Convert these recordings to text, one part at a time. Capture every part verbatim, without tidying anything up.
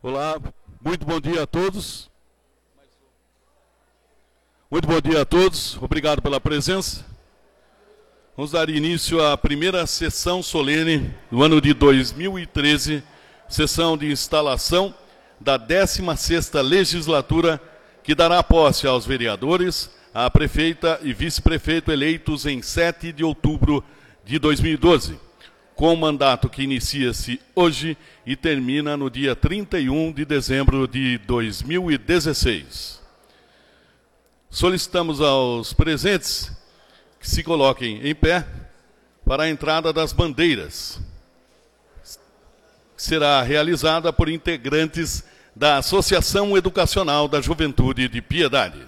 Olá, muito bom dia a todos. Muito bom dia a todos, obrigado pela presença. Vamos dar início à primeira sessão solene do ano de dois mil e treze, sessão de instalação da décima sexta legislatura, que dará posse aos vereadores, à prefeita e vice-prefeito eleitos em sete de outubro de dois mil e doze, com o mandato que inicia-se hoje e termina no dia trinta e um de dezembro de dois mil e dezesseis. Solicitamos aos presentes que se coloquem em pé para a entrada das bandeiras, que será realizada por integrantes da Associação Educacional da Juventude de Piedade.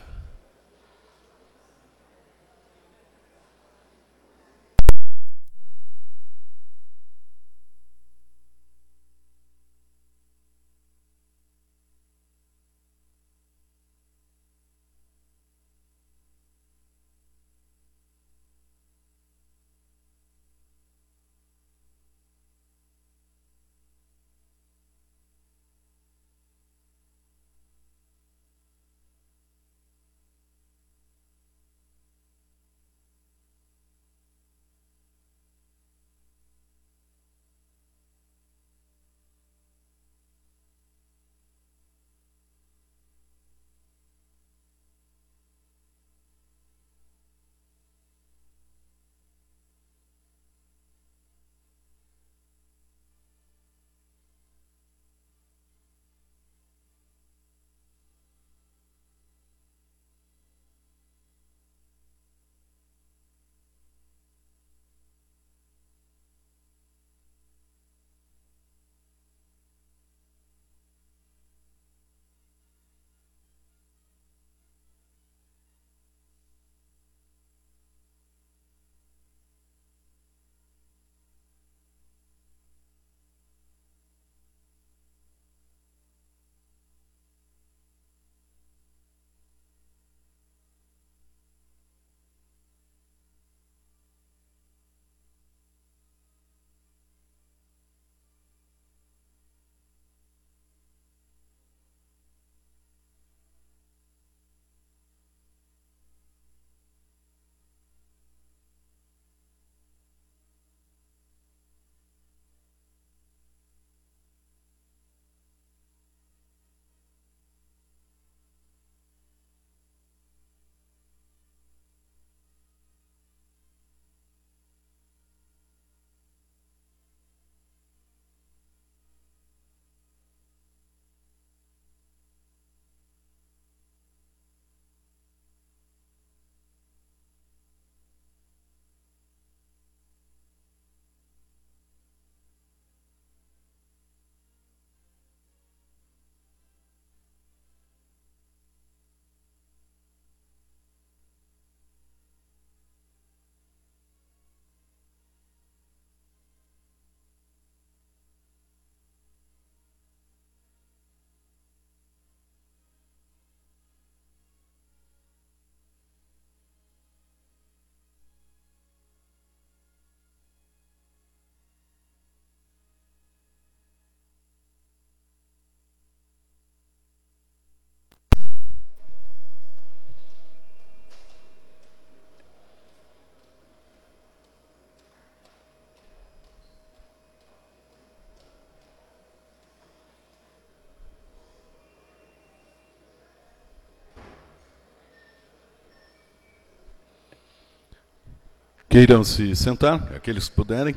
Queiram se sentar, aqueles que puderem.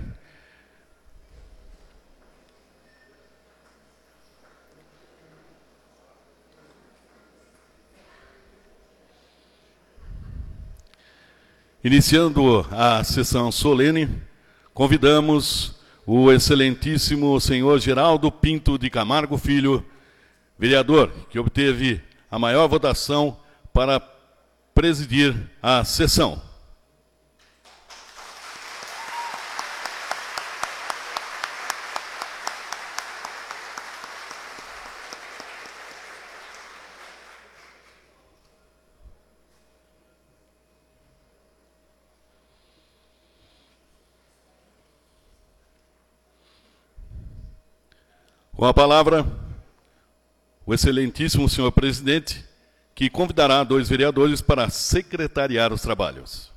Iniciando a sessão solene, convidamos o excelentíssimo senhor Geraldo Pinto de Camargo Filho, vereador, que obteve a maior votação para presidir a sessão. Com a palavra, o excelentíssimo senhor presidente, que convidará dois vereadores para secretariar os trabalhos.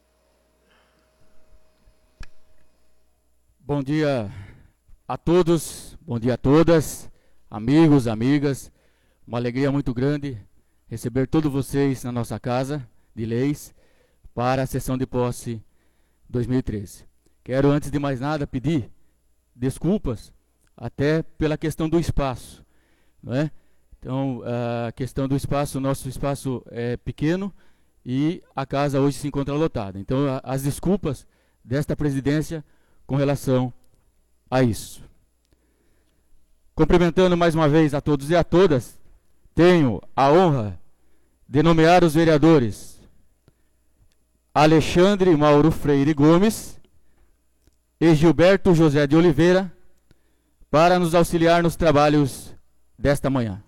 Bom dia a todos, bom dia a todas, amigos, amigas. Uma alegria muito grande receber todos vocês na nossa Casa de Leis para a sessão de posse dois mil e treze. Quero, antes de mais nada, pedir desculpas até pela questão do espaço, não é? Então, a questão do espaço, o nosso espaço é pequeno e a casa hoje se encontra lotada. Então, a, as desculpas desta presidência com relação a isso. Cumprimentando mais uma vez a todos e a todas, tenho a honra de nomear os vereadores Alexandre Mauro Freire Gomes e Gilberto José de Oliveira para nos auxiliar nos trabalhos desta manhã.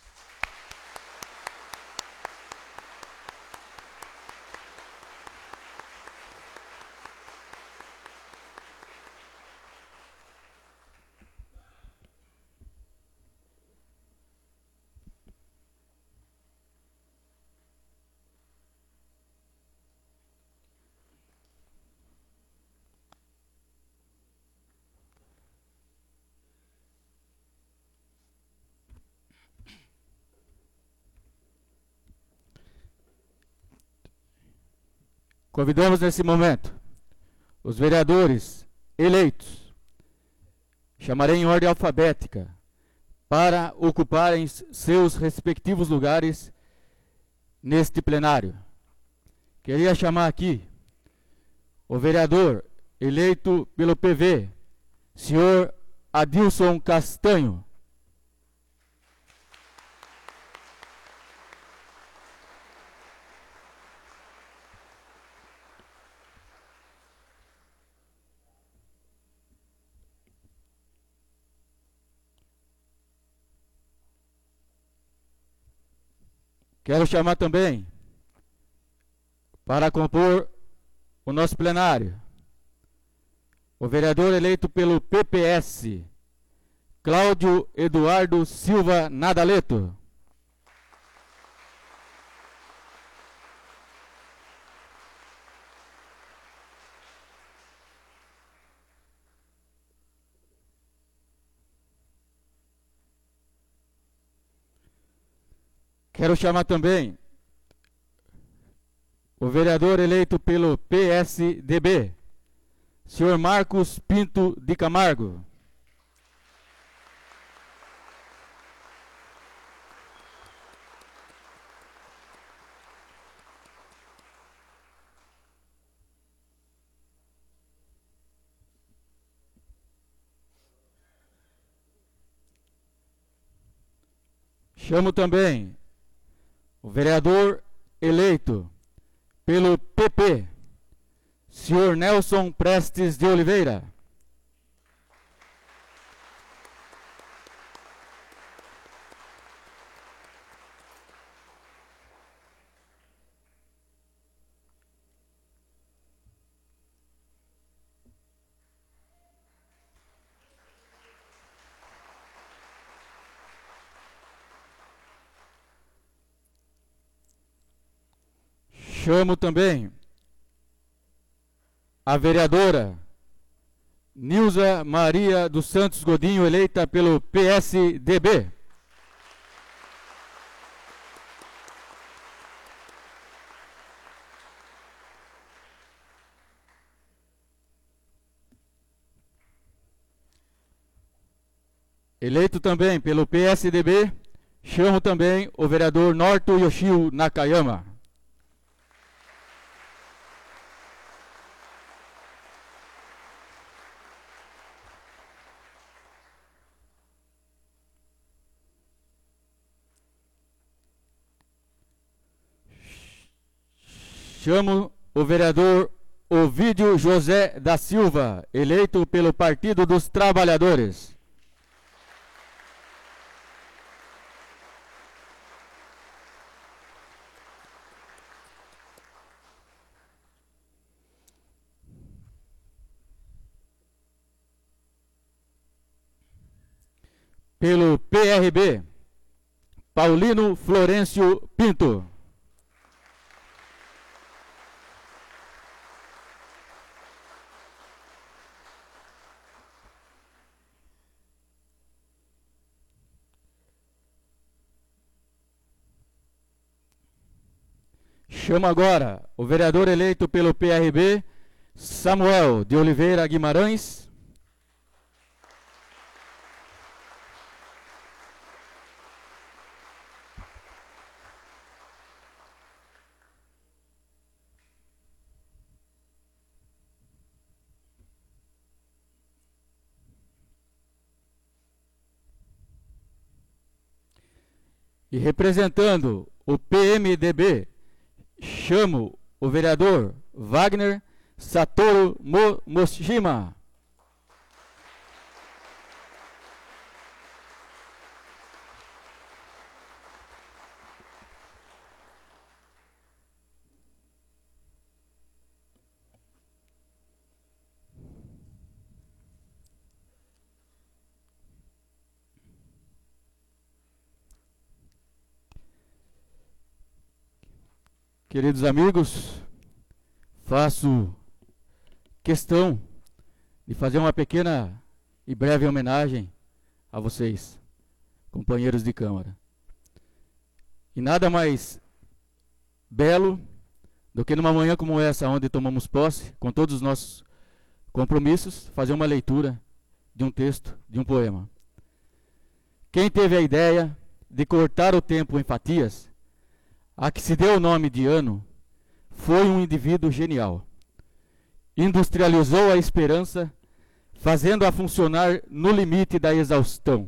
Convidamos nesse momento os vereadores eleitos, chamarei em ordem alfabética, para ocuparem seus respectivos lugares neste plenário. Queria chamar aqui o vereador eleito pelo P V, senhor Adilson Castanho. Quero chamar também, para compor o nosso plenário, o vereador eleito pelo P P S, Cláudio Eduardo Silva Nadaleto. Quero chamar também o vereador eleito pelo P S D B, senhor Marcos Pinto de Camargo. Chamo também o vereador eleito pelo P P, senhor Nelson Prestes de Oliveira. Chamo também a vereadora Nilza Maria dos Santos Godinho, eleita pelo P S D B. Eleito também pelo P S D B, chamo também o vereador Norto Yoshio Nakayama. Chamo o vereador Ovídio José da Silva, eleito pelo Partido dos Trabalhadores. Pelo P R B, Paulino Florencio Pinto. Chamo agora o vereador eleito pelo P R B, Samuel de Oliveira Guimarães. E representando o P M D B, chamo o vereador Wagner Satoru Mo Moshima. Queridos amigos, faço questão de fazer uma pequena e breve homenagem a vocês, companheiros de Câmara. E nada mais belo do que numa manhã como essa, onde tomamos posse, com todos os nossos compromissos, fazer uma leitura de um texto, de um poema. Quem teve a ideia de cortar o tempo em fatias, a que se deu o nome de ano, foi um indivíduo genial. Industrializou a esperança, fazendo-a funcionar no limite da exaustão.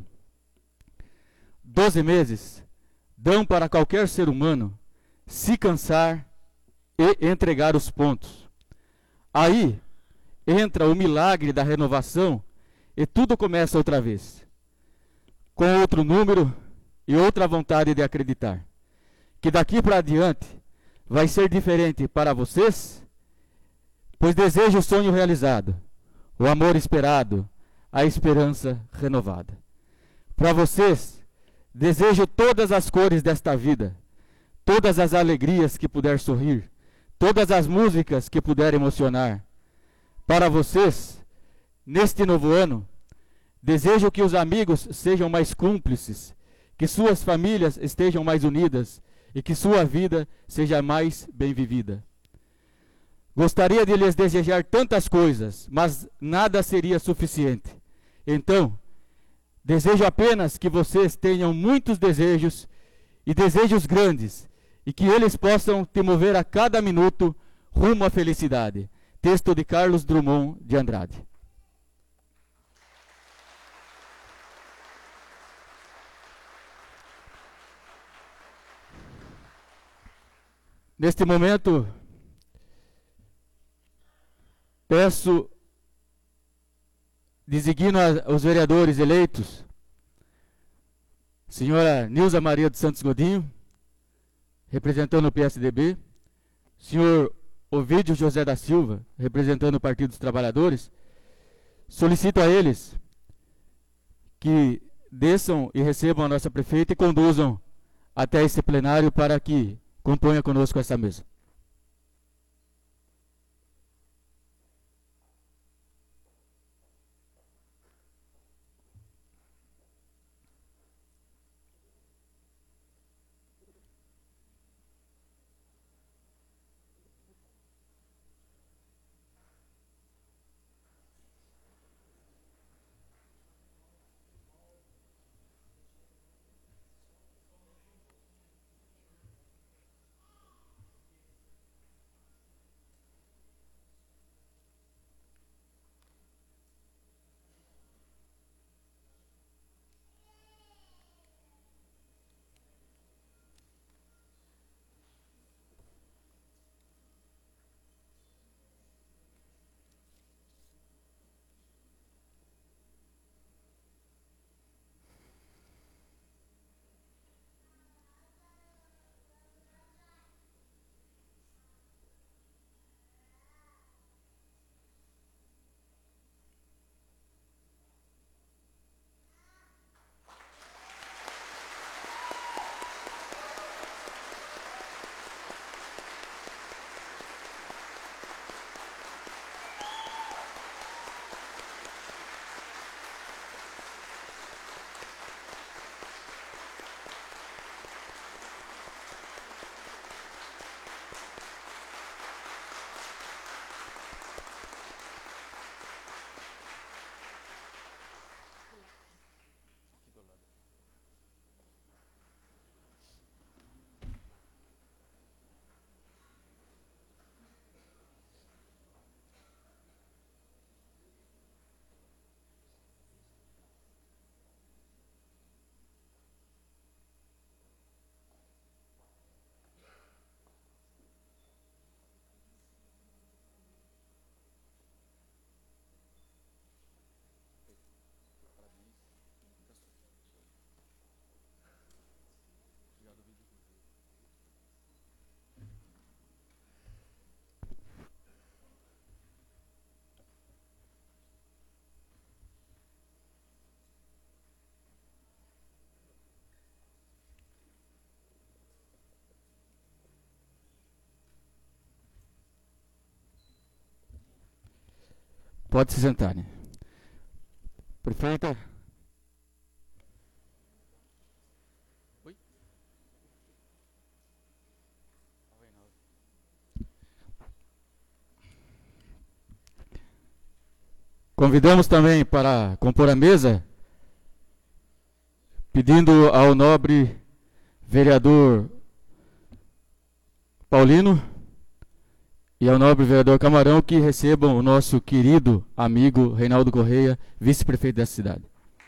Doze meses dão para qualquer ser humano se cansar e entregar os pontos. Aí entra o milagre da renovação e tudo começa outra vez, com outro número e outra vontade de acreditar que daqui para adiante vai ser diferente para vocês, pois desejo o sonho realizado, o amor esperado, a esperança renovada. Para vocês, desejo todas as cores desta vida, todas as alegrias que puder sorrir, todas as músicas que puder emocionar. Para vocês, neste novo ano, desejo que os amigos sejam mais cúmplices, que suas famílias estejam mais unidas, e que sua vida seja mais bem vivida. Gostaria de lhes desejar tantas coisas, mas nada seria suficiente. Então, desejo apenas que vocês tenham muitos desejos, e desejos grandes, e que eles possam te mover a cada minuto rumo à felicidade. Texto de Carlos Drummond de Andrade. Neste momento, peço, designo aos vereadores eleitos, senhora Nilza Maria dos Santos Godinho, representando o P S D B, senhor Ovídio José da Silva, representando o Partido dos Trabalhadores, solicito a eles que desçam e recebam a nossa prefeita e conduzam até esse plenário para que componha conosco essa mesa. Pode se sentar, né? Prefeita. Oi? Convidamos também para compor a mesa, pedindo ao nobre vereador Paulino e ao nobre vereador Camarão que recebam o nosso querido amigo Reinaldo Correia, vice-prefeito dessa cidade.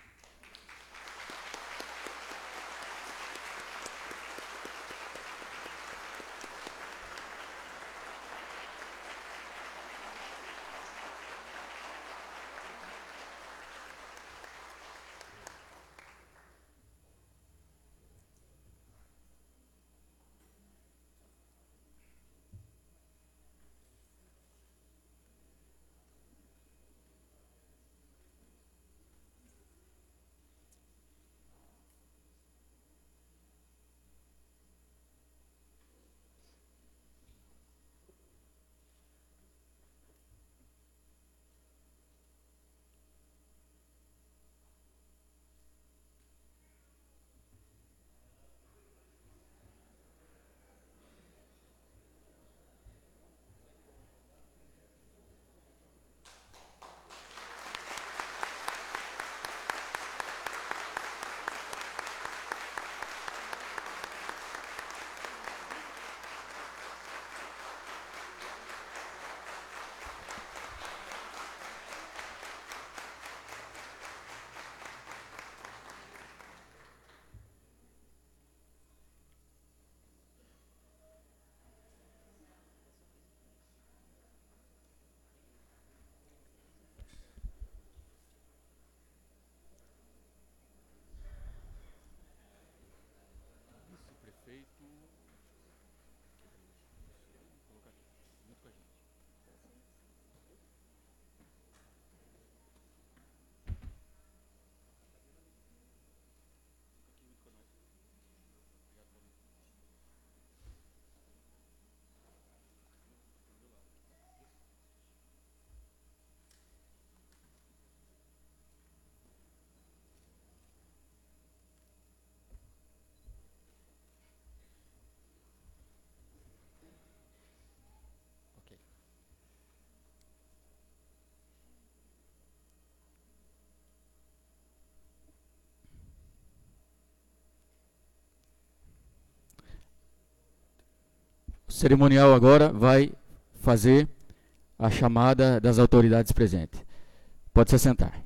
O cerimonial agora vai fazer a chamada das autoridades presentes. Pode se assentar.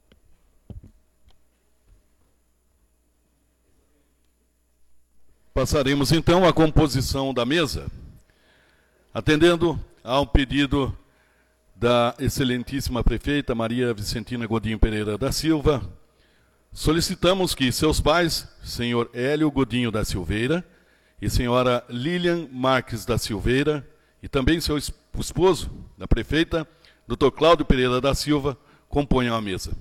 Passaremos então à composição da mesa, atendendo ao pedido da excelentíssima prefeita Maria Vicentina Godinho Pereira da Silva. Solicitamos que seus pais, senhor Hélio Godinho da Silveira e senhora Lilian Marques da Silveira, e também seu esposo, da prefeita, doutor Cláudio Pereira da Silva, componham a mesa.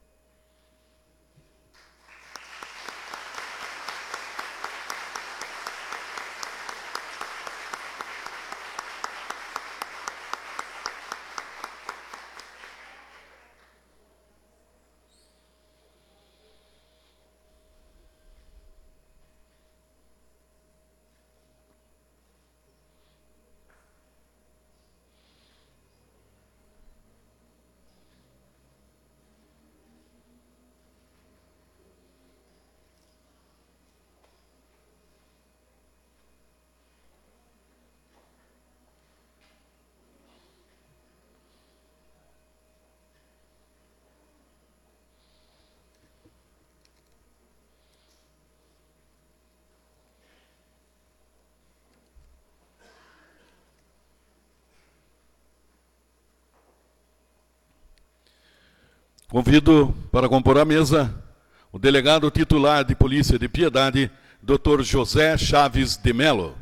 Convido para compor a mesa o delegado titular de Polícia de Piedade, doutor José Chaves de Mello.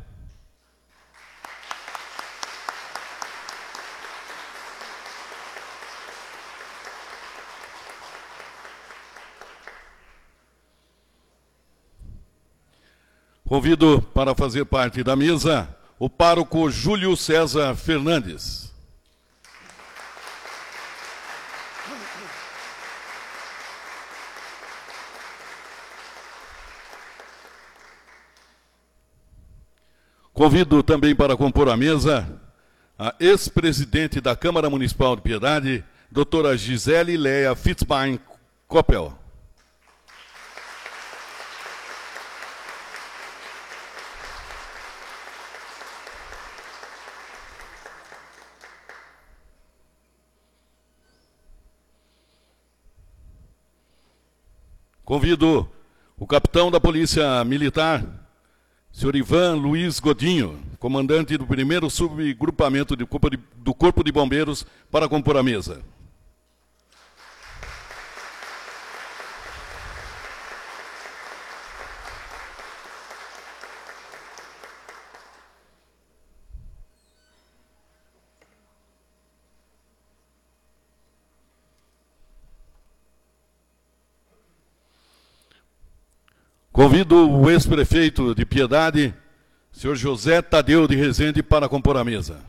Convido para fazer parte da mesa o pároco Júlio César Fernandes. Convido também para compor a mesa a ex-presidente da Câmara Municipal de Piedade, doutora Gisele Leia Fitzbein Coppel. Convido o capitão da Polícia Militar, senhor Ivan Luiz Godinho, comandante do primeiro subgrupamento do Corpo de, do Corpo de Bombeiros, para compor a mesa. Convido o ex-prefeito de Piedade, senhor José Tadeu de Rezende, para compor a mesa.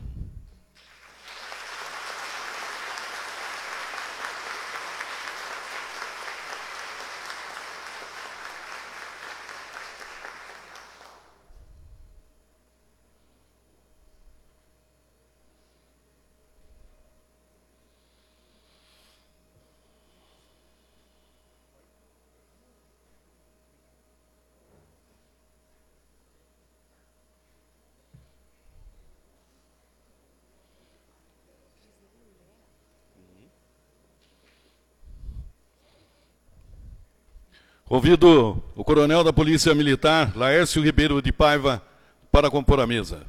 Convido o coronel da Polícia Militar, Laércio Ribeiro de Paiva, para compor a mesa.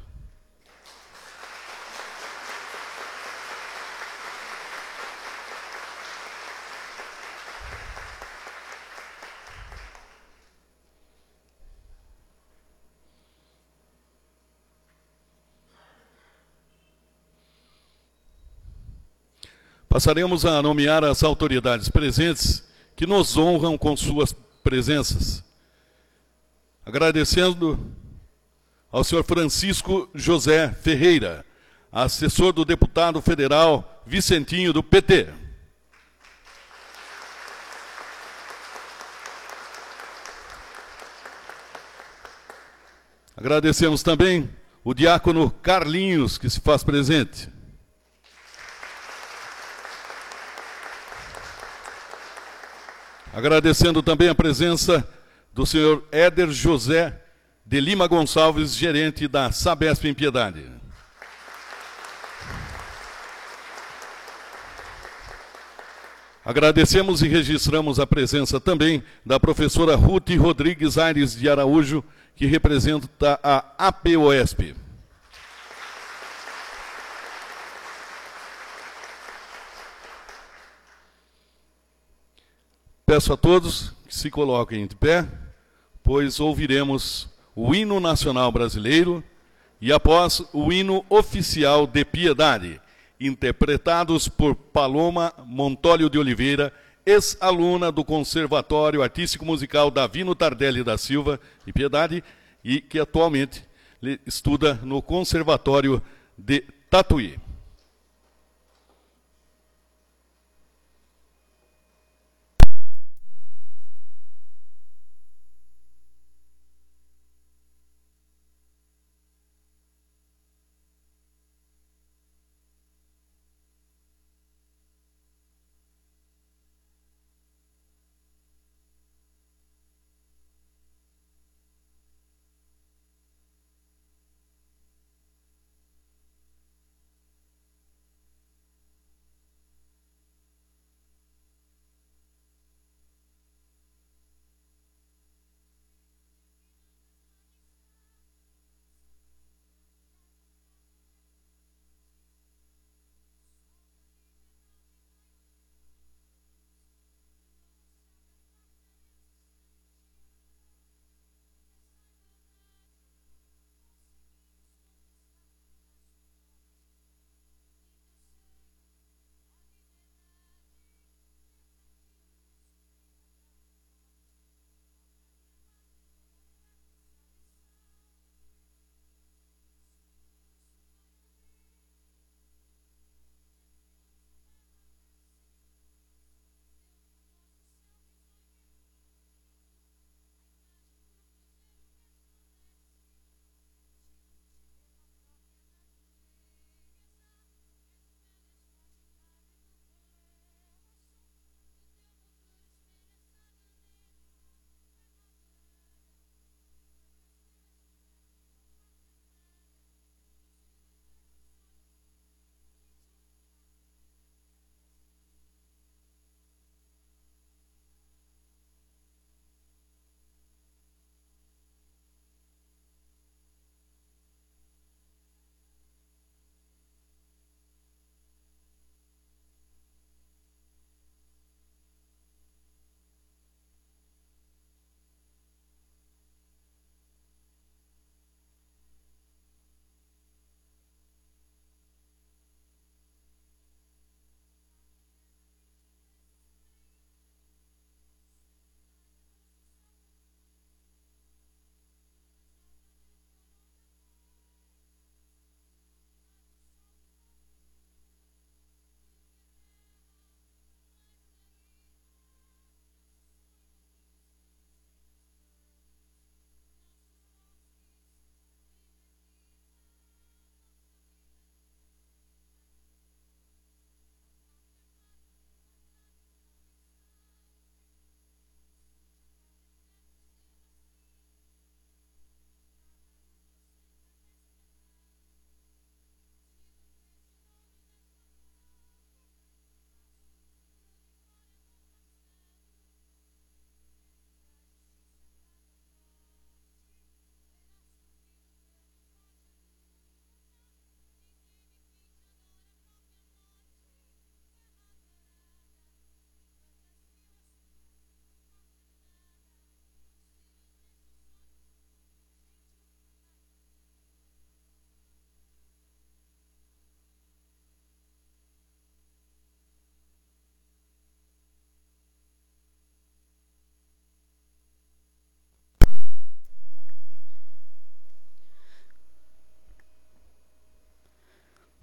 Passaremos a nomear as autoridades presentes que nos honram com suas presenças. Agradecendo ao senhor Francisco José Ferreira, assessor do deputado federal Vicentinho, do P T. Agradecemos também o diácono Carlinhos, que se faz presente. Agradecendo também a presença do senhor Éder José de Lima Gonçalves, gerente da Sabesp em Piedade. Agradecemos e registramos a presença também da professora Ruth Rodrigues Aires de Araújo, que representa a APOESP. Peço a todos que se coloquem de pé, pois ouviremos o hino nacional brasileiro e, após, o hino oficial de Piedade, interpretados por Paloma Montólio de Oliveira, ex-aluna do Conservatório Artístico Musical Davino Tardelli da Silva, de Piedade, e que atualmente estuda no Conservatório de Tatuí.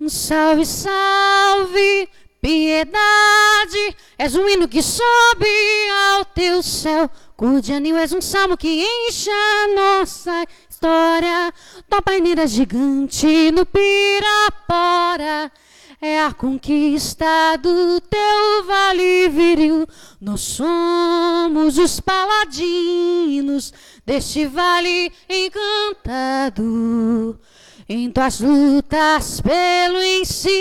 Salve, salve, piedade, és um hino que sobe ao teu céu. Cor de anil, és um salmo que enche a nossa história. Tua paineira gigante no Pirapora é a conquista do teu vale viril. Nós somos os paladinos deste vale encantado. Em tuas lutas pelo ensino,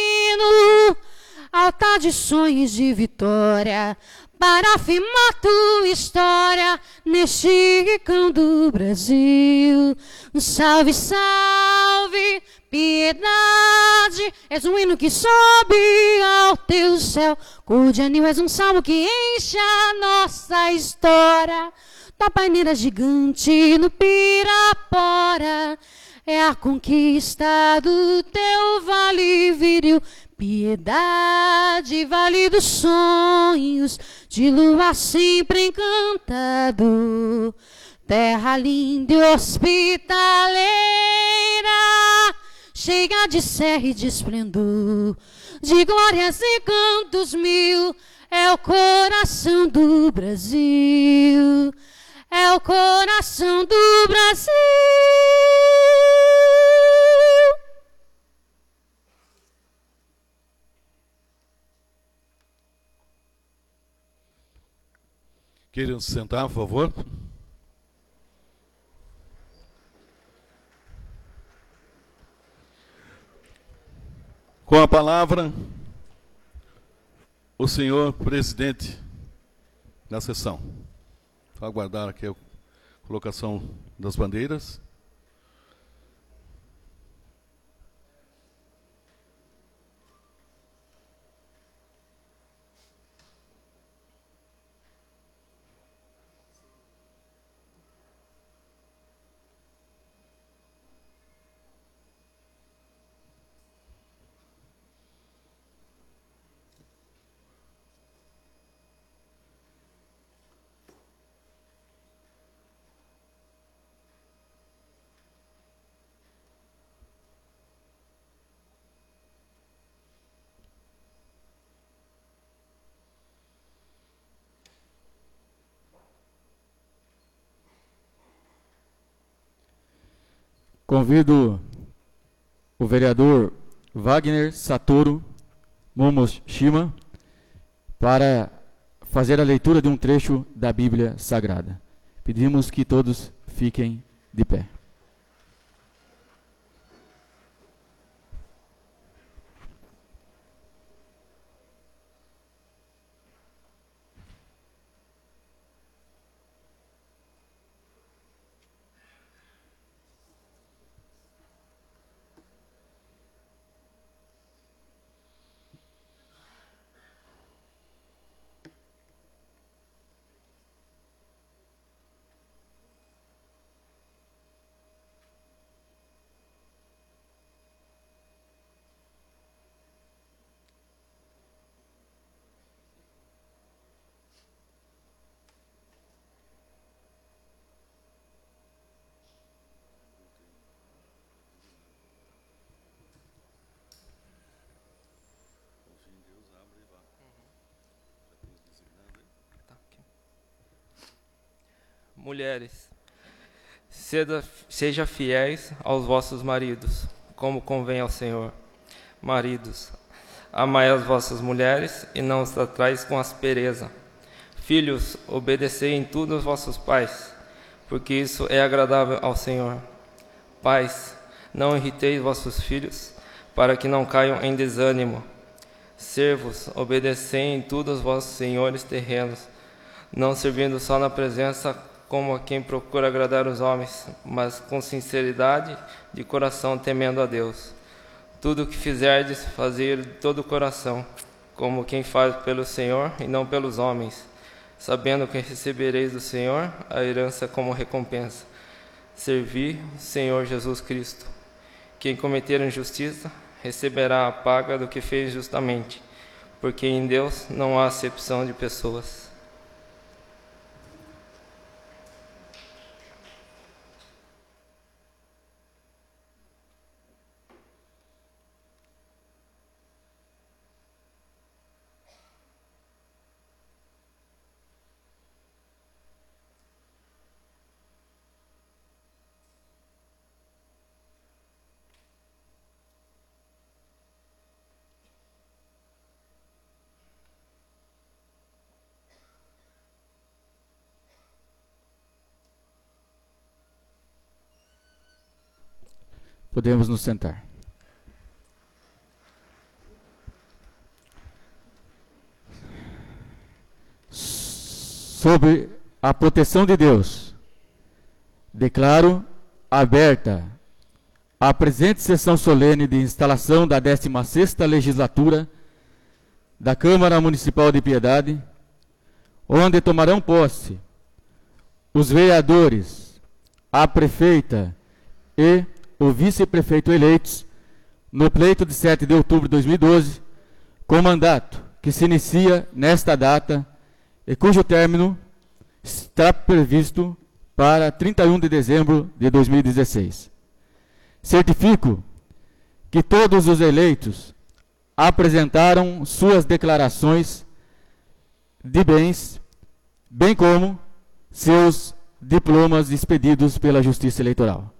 altar de sonhos de vitória, para afirmar tua história neste rincão do Brasil. Salve, salve, piedade, és um hino que sobe ao teu céu. Cor de anil, és um salmo que enche a nossa história. Tua paineira gigante no Pirapora é a conquista do teu vale viril. Piedade, vale dos sonhos, de lua sempre encantado. Terra linda e hospitaleira, cheia de serra e de esplendor, de glórias e cantos mil, é o coração do Brasil. É o coração do Brasil. Queiram se sentar, por favor. Com a palavra, o senhor presidente da sessão. Vou aguardar aqui a colocação das bandeiras. Convido o vereador Wagner Satoru Momoshima para fazer a leitura de um trecho da Bíblia Sagrada. Pedimos que todos fiquem de pé. Mulheres, seja, seja fiéis aos vossos maridos, como convém ao Senhor. Maridos, amai as vossas mulheres e não os tratais com aspereza. Filhos, obedecei em tudo aos vossos pais, porque isso é agradável ao Senhor. Pais, não irriteis vossos filhos, para que não caiam em desânimo. Servos, obedecei em tudo aos vossos senhores terrenos, não servindo só na presença como a quem procura agradar os homens, mas com sinceridade de coração, temendo a Deus. Tudo o que fizerdes, fazei de todo o coração, como quem faz pelo Senhor e não pelos homens, sabendo que recebereis do Senhor a herança como recompensa. Servi o Senhor Jesus Cristo. Quem cometer injustiça, receberá a paga do que fez justamente, porque em Deus não há acepção de pessoas. Podemos nos sentar. Sobre a proteção de Deus, declaro aberta a presente sessão solene de instalação da décima sexta Legislatura da Câmara Municipal de Piedade, onde tomarão posse os vereadores, a prefeita e o vice-prefeito eleitos no pleito de sete de outubro de dois mil e doze, com mandato que se inicia nesta data e cujo término está previsto para trinta e um de dezembro de dois mil e dezesseis. Certifico que todos os eleitos apresentaram suas declarações de bens, bem como seus diplomas expedidos pela Justiça Eleitoral.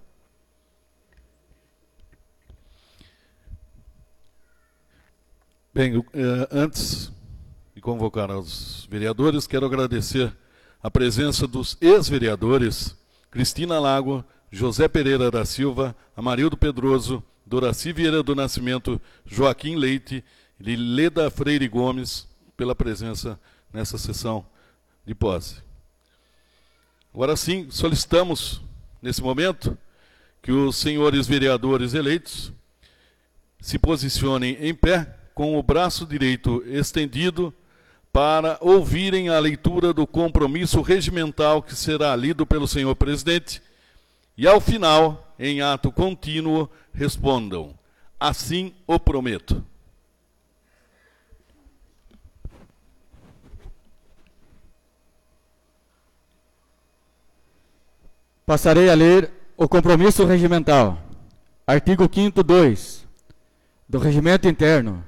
Bem, eh, antes de convocar os vereadores, quero agradecer a presença dos ex-vereadores Cristina Lago, José Pereira da Silva, Amarildo Pedroso, Doraci Vieira do Nascimento, Joaquim Leite e Leda Freire Gomes, pela presença nessa sessão de posse. Agora sim, solicitamos, nesse momento, que os senhores vereadores eleitos se posicionem em pé, com o braço direito estendido, para ouvirem a leitura do compromisso regimental que será lido pelo senhor presidente, e ao final, em ato contínuo, respondam: assim o prometo. Passarei a ler o compromisso regimental. Artigo quinto, dois, do Regimento Interno.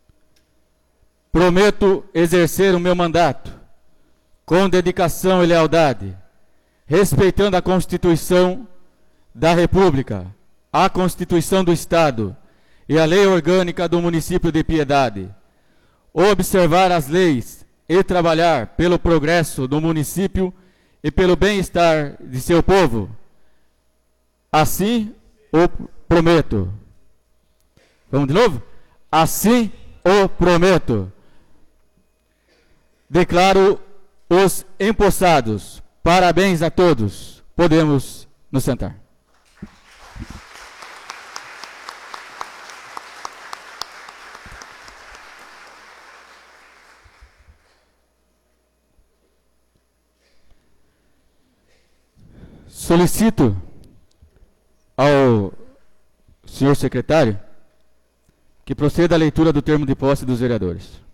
Prometo exercer o meu mandato com dedicação e lealdade, respeitando a Constituição da República, a Constituição do Estado e a Lei Orgânica do Município de Piedade, observar as leis e trabalhar pelo progresso do município e pelo bem-estar de seu povo. Assim o prometo. Vamos de novo? Assim o prometo. Declaro os empossados. Parabéns a todos. Podemos nos sentar. Solicito ao senhor secretário que proceda à leitura do termo de posse dos vereadores.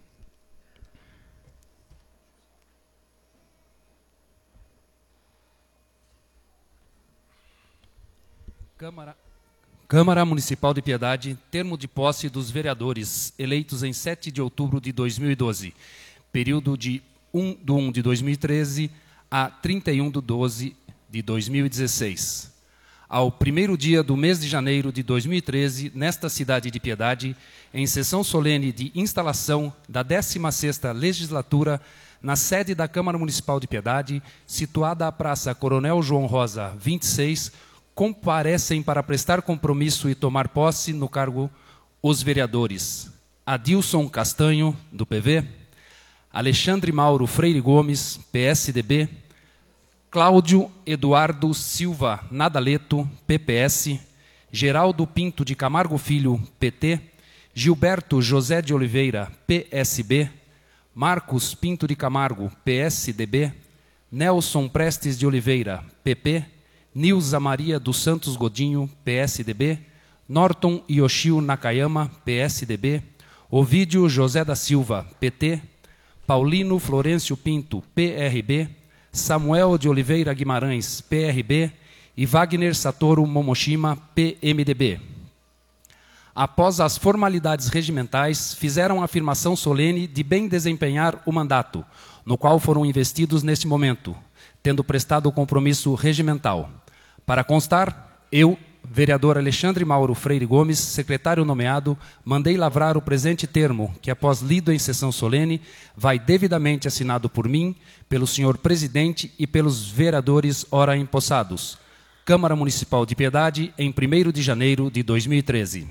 Câmara, Câmara Municipal de Piedade, termo de posse dos vereadores eleitos em sete de outubro de dois mil e doze, período de um de um de dois mil e treze a trinta e um de doze de dois mil e dezesseis. Ao primeiro dia do mês de janeiro de dois mil e treze, nesta cidade de Piedade, em sessão solene de instalação da décima sexta Legislatura, na sede da Câmara Municipal de Piedade, situada à Praça Coronel João Rosa, vinte e seis, comparecem para prestar compromisso e tomar posse no cargo os vereadores Adilson Castanho, do P V, Alexandre Mauro Freire Gomes, P S D B, Cláudio Eduardo Silva Nadaleto, P P S, Geraldo Pinto de Camargo Filho, P T, Gilberto José de Oliveira, P S B, Marcos Pinto de Camargo, P S D B, Nelson Prestes de Oliveira, P P, Nilza Maria dos Santos Godinho, P S D B, Norton Yoshio Nakayama, P S D B, Ovídio José da Silva, P T, Paulino Florencio Pinto, P R B, Samuel de Oliveira Guimarães, P R B, e Wagner Satoru Momoshima, P M D B. Após as formalidades regimentais, fizeram a afirmação solene de bem desempenhar o mandato, no qual foram investidos neste momento, tendo prestado o compromisso regimental. Para constar, eu, vereador Alexandre Mauro Freire Gomes, secretário nomeado, mandei lavrar o presente termo, que após lido em sessão solene, vai devidamente assinado por mim, pelo senhor presidente e pelos vereadores ora empossados. Câmara Municipal de Piedade em primeiro de janeiro de dois mil e treze.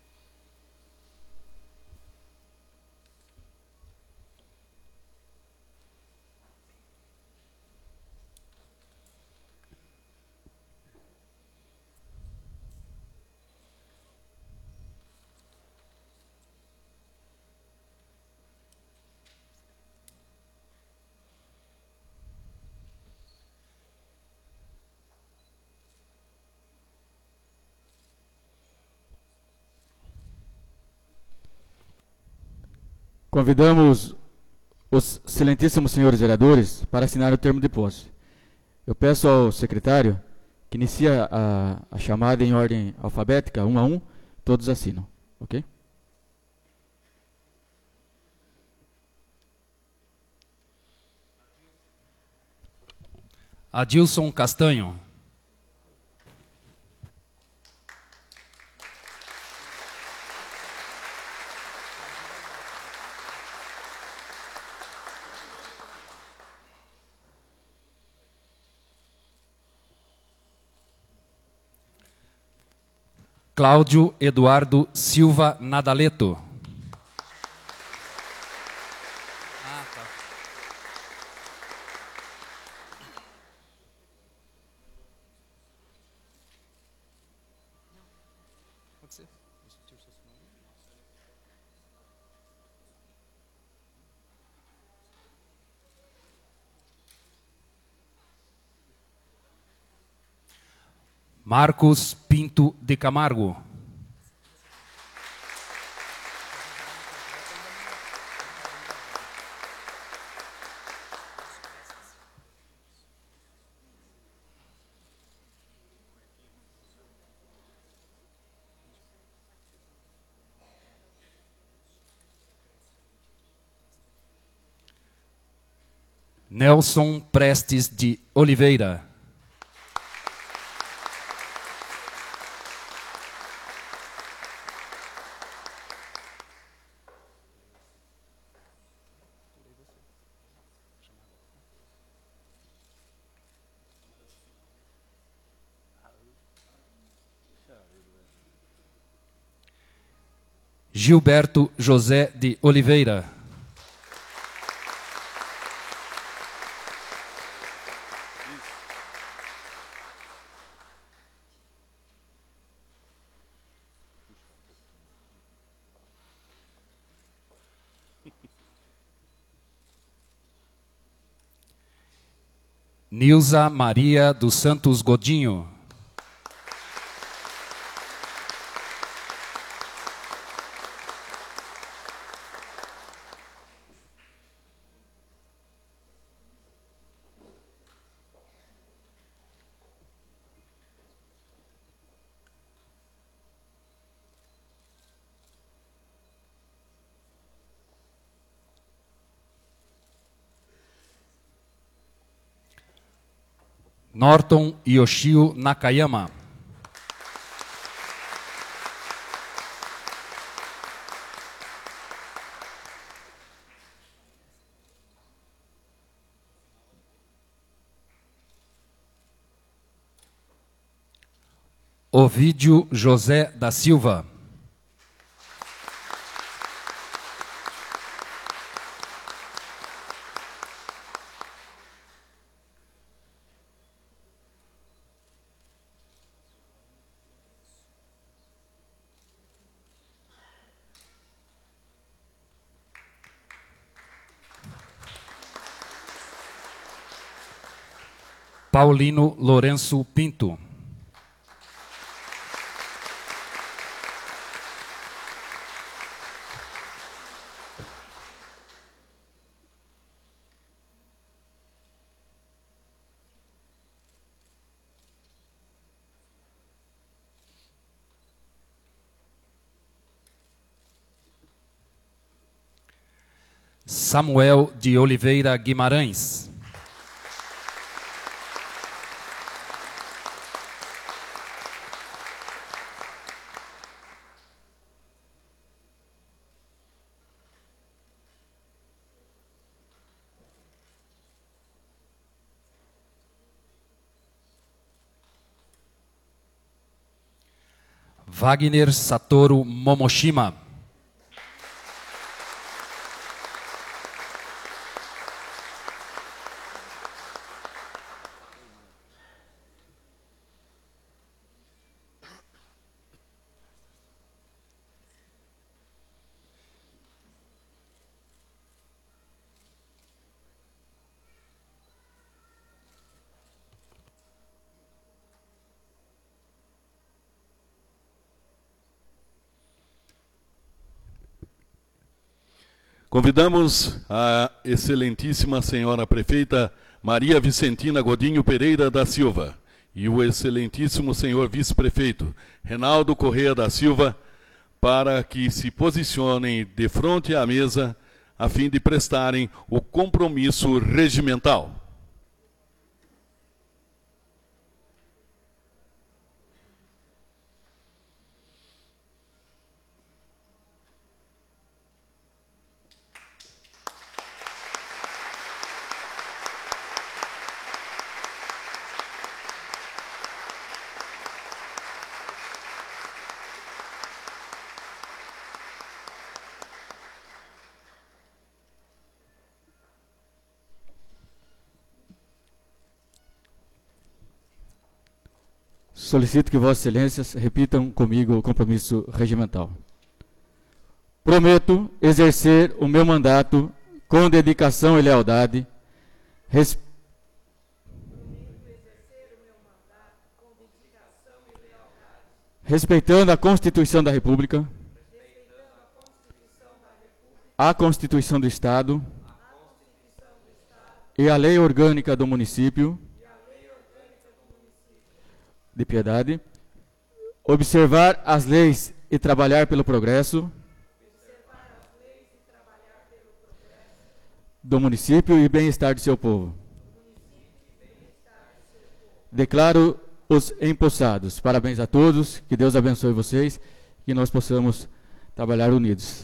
Convidamos os excelentíssimos senhores vereadores para assinar o termo de posse. Eu peço ao secretário que inicie a, a chamada em ordem alfabética, um a um, todos assinam, ok? Adilson Castanho. Cláudio Eduardo Silva Nadaleto. Ah, tá. Pode ser. Marcos Pinto de Camargo. Nelson Prestes de Oliveira. Gilberto José de Oliveira. Nilza Maria dos Santos Godinho. Norton Yoshio Nakayama. Ovídio José da Silva. Paulino Lourenço Pinto. Samuel de Oliveira Guimarães. Wagner Satoru Momoshima. Convidamos a excelentíssima senhora prefeita Maria Vicentina Godinho Pereira da Silva e o excelentíssimo senhor vice-prefeito Renaldo Corrêa da Silva para que se posicionem de frente à mesa a fim de prestarem o compromisso regimental. Solicito que Vossas Excelências repitam comigo o compromisso regimental. Prometo exercer o meu mandato com dedicação e lealdade, res... respeitando a Constituição da República, a Constituição do Estado e a Lei Orgânica do Município de Piedade, observar as leis e trabalhar pelo progresso do município e bem-estar de seu povo. Declaro os empossados. Parabéns a todos, que Deus abençoe vocês e que nós possamos trabalhar unidos.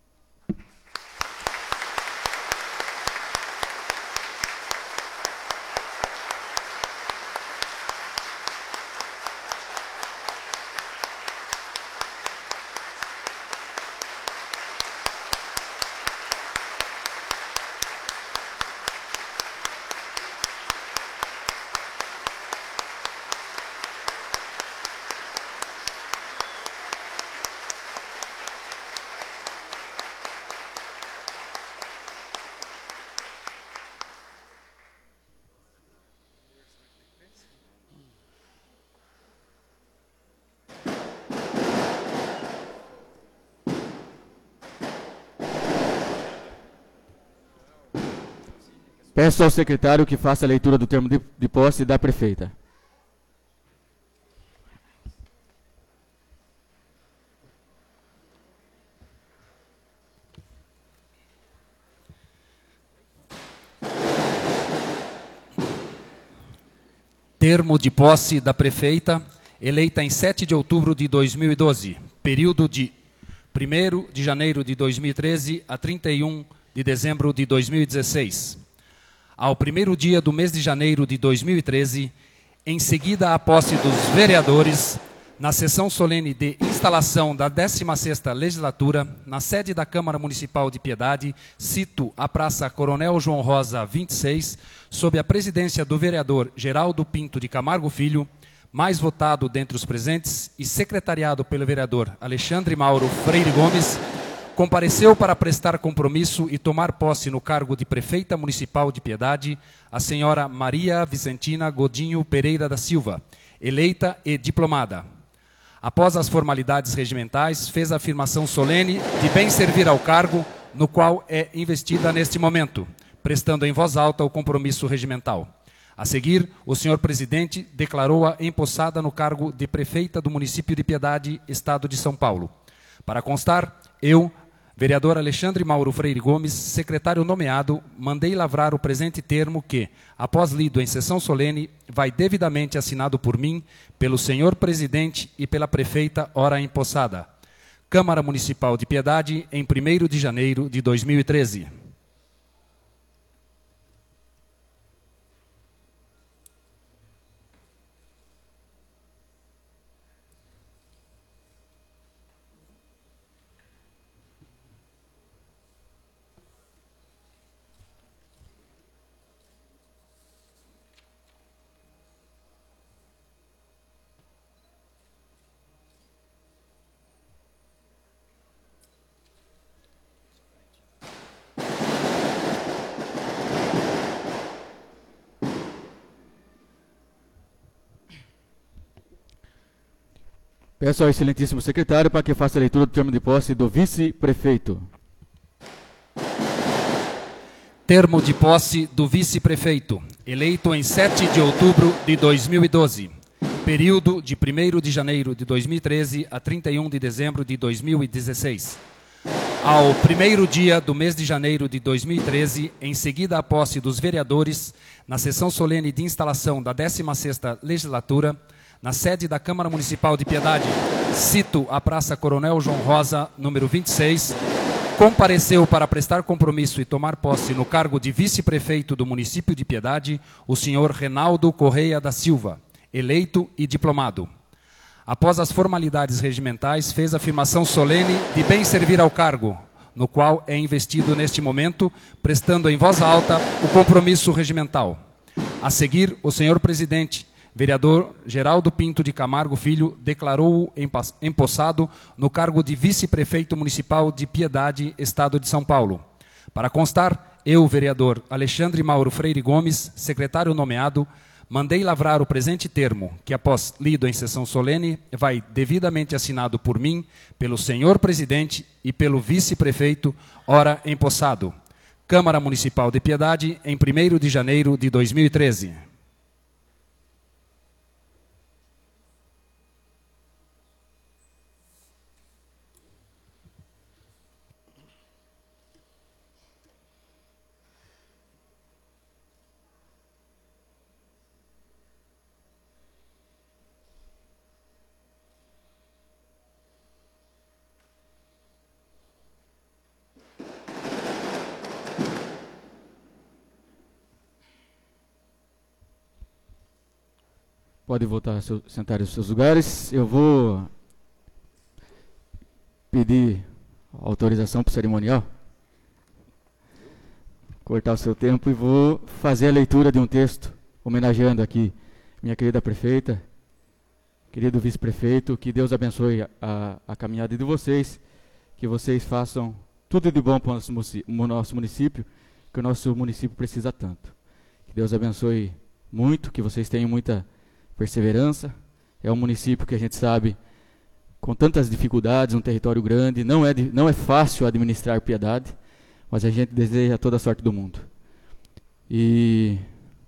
Peço ao secretário que faça a leitura do termo de, de posse da prefeita. Termo de posse da prefeita, eleita em sete de outubro de dois mil e doze, período de primeiro de janeiro de dois mil e treze a trinta e um de dezembro de dois mil e dezesseis. Ao primeiro dia do mês de janeiro de dois mil e treze, em seguida à posse dos vereadores, na sessão solene de instalação da décima sexta Legislatura, na sede da Câmara Municipal de Piedade, cito a Praça Coronel João Rosa, vinte e seis, sob a presidência do vereador Geraldo Pinto de Camargo Filho, mais votado dentre os presentes e secretariado pelo vereador Alexandre Mauro Freire Gomes, compareceu para prestar compromisso e tomar posse no cargo de Prefeita Municipal de Piedade a senhora Maria Vicentina Godinho Pereira da Silva, eleita e diplomada. Após as formalidades regimentais, fez a afirmação solene de bem servir ao cargo no qual é investida neste momento, prestando em voz alta o compromisso regimental. A seguir, o senhor presidente declarou-a empossada no cargo de Prefeita do município de Piedade, Estado de São Paulo. Para constar, eu, vereador Alexandre Mauro Freire Gomes, secretário nomeado, mandei lavrar o presente termo que, após lido em sessão solene, vai devidamente assinado por mim, pelo senhor presidente e pela prefeita ora empossada. Câmara Municipal de Piedade, em primeiro de janeiro de dois mil e treze. Peço ao excelentíssimo secretário para que faça a leitura do termo de posse do vice-prefeito. Termo de posse do vice-prefeito, eleito em sete de outubro de dois mil e doze. Período de primeiro de janeiro de dois mil e treze a trinta e um de dezembro de dois mil e dezesseis. Ao primeiro dia do mês de janeiro de dois mil e treze, em seguida à posse dos vereadores, na sessão solene de instalação da décima sexta Legislatura, na sede da Câmara Municipal de Piedade, cito a Praça Coronel João Rosa, número vinte e seis, compareceu para prestar compromisso e tomar posse no cargo de vice-prefeito do município de Piedade, o senhor Renaldo Correia da Silva, eleito e diplomado. Após as formalidades regimentais, fez afirmação solene de bem servir ao cargo, no qual é investido neste momento, prestando em voz alta o compromisso regimental. A seguir, o senhor presidente, vereador Geraldo Pinto de Camargo Filho, declarou-o empossado no cargo de vice-prefeito municipal de Piedade, Estado de São Paulo. Para constar, eu, vereador Alexandre Mauro Freire Gomes, secretário nomeado, mandei lavrar o presente termo, que após lido em sessão solene, vai devidamente assinado por mim, pelo senhor presidente e pelo vice-prefeito, ora empossado. Câmara Municipal de Piedade, em primeiro de janeiro de dois mil e treze. Pode voltar a seu, sentar em seus lugares. Eu vou pedir autorização para o cerimonial. Cortar o seu tempo e vou fazer a leitura de um texto, homenageando aqui minha querida prefeita, querido vice-prefeito. Que Deus abençoe a, a, a caminhada de vocês, que vocês façam tudo de bom para o nosso, nosso município, que o nosso município precisa tanto. Que Deus abençoe muito, que vocês tenham muita perseverança. É um município que a gente sabe com tantas dificuldades, um território grande, não é, não é fácil administrar Piedade, mas a gente deseja toda a sorte do mundo. E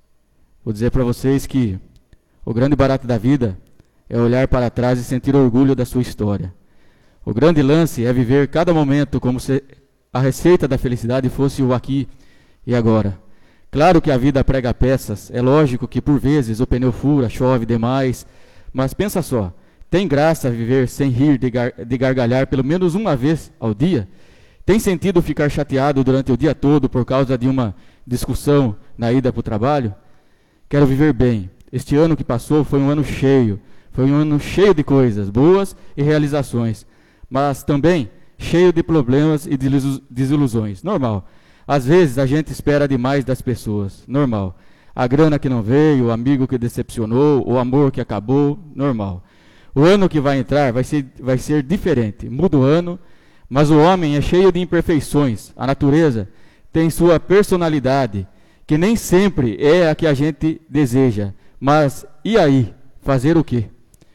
vou dizer para vocês que o grande barato da vida é olhar para trás e sentir orgulho da sua história. O grande lance é viver cada momento como se a receita da felicidade fosse o aqui e agora. Claro que a vida prega peças, é lógico que por vezes o pneu fura, chove demais, mas pensa só, tem graça viver sem rir de, gar de gargalhar pelo menos uma vez ao dia? Tem sentido ficar chateado durante o dia todo por causa de uma discussão na ida para o trabalho? Quero viver bem. Este ano que passou foi um ano cheio, foi um ano cheio de coisas boas e realizações, mas também cheio de problemas e desilusões, normal. Às vezes a gente espera demais das pessoas, normal. A grana que não veio, o amigo que decepcionou, o amor que acabou, normal. O ano que vai entrar vai ser, vai ser diferente, muda o ano, mas o homem é cheio de imperfeições. A natureza tem sua personalidade, que nem sempre é a que a gente deseja. Mas e aí? Fazer o quê?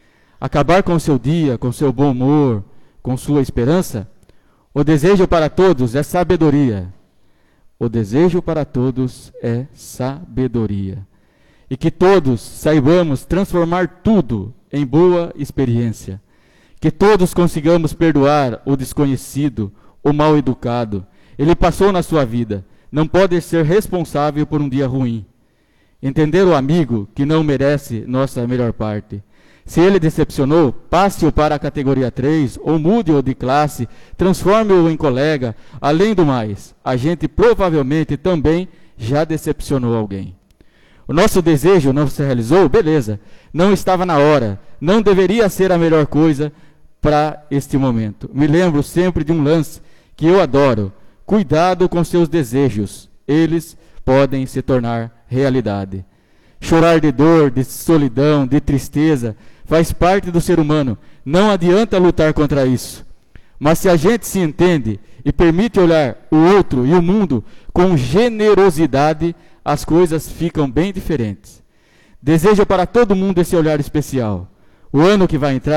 Acabar com o seu dia, com seu bom humor, com sua esperança? O desejo para todos é sabedoria. O desejo para todos é sabedoria. E que todos saibamos transformar tudo em boa experiência. Que todos consigamos perdoar o desconhecido, o mal educado. Ele passou na sua vida, não pode ser responsável por um dia ruim. Entender o amigo que não merece nossa melhor parte. Se ele decepcionou, passe-o para a categoria três, ou mude-o de classe, transforme-o em colega. Além do mais, a gente provavelmente também já decepcionou alguém. O nosso desejo não se realizou? Beleza, não estava na hora, não deveria ser a melhor coisa para este momento. Me lembro sempre de um lance que eu adoro. Cuidado com seus desejos, eles podem se tornar realidade. Chorar de dor, de solidão, de tristeza, faz parte do ser humano. Não adianta lutar contra isso. Mas se a gente se entende e permite olhar o outro e o mundo com generosidade, as coisas ficam bem diferentes. Desejo para todo mundo esse olhar especial. O ano que vai entrar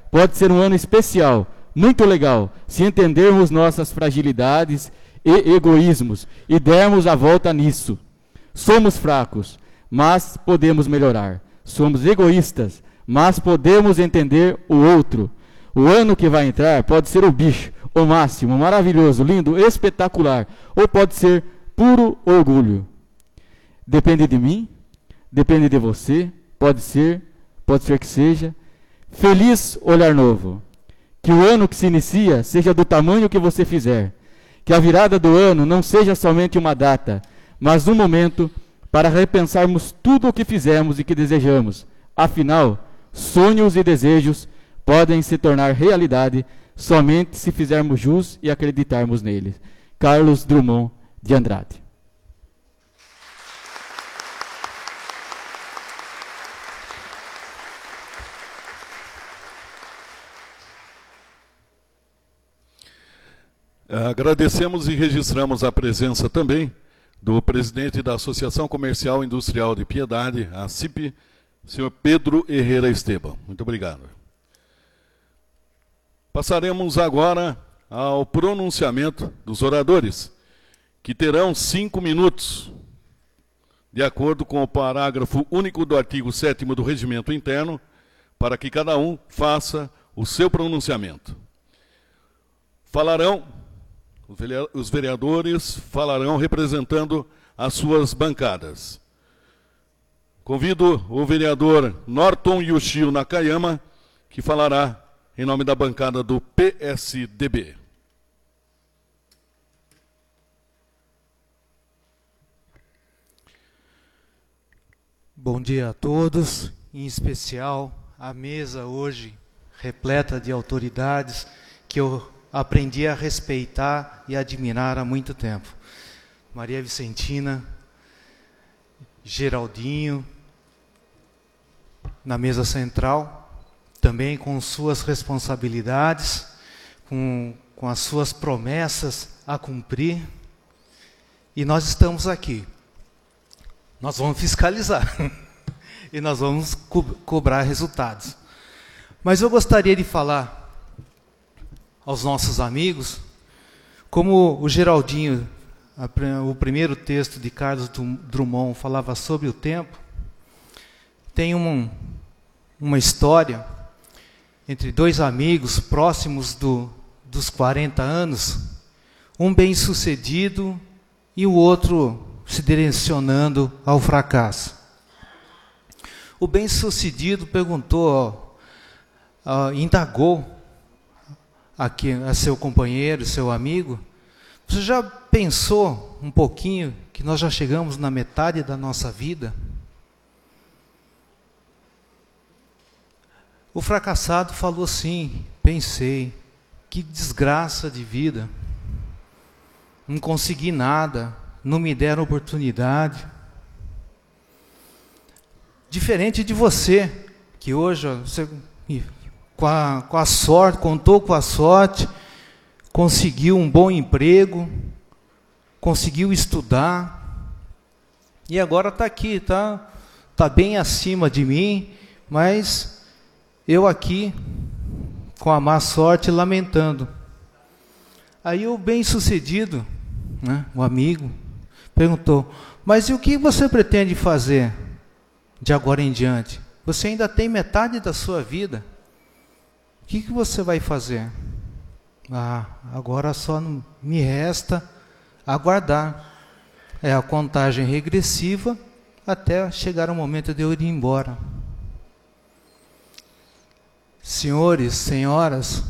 pode ser um ano especial, muito legal, se entendermos nossas fragilidades e egoísmos e dermos a volta nisso. Somos fracos, mas podemos melhorar. Somos egoístas, mas podemos entender o outro. O ano que vai entrar pode ser o bicho, o máximo, maravilhoso, lindo, espetacular, ou pode ser puro orgulho. Depende de mim, depende de você, pode ser, pode ser que seja. Feliz olhar novo. Que o ano que se inicia seja do tamanho que você fizer. Que a virada do ano não seja somente uma data, mas um momento para repensarmos tudo o que fizemos e que desejamos. Afinal, sonhos e desejos podem se tornar realidade somente se fizermos jus e acreditarmos neles. Carlos Drummond de Andrade. Agradecemos e registramos a presença também do presidente da Associação Comercial e Industrial de Piedade, a C I P, senhor Pedro Herrera Esteban. Muito obrigado. Passaremos agora ao pronunciamento dos oradores, que terão cinco minutos, de acordo com o parágrafo único do artigo sétimo do Regimento Interno, para que cada um faça o seu pronunciamento. Falarão, os vereadores falarão representando as suas bancadas. Convido o vereador Norton Yushio Nakayama, que falará em nome da bancada do P S D B. Bom dia a todos, em especial a mesa hoje repleta de autoridades que eu aprendi a respeitar e admirar há muito tempo. Maria Vicentina, Geraldinho, na mesa central, também com suas responsabilidades, com, com as suas promessas a cumprir. E nós estamos aqui. Nós vamos fiscalizar. E nós vamos co- cobrar resultados. Mas eu gostaria de falar aos nossos amigos, como o Geraldinho, a, o primeiro texto de Carlos Drummond falava sobre o tempo, tem um, uma história entre dois amigos próximos do, dos quarenta anos, um bem-sucedido e o outro se direcionando ao fracasso. O bem-sucedido perguntou, ó, ó, indagou aqui a seu companheiro, seu amigo, você já pensou um pouquinho que nós já chegamos na metade da nossa vida? O fracassado falou sim, pensei, que desgraça de vida, não consegui nada, não me deram oportunidade. Diferente de você, que hoje você, com, a, com a sorte, contou com a sorte, conseguiu um bom emprego, conseguiu estudar, e agora está aqui, está tá bem acima de mim, mas eu aqui, com a má sorte, lamentando. Aí o bem-sucedido, né, o amigo, perguntou, mas e o que você pretende fazer de agora em diante? Você ainda tem metade da sua vida. O que, que você vai fazer? Ah, agora só me resta aguardar. É a contagem regressiva até chegar o momento de eu ir embora. Senhores, senhoras,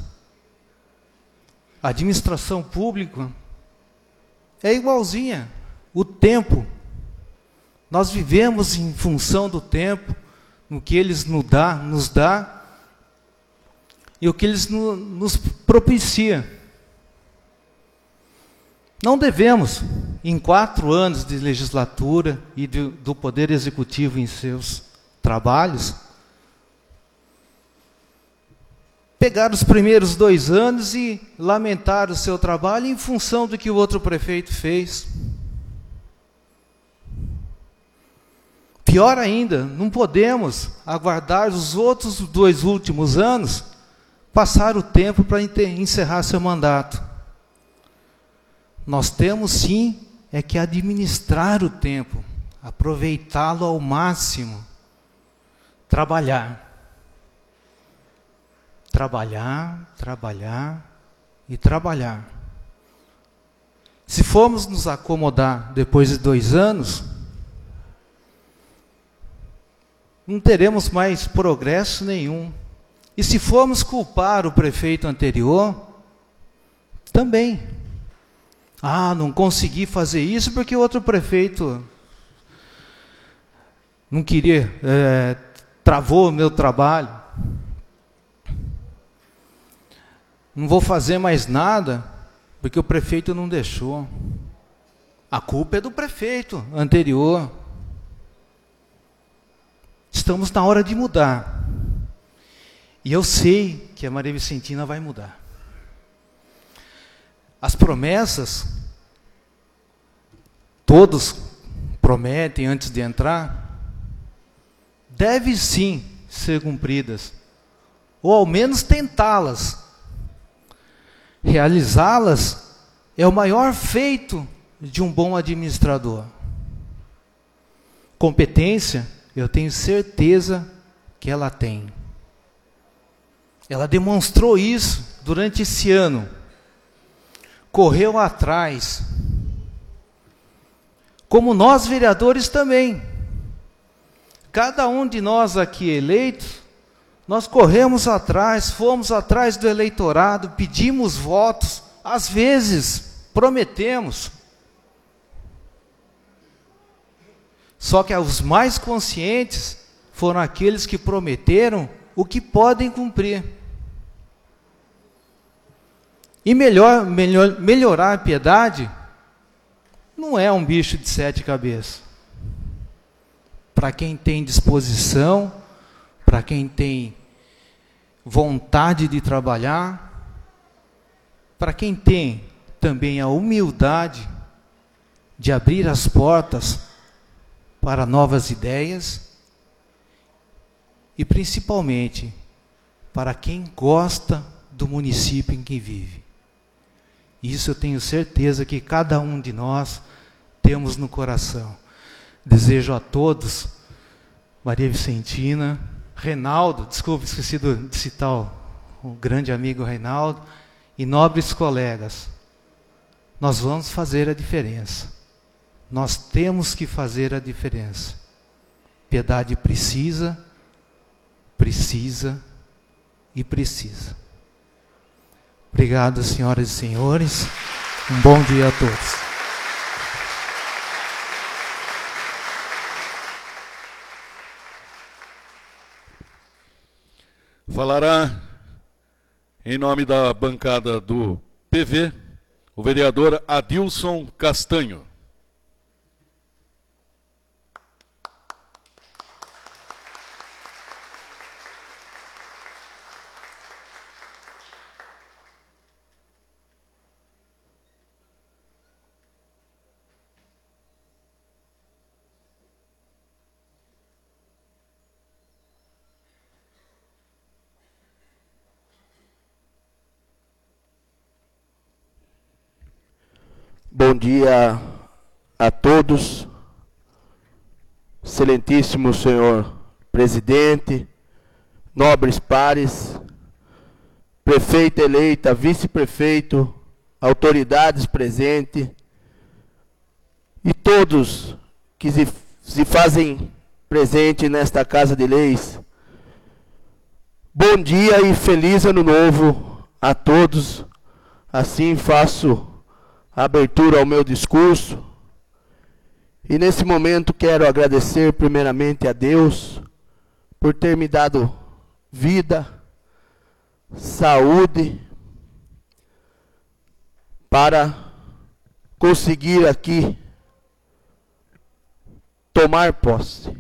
a administração pública é igualzinha. O tempo, nós vivemos em função do tempo, no que eles nos dá, nos dá e o que eles no, nos propicia. Não devemos, em quatro anos de legislatura e do, do Poder Executivo em seus trabalhos, pegar os primeiros dois anos e lamentar o seu trabalho em função do que o outro prefeito fez. Pior ainda, não podemos aguardar os outros dois últimos anos passar o tempo para encerrar seu mandato. Nós temos sim é que administrar o tempo, aproveitá-lo ao máximo, trabalhar. Trabalhar, trabalhar e trabalhar. Se formos nos acomodar depois de dois anos, não teremos mais progresso nenhum. E se formos culpar o prefeito anterior, também. Ah, não consegui fazer isso porque o outro prefeito não queria, é, travou o meu trabalho. Não vou fazer mais nada porque o prefeito não deixou. A culpa é do prefeito anterior. Estamos na hora de mudar. E eu sei que a Maria Vicentina vai mudar. As promessas, todos prometem antes de entrar, devem sim ser cumpridas, ou ao menos tentá-las. Realizá-las é o maior feito de um bom administrador. Competência, eu tenho certeza que ela tem. Ela demonstrou isso durante esse ano. Correu atrás. Como nós, vereadores, também. Cada um de nós aqui eleitos, nós corremos atrás, fomos atrás do eleitorado, pedimos votos, às vezes prometemos. Só que os mais conscientes foram aqueles que prometeram o que podem cumprir. E melhor, melhor, melhorar a Piedade não é um bicho de sete cabeças. Para quem tem disposição, para quem tem vontade de trabalhar, para quem tem também a humildade de abrir as portas para novas ideias e principalmente para quem gosta do município em que vive. Isso eu tenho certeza que cada um de nós temos no coração. Desejo a todos, Maria Vicentina, Reinaldo, desculpe, esqueci de citar o, o grande amigo Reinaldo, e nobres colegas, nós vamos fazer a diferença. Nós temos que fazer a diferença. Piedade precisa, precisa e precisa. Obrigado, senhoras e senhores. Um bom dia a todos. Falará, em nome da bancada do P V, o vereador Adilson Castanho. Bom dia a todos, excelentíssimo senhor presidente, nobres pares, prefeita eleita, vice-prefeito, autoridades presentes e todos que se, se fazem presente nesta Casa de Leis. Bom dia e feliz ano novo a todos. Assim faço a abertura ao meu discurso. E nesse momento quero agradecer primeiramente a Deus por ter me dado vida, saúde, para conseguir aqui tomar posse.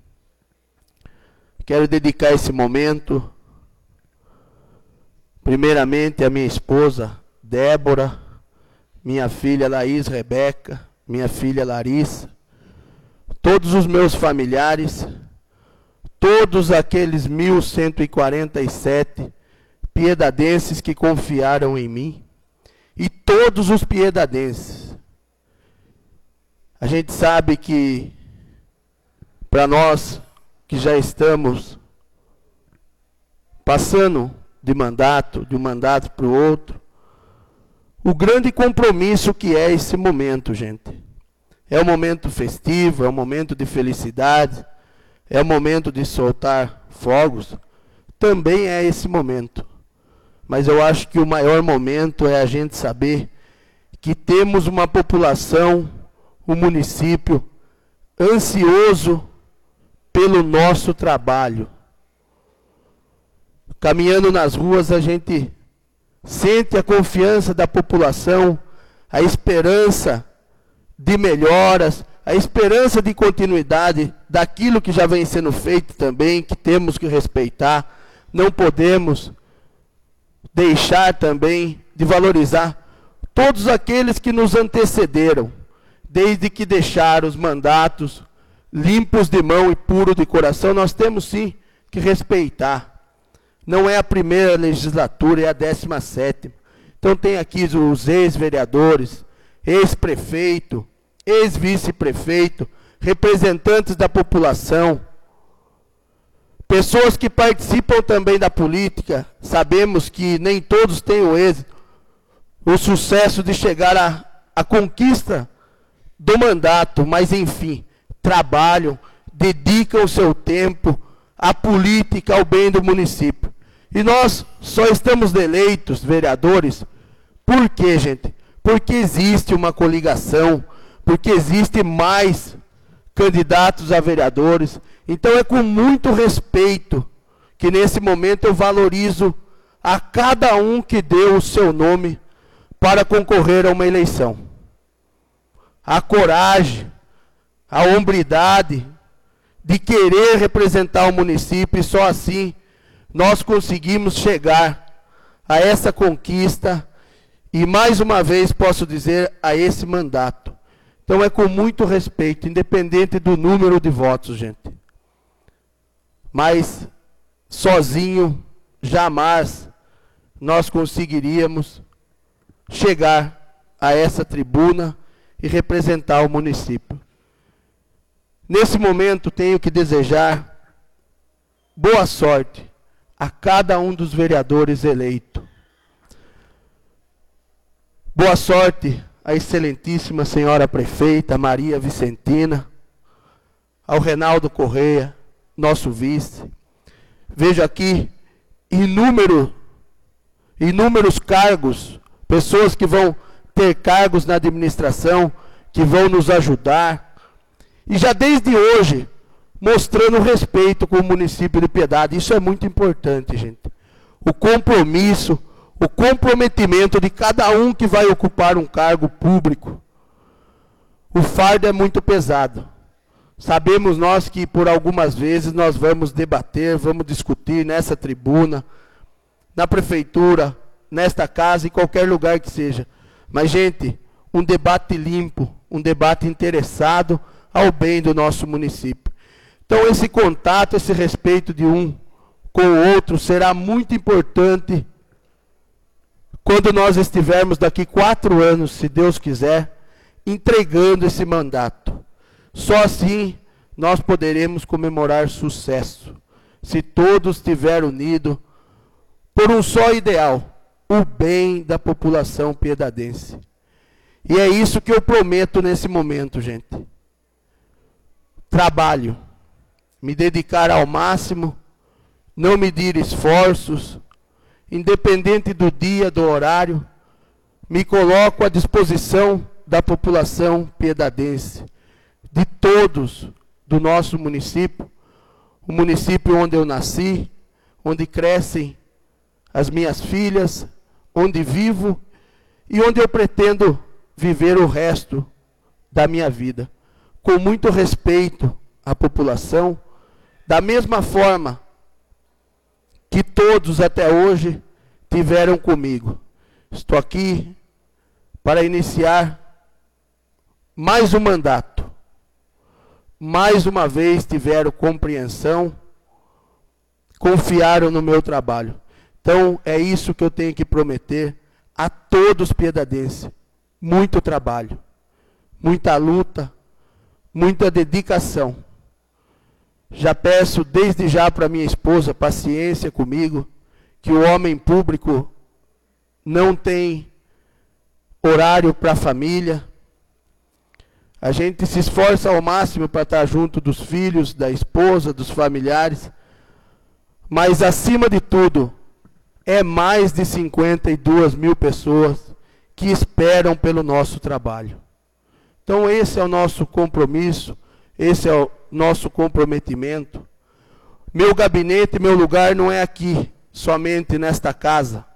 Quero dedicar esse momento primeiramente à minha esposa Débora, minha filha Laís Rebeca, minha filha Larissa, todos os meus familiares, todos aqueles mil cento e quarenta e sete piedadenses que confiaram em mim e todos os piedadenses. A gente sabe que, para nós que já estamos passando de mandato, de um mandato para o outro, o grande compromisso que é esse momento, gente. É um momento festivo, é um momento de felicidade, é um momento de soltar fogos, também é esse momento. Mas eu acho que o maior momento é a gente saber que temos uma população, um município, ansioso pelo nosso trabalho. Caminhando nas ruas, a gente sente a confiança da população, a esperança de melhoras, a esperança de continuidade daquilo que já vem sendo feito também, que temos que respeitar. Não podemos deixar também de valorizar todos aqueles que nos antecederam, desde que deixaram os mandatos limpos de mão e puros de coração. Nós temos sim que respeitar. Não é a primeira legislatura, é a décima sétima. Então tem aqui os ex-vereadores, ex-prefeito, ex-vice-prefeito, representantes da população, pessoas que participam também da política. Sabemos que nem todos têm o êxito, o sucesso de chegar à, à conquista do mandato, mas enfim, trabalham, dedicam o seu tempo à política, ao bem do município. E nós só estamos eleitos vereadores, por quê, gente? Porque existe uma coligação, porque existe mais candidatos a vereadores. Então é com muito respeito que nesse momento eu valorizo a cada um que deu o seu nome para concorrer a uma eleição. A coragem, a hombridade de querer representar o município, e só assim nós conseguimos chegar a essa conquista e, mais uma vez, posso dizer, a esse mandato. Então é com muito respeito, independente do número de votos, gente. Mas, sozinho, jamais nós conseguiríamos chegar a essa tribuna e representar o município. Nesse momento, tenho que desejar boa sorte a cada um dos vereadores eleitos. Boa sorte à excelentíssima senhora prefeita Maria Vicentina, ao Reinaldo Correia, nosso vice. Vejo aqui inúmero, inúmeros cargos, pessoas que vão ter cargos na administração, que vão nos ajudar. E já desde hoje, mostrando respeito com o município de Piedade. Isso é muito importante, gente. O compromisso, o comprometimento de cada um que vai ocupar um cargo público. O fardo é muito pesado. Sabemos nós que por algumas vezes nós vamos debater, vamos discutir nessa tribuna, na prefeitura, nesta casa, em qualquer lugar que seja. Mas, gente, um debate limpo, um debate interessado ao bem do nosso município. Então, esse contato, esse respeito de um com o outro será muito importante quando nós estivermos daqui quatro anos, se Deus quiser, entregando esse mandato. Só assim nós poderemos comemorar sucesso, se todos estiverem unidos por um só ideal, o bem da população piedadense. E é isso que eu prometo nesse momento, gente. Trabalho, me dedicar ao máximo, não medir esforços, independente do dia, do horário, me coloco à disposição da população piedadense, de todos do nosso município, o município onde eu nasci, onde crescem as minhas filhas, onde vivo e onde eu pretendo viver o resto da minha vida, com muito respeito à população, da mesma forma que todos até hoje tiveram comigo. Estou aqui para iniciar mais um mandato. Mais uma vez tiveram compreensão, confiaram no meu trabalho. Então, é isso que eu tenho que prometer a todos piedadenses. Muito trabalho, muita luta, muita dedicação. Já peço desde já para minha esposa paciência comigo, que o homem público não tem horário para a família. A gente se esforça ao máximo para estar junto dos filhos, da esposa, dos familiares, mas acima de tudo, é mais de cinquenta e duas mil pessoas que esperam pelo nosso trabalho. Então esse é o nosso compromisso, esse é o nosso comprometimento. Meu gabinete, meu lugar não é aqui, somente nesta casa.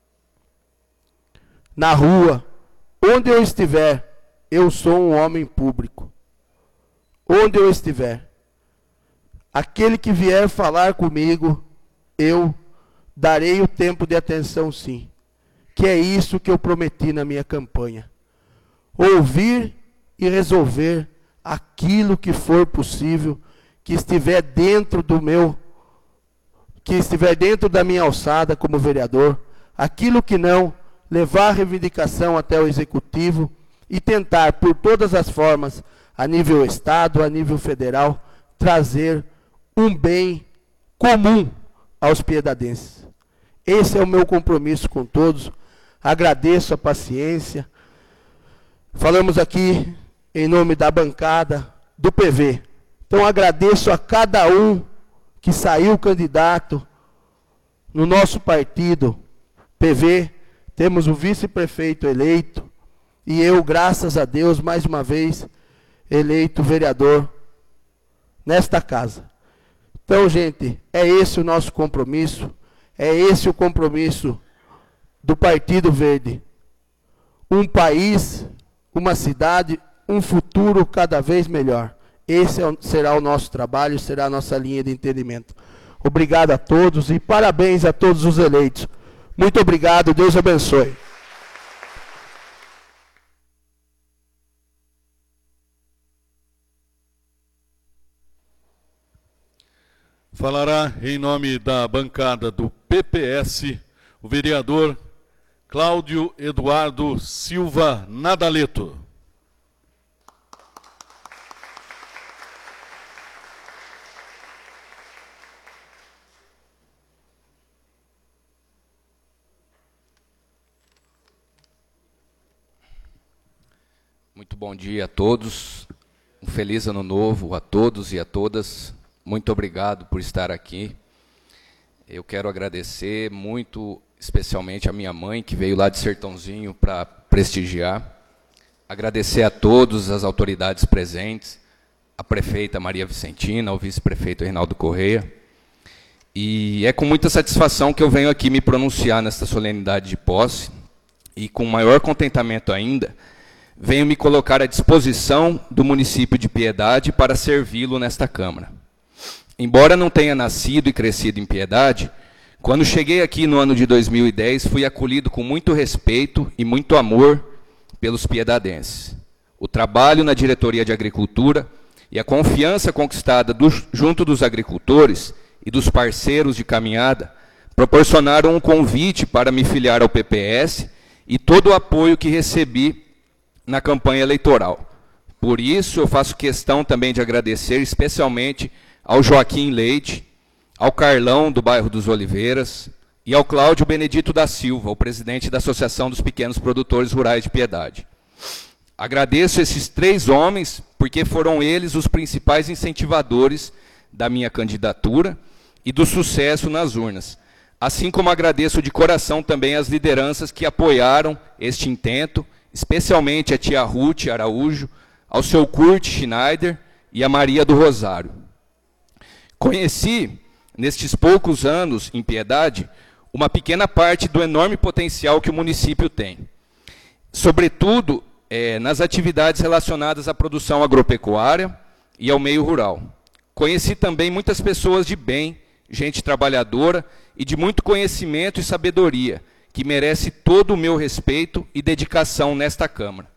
Na rua, onde eu estiver, eu sou um homem público. Onde eu estiver, aquele que vier falar comigo, eu darei o tempo de atenção, sim. Que é isso que eu prometi na minha campanha. Ouvir e resolver aquilo que for possível, que estiver dentro do meu, que estiver dentro da minha alçada como vereador. Aquilo que não, levar a reivindicação até o executivo e tentar, por todas as formas, a nível estado, a nível federal, trazer um bem comum aos piedadenses. Esse é o meu compromisso com todos. Agradeço a paciência. Falamos aqui em nome da bancada do P V. Então agradeço a cada um que saiu candidato no nosso partido P V. Temos o vice-prefeito eleito e eu, graças a Deus, mais uma vez eleito vereador nesta casa. Então, gente, é esse o nosso compromisso. É esse o compromisso do Partido Verde. Um país, uma cidade, um futuro cada vez melhor. Esse será o nosso trabalho, será a nossa linha de entendimento. Obrigado a todos e parabéns a todos os eleitos. Muito obrigado, Deus abençoe. Falará em nome da bancada do P P S, o vereador Cláudio Eduardo Silva Nadaleto. Muito bom dia a todos, um feliz ano novo a todos e a todas. Muito obrigado por estar aqui. Eu quero agradecer muito, especialmente a minha mãe, que veio lá de Sertãozinho para prestigiar. Agradecer a todos as autoridades presentes, a prefeita Maria Vicentina, ao vice-prefeito Reinaldo Correia. E é com muita satisfação que eu venho aqui me pronunciar nesta solenidade de posse, e com maior contentamento ainda, venho me colocar à disposição do município de Piedade para servi-lo nesta Câmara. Embora não tenha nascido e crescido em Piedade, quando cheguei aqui no ano de dois mil e dez, fui acolhido com muito respeito e muito amor pelos piedadenses. O trabalho na diretoria de agricultura e a confiança conquistada do, junto dos agricultores e dos parceiros de caminhada proporcionaram um convite para me filiar ao P P S e todo o apoio que recebi na campanha eleitoral. Por isso, eu faço questão também de agradecer especialmente ao Joaquim Leite, ao Carlão, do bairro dos Oliveiras, e ao Cláudio Benedito da Silva, o presidente da Associação dos Pequenos Produtores Rurais de Piedade. Agradeço esses três homens, porque foram eles os principais incentivadores da minha candidatura e do sucesso nas urnas. Assim como agradeço de coração também as lideranças que apoiaram este intento, especialmente a tia Ruth Araújo, ao seu Kurt Schneider e a Maria do Rosário. Conheci, nestes poucos anos em Piedade, uma pequena parte do enorme potencial que o município tem. Sobretudo, é, nas atividades relacionadas à produção agropecuária e ao meio rural. Conheci também muitas pessoas de bem, gente trabalhadora e de muito conhecimento e sabedoria, que merece todo o meu respeito e dedicação nesta Câmara.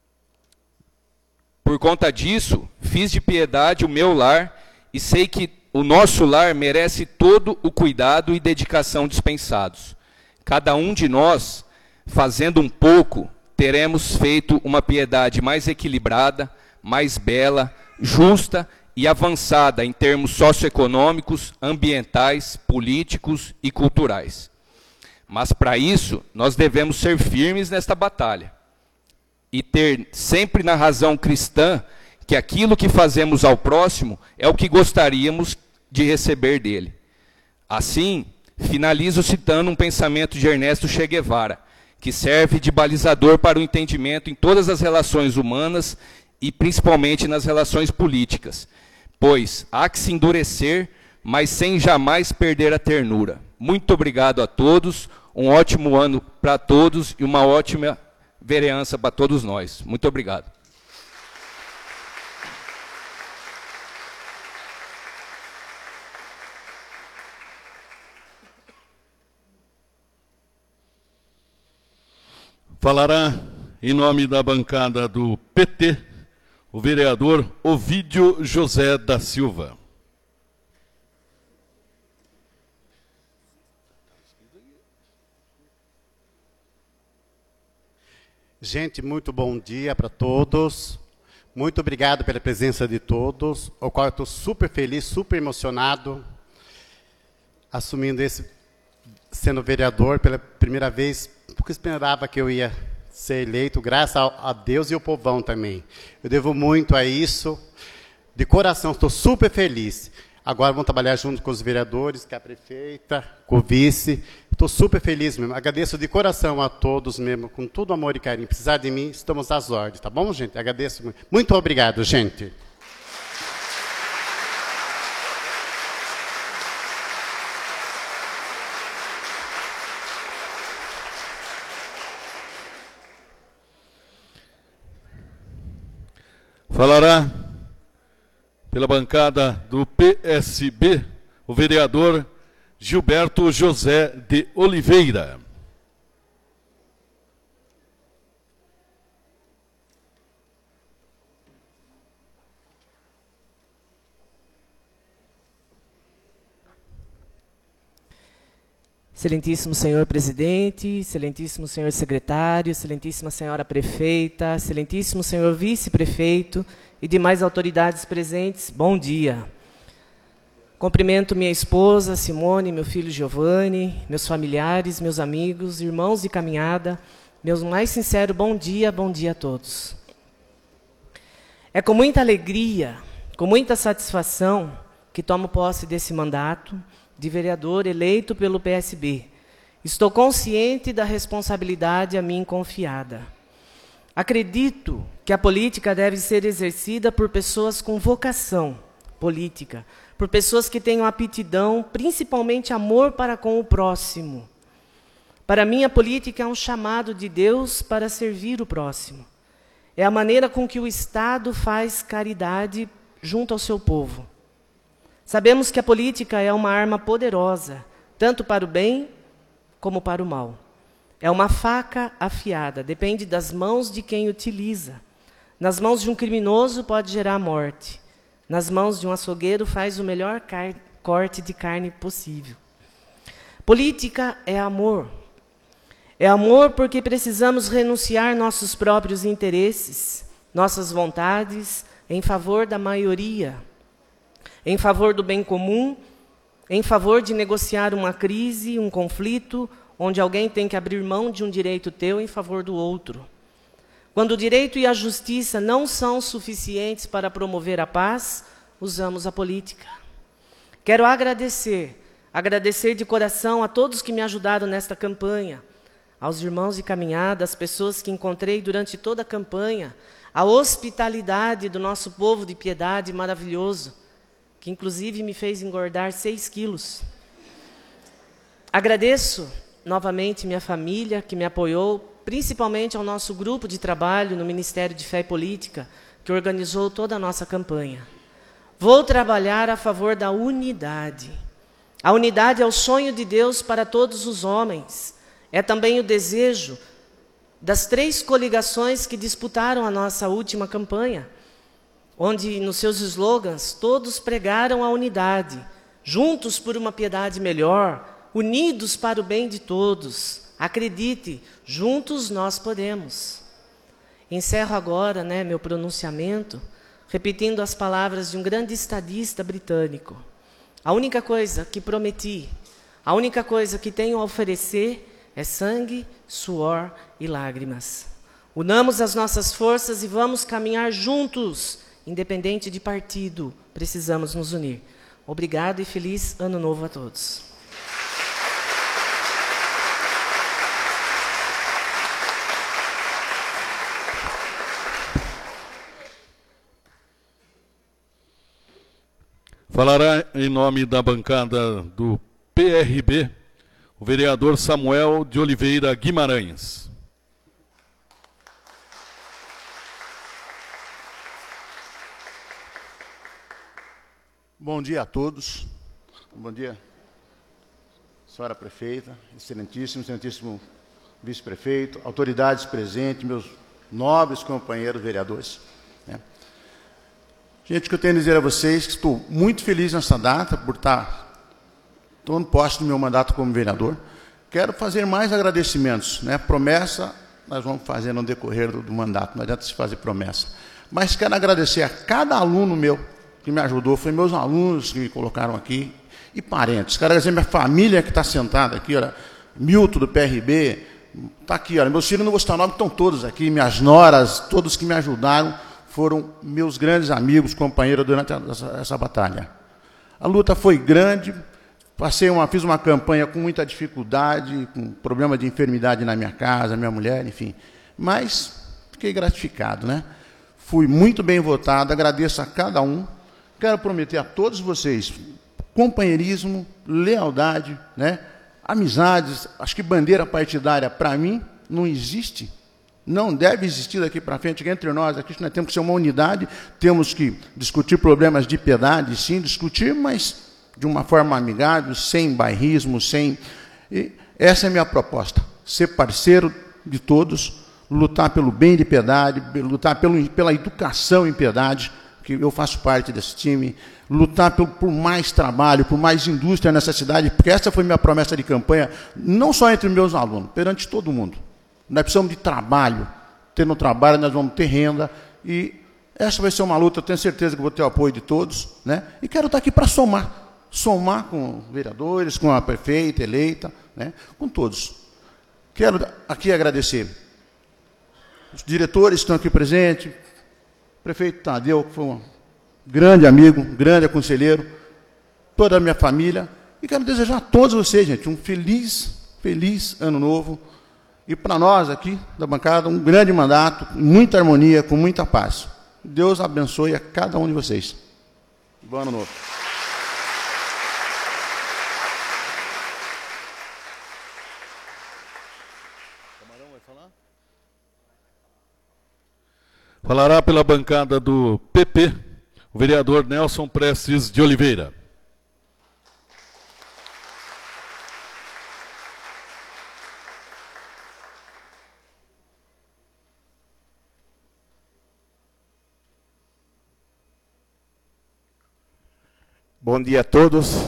Por conta disso, fiz de Piedade o meu lar e sei que o nosso lar merece todo o cuidado e dedicação dispensados. Cada um de nós, fazendo um pouco, teremos feito uma piedade mais equilibrada, mais bela, justa e avançada em termos socioeconômicos, ambientais, políticos e culturais. Mas para isso, nós devemos ser firmes nesta batalha e ter sempre na razão cristã que aquilo que fazemos ao próximo é o que gostaríamos de receber dele. Assim, finalizo citando um pensamento de Ernesto Che Guevara, que serve de balizador para o entendimento em todas as relações humanas e principalmente nas relações políticas, pois há que se endurecer, mas sem jamais perder a ternura. Muito obrigado a todos, um ótimo ano para todos e uma ótima vereança para todos nós. Muito obrigado. Falará em nome da bancada do P T, o vereador Ovídio José da Silva. Gente, muito bom dia para todos. Muito obrigado pela presença de todos, ao qual eu estou super feliz, super emocionado, assumindo esse, sendo vereador pela primeira vez, porque eu esperava que eu ia ser eleito, graças a Deus e ao povão também. Eu devo muito a isso, de coração, estou super feliz. Agora vamos trabalhar junto com os vereadores, com a prefeita, com o vice. Estou super feliz mesmo. Agradeço de coração a todos mesmo, com todo amor e carinho. Precisar de mim, estamos às ordens, tá bom, gente? Agradeço muito. Muito obrigado, gente. Falará pela bancada do P S B, o vereador Gilberto José de Oliveira. Excelentíssimo senhor presidente, excelentíssimo senhor secretário, excelentíssima senhora prefeita, excelentíssimo senhor vice-prefeito e demais autoridades presentes, bom dia. Cumprimento minha esposa, Simone, meu filho Giovanni, meus familiares, meus amigos, irmãos de caminhada, meu mais sincero bom dia, bom dia a todos. É com muita alegria, com muita satisfação que tomo posse desse mandato de vereador eleito pelo P S B. Estou consciente da responsabilidade a mim confiada. Acredito que a política deve ser exercida por pessoas com vocação política, por pessoas que tenham aptidão, principalmente amor para com o próximo. Para mim, a política é um chamado de Deus para servir o próximo. É a maneira com que o Estado faz caridade junto ao seu povo. Sabemos que a política é uma arma poderosa, tanto para o bem como para o mal. É uma faca afiada, depende das mãos de quem utiliza. Nas mãos de um criminoso pode gerar morte. Nas mãos de um açougueiro faz o melhor corte de carne possível. Política é amor. É amor porque precisamos renunciar nossos próprios interesses, nossas vontades, em favor da maioria, em favor do bem comum, em favor de negociar uma crise, um conflito, onde alguém tem que abrir mão de um direito teu em favor do outro. Quando o direito e a justiça não são suficientes para promover a paz, usamos a política. Quero agradecer, agradecer de coração a todos que me ajudaram nesta campanha, aos irmãos de caminhada, às pessoas que encontrei durante toda a campanha, a hospitalidade do nosso povo de piedade maravilhoso, que inclusive me fez engordar seis quilos. Agradeço novamente minha família, que me apoiou, principalmente ao nosso grupo de trabalho no Ministério de Fé e Política, que organizou toda a nossa campanha. Vou trabalhar a favor da unidade. A unidade é o sonho de Deus para todos os homens. É também o desejo das três coligações que disputaram a nossa última campanha. onde nos seus slogans todos pregaram a unidade, juntos por uma piedade melhor, unidos para o bem de todos. Acredite, juntos nós podemos. Encerro agora, né, meu pronunciamento, repetindo as palavras de um grande estadista britânico. A única coisa que prometi, a única coisa que tenho a oferecer é sangue, suor e lágrimas. Unamos as nossas forças e vamos caminhar juntos, independente de partido. Precisamos nos unir. Obrigado e feliz Ano Novo a todos. Falará em nome da bancada do P R B, o vereador Samuel de Oliveira Guimarães. Bom dia a todos. Bom dia, senhora prefeita, excelentíssimo, excelentíssimo vice-prefeito, autoridades presentes, meus nobres companheiros vereadores. Né? Gente, o que eu tenho a dizer a vocês é que estou muito feliz nessa data por estar tomando posse do meu mandato como vereador. Quero fazer mais agradecimentos. Né? Promessa nós vamos fazer no decorrer do, do mandato, não adianta se fazer promessa. Mas quero agradecer a cada aluno meu que me ajudou, foi meus alunos que me colocaram aqui, e parentes. Quero agradecer a minha família que está sentada aqui, olha, Milton do P R B, está aqui, olha, meus filhos não vou citar nome, estão todos aqui, minhas noras, todos que me ajudaram, foram meus grandes amigos, companheiros durante essa, essa batalha. A luta foi grande, passei uma, fiz uma campanha com muita dificuldade, com problema de enfermidade na minha casa, minha mulher, enfim. Mas fiquei gratificado, né? Fui muito bem votado, agradeço a cada um. Quero prometer a todos vocês companheirismo, lealdade, né? Amizades. Acho que bandeira partidária, para mim, não existe. Não deve existir daqui para frente. Entre nós, aqui nós temos que ser uma unidade, temos que discutir problemas de piedade, sim, discutir, mas de uma forma amigável, sem bairrismo, sem... E essa é a minha proposta, ser parceiro de todos, lutar pelo bem de piedade, lutar pelo, pela educação em piedade, que eu faço parte desse time, lutar por, por mais trabalho, por mais indústria nessa cidade, porque essa foi minha promessa de campanha, não só entre meus alunos, perante todo mundo. Nós precisamos de trabalho. Tendo trabalho, nós vamos ter renda. E essa vai ser uma luta, eu tenho certeza que vou ter o apoio de todos. Né? E quero estar aqui para somar. Somar com vereadores, com a prefeita eleita, né? Com todos. Quero aqui agradecer os diretores que estão aqui presentes, o prefeito Tadeu, que foi um grande amigo, um grande conselheiro, toda a minha família. E quero desejar a todos vocês, gente, um feliz, feliz ano novo. E para nós aqui da bancada, um grande mandato, muita harmonia, com muita paz. Deus abençoe a cada um de vocês. Bom ano novo. Falará pela bancada do P P, o vereador Nelson Prestes de Oliveira. Bom dia a todos.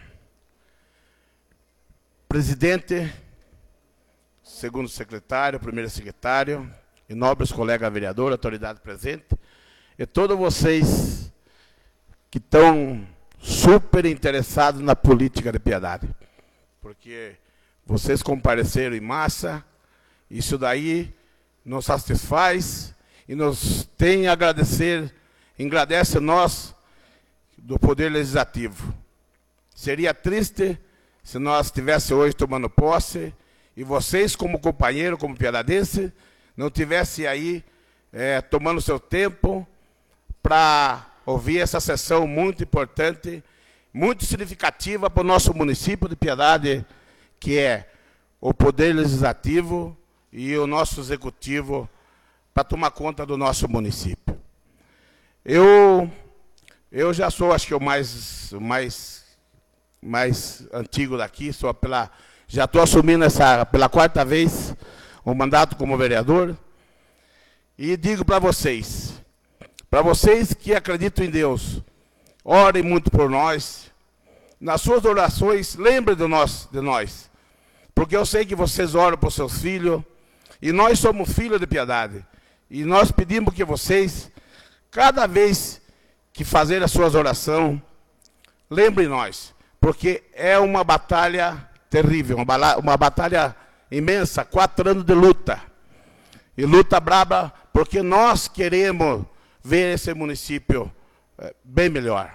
Presidente, segundo secretário, primeiro secretário, e nobres colegas vereadores, autoridade presente, e todos vocês que estão super interessados na política de piedade, porque vocês compareceram em massa, isso daí nos satisfaz e nos tem a agradecer, agradece a nós do Poder Legislativo. Seria triste se nós estivéssemos hoje tomando posse e vocês, como companheiro, como piedadense, não tivessem aí é, tomando seu tempo para ouvir essa sessão muito importante, muito significativa para o nosso município de Piedade, que é o Poder Legislativo e o nosso Executivo, para tomar conta do nosso município. Eu, eu já sou, acho que, o mais, mais, mais antigo daqui, sou pela, já estou assumindo essa, pela quarta vez o mandato como vereador, e digo para vocês, Para vocês que acreditam em Deus, orem muito por nós. Nas suas orações, lembrem de nós, de nós. Porque eu sei que vocês oram por seus filhos. E nós somos filhos de piedade. E nós pedimos que vocês, cada vez que fazerem as suas orações, lembrem nós. Porque é uma batalha terrível, uma, uma batalha imensa, quatro anos de luta. E luta braba, porque nós queremos ver esse município é, bem melhor.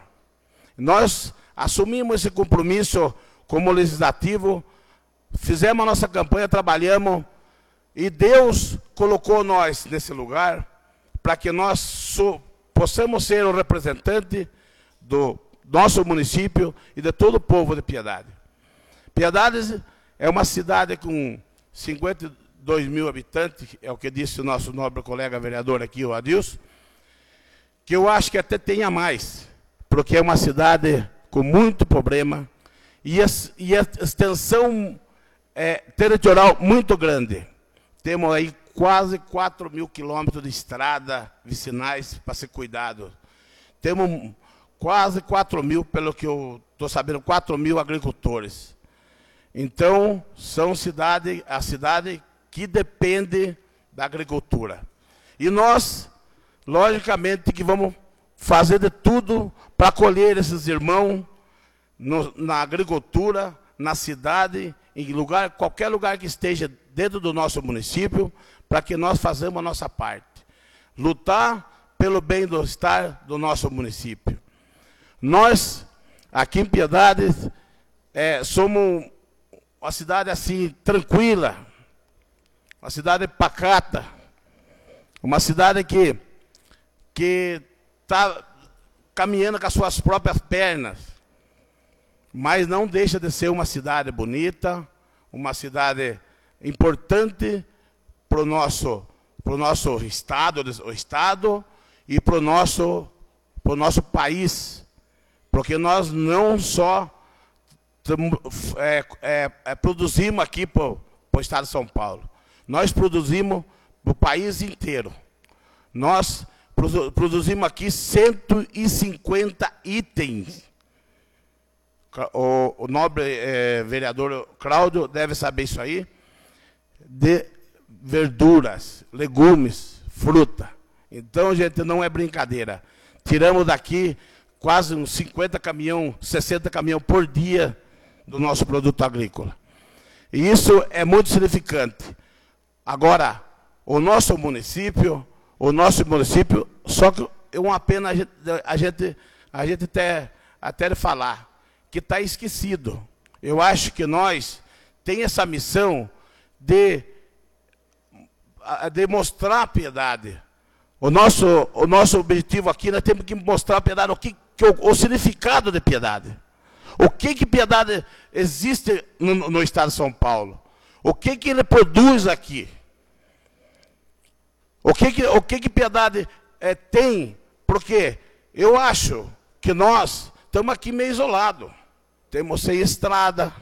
Nós assumimos esse compromisso como legislativo, fizemos a nossa campanha, trabalhamos, e Deus colocou nós nesse lugar para que nós so, possamos ser o representante do nosso município e de todo o povo de Piedade. Piedade é uma cidade com cinquenta e dois mil habitantes, é o que disse o nosso nobre colega vereador aqui, o Adilson, que eu acho que até tenha mais, porque é uma cidade com muito problema e a, e a extensão é, territorial muito grande. Temos aí quase quatro mil quilômetros de estrada vicinais para ser cuidado. Temos quase quatro mil, pelo que eu estou sabendo, quatro mil agricultores. Então, são cidade, a cidade que depende da agricultura. E nós, logicamente, que vamos fazer de tudo para acolher esses irmãos no, na agricultura, na cidade, em lugar, qualquer lugar que esteja dentro do nosso município, para que nós façamos a nossa parte. Lutar pelo bem-estar do nosso município. Nós, aqui em Piedade, é, somos uma cidade assim, tranquila, uma cidade pacata, uma cidade que que está caminhando com as suas próprias pernas, mas não deixa de ser uma cidade bonita, uma cidade importante para o nosso, pro nosso estado, o estado e para o nosso, pro nosso país, porque nós não só é, é, é, produzimos aqui para o estado de São Paulo, nós produzimos para o país inteiro. Nós produzimos aqui cento e cinquenta itens. O, o nobre é, vereador Cláudio deve saber isso aí, de verduras, legumes, fruta. Então, gente, não é brincadeira. Tiramos daqui quase uns cinquenta caminhões, sessenta caminhões por dia do nosso produto agrícola. E isso é muito significante. Agora, o nosso município, o nosso município, só que é uma pena a gente, a gente, a gente até, até falar, que está esquecido. Eu acho que nós temos essa missão de, de mostrar a piedade. O nosso, o nosso objetivo aqui, nós temos que mostrar a piedade, o, que, que, o, o significado de piedade. O que, que piedade existe no, no estado de São Paulo? O que, que ele produz aqui? O que, que, o que, que piedade é, tem? Porque eu acho que nós estamos aqui meio isolados. Temos sem estrada.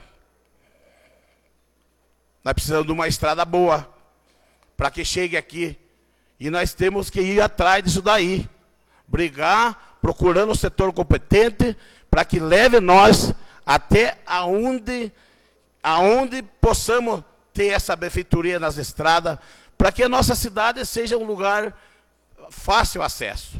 Nós precisamos de uma estrada boa para que chegue aqui. E nós temos que ir atrás disso daí. Brigar, procurando o setor competente para que leve nós até aonde, aonde possamos ter essa benfeitoria nas estradas, para que a nossa cidade seja um lugar fácil acesso.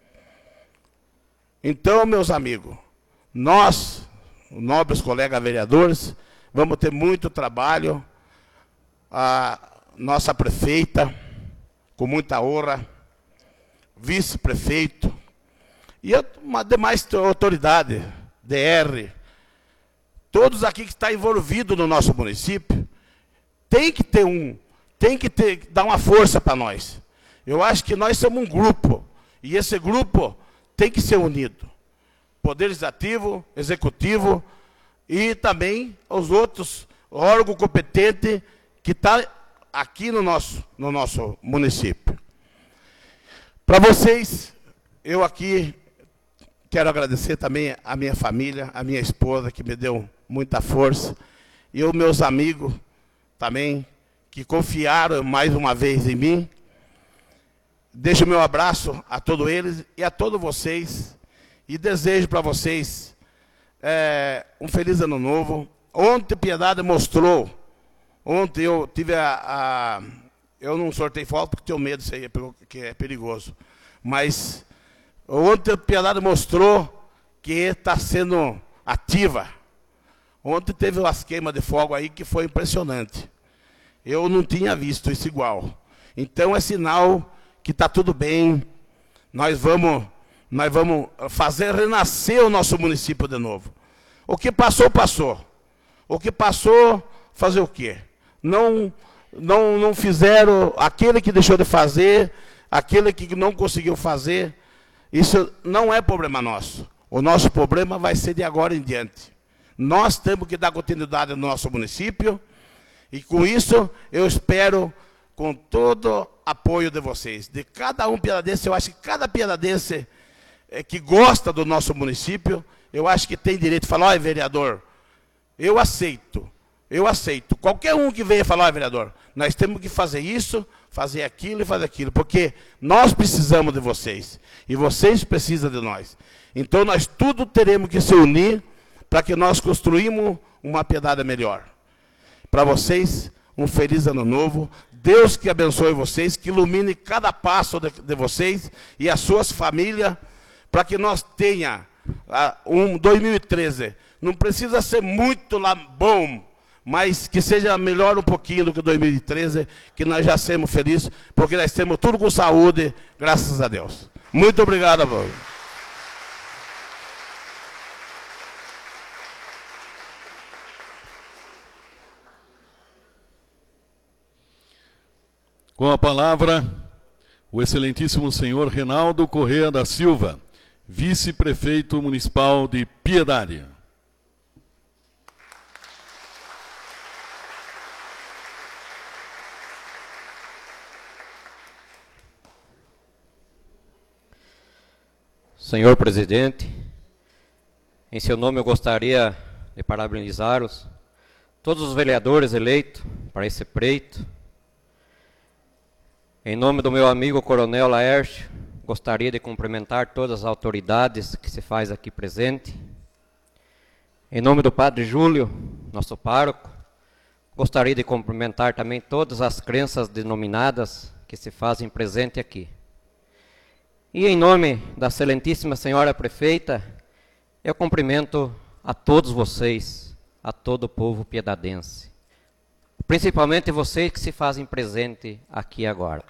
Então, meus amigos, nós, nobres colegas vereadores, vamos ter muito trabalho. A nossa prefeita, com muita honra, vice-prefeito, e uma demais autoridade, D R, todos aqui que estão envolvidos no nosso município, tem que ter um, tem que ter, dar uma força para nós. Eu acho que nós somos um grupo, e esse grupo tem que ser unido. Poder Legislativo, Executivo, e também os outros órgãos competentes que estão aqui no nosso, no nosso município. Para vocês, eu aqui quero agradecer também a minha família, a minha esposa, que me deu muita força, e os meus amigos também, que confiaram mais uma vez em mim. deixo o meu abraço a todos eles e a todos vocês. E desejo para vocês é, um feliz ano novo. Ontem Piedade mostrou, ontem eu tive a, a eu não sortei foto porque tenho medo disso aí, que é perigoso. Mas ontem Piedade mostrou que está sendo ativa. Ontem teve umas queimas de fogo aí que foi impressionante. Eu não tinha visto isso igual. Então é sinal que está tudo bem. Nós vamos, nós vamos fazer renascer o nosso município de novo. O que passou, passou. O que passou, fazer o quê? Não, não, não fizeram, aquele que deixou de fazer, aquele que não conseguiu fazer, isso não é problema nosso. O nosso problema vai ser de agora em diante. Nós temos que dar continuidade no nosso município, e com isso eu espero, com todo o apoio de vocês, de cada um piedadense. Eu acho que cada piedadense é, que gosta do nosso município, eu acho que tem direito de falar: olha, vereador, eu aceito, eu aceito. Qualquer um que venha falar: olha, vereador, nós temos que fazer isso, fazer aquilo e fazer aquilo, porque nós precisamos de vocês, e vocês precisam de nós. Então nós tudo teremos que se unir para que nós construímos uma Piedade melhor. Para vocês, um feliz ano novo. Deus que abençoe vocês, que ilumine cada passo de, de vocês e as suas famílias, para que nós tenha uh, um dois mil e treze. Não precisa ser muito lá bom, mas que seja melhor um pouquinho do que dois mil e treze, que nós já seremos felizes, porque nós temos tudo com saúde, graças a Deus. Muito obrigado, avô. Com a palavra, o excelentíssimo senhor Reinaldo Corrêa da Silva, vice-prefeito municipal de Piedade. Senhor presidente, em seu nome eu gostaria de parabenizar-os, todos os vereadores eleitos para esse pleito. Em nome do meu amigo Coronel Laércio, gostaria de cumprimentar todas as autoridades que se faz aqui presente. Em nome do Padre Júlio, nosso pároco, gostaria de cumprimentar também todas as crenças denominadas que se fazem presente aqui. E em nome da excelentíssima senhora prefeita, eu cumprimento a todos vocês, a todo o povo piedadense. Principalmente vocês que se fazem presente aqui agora.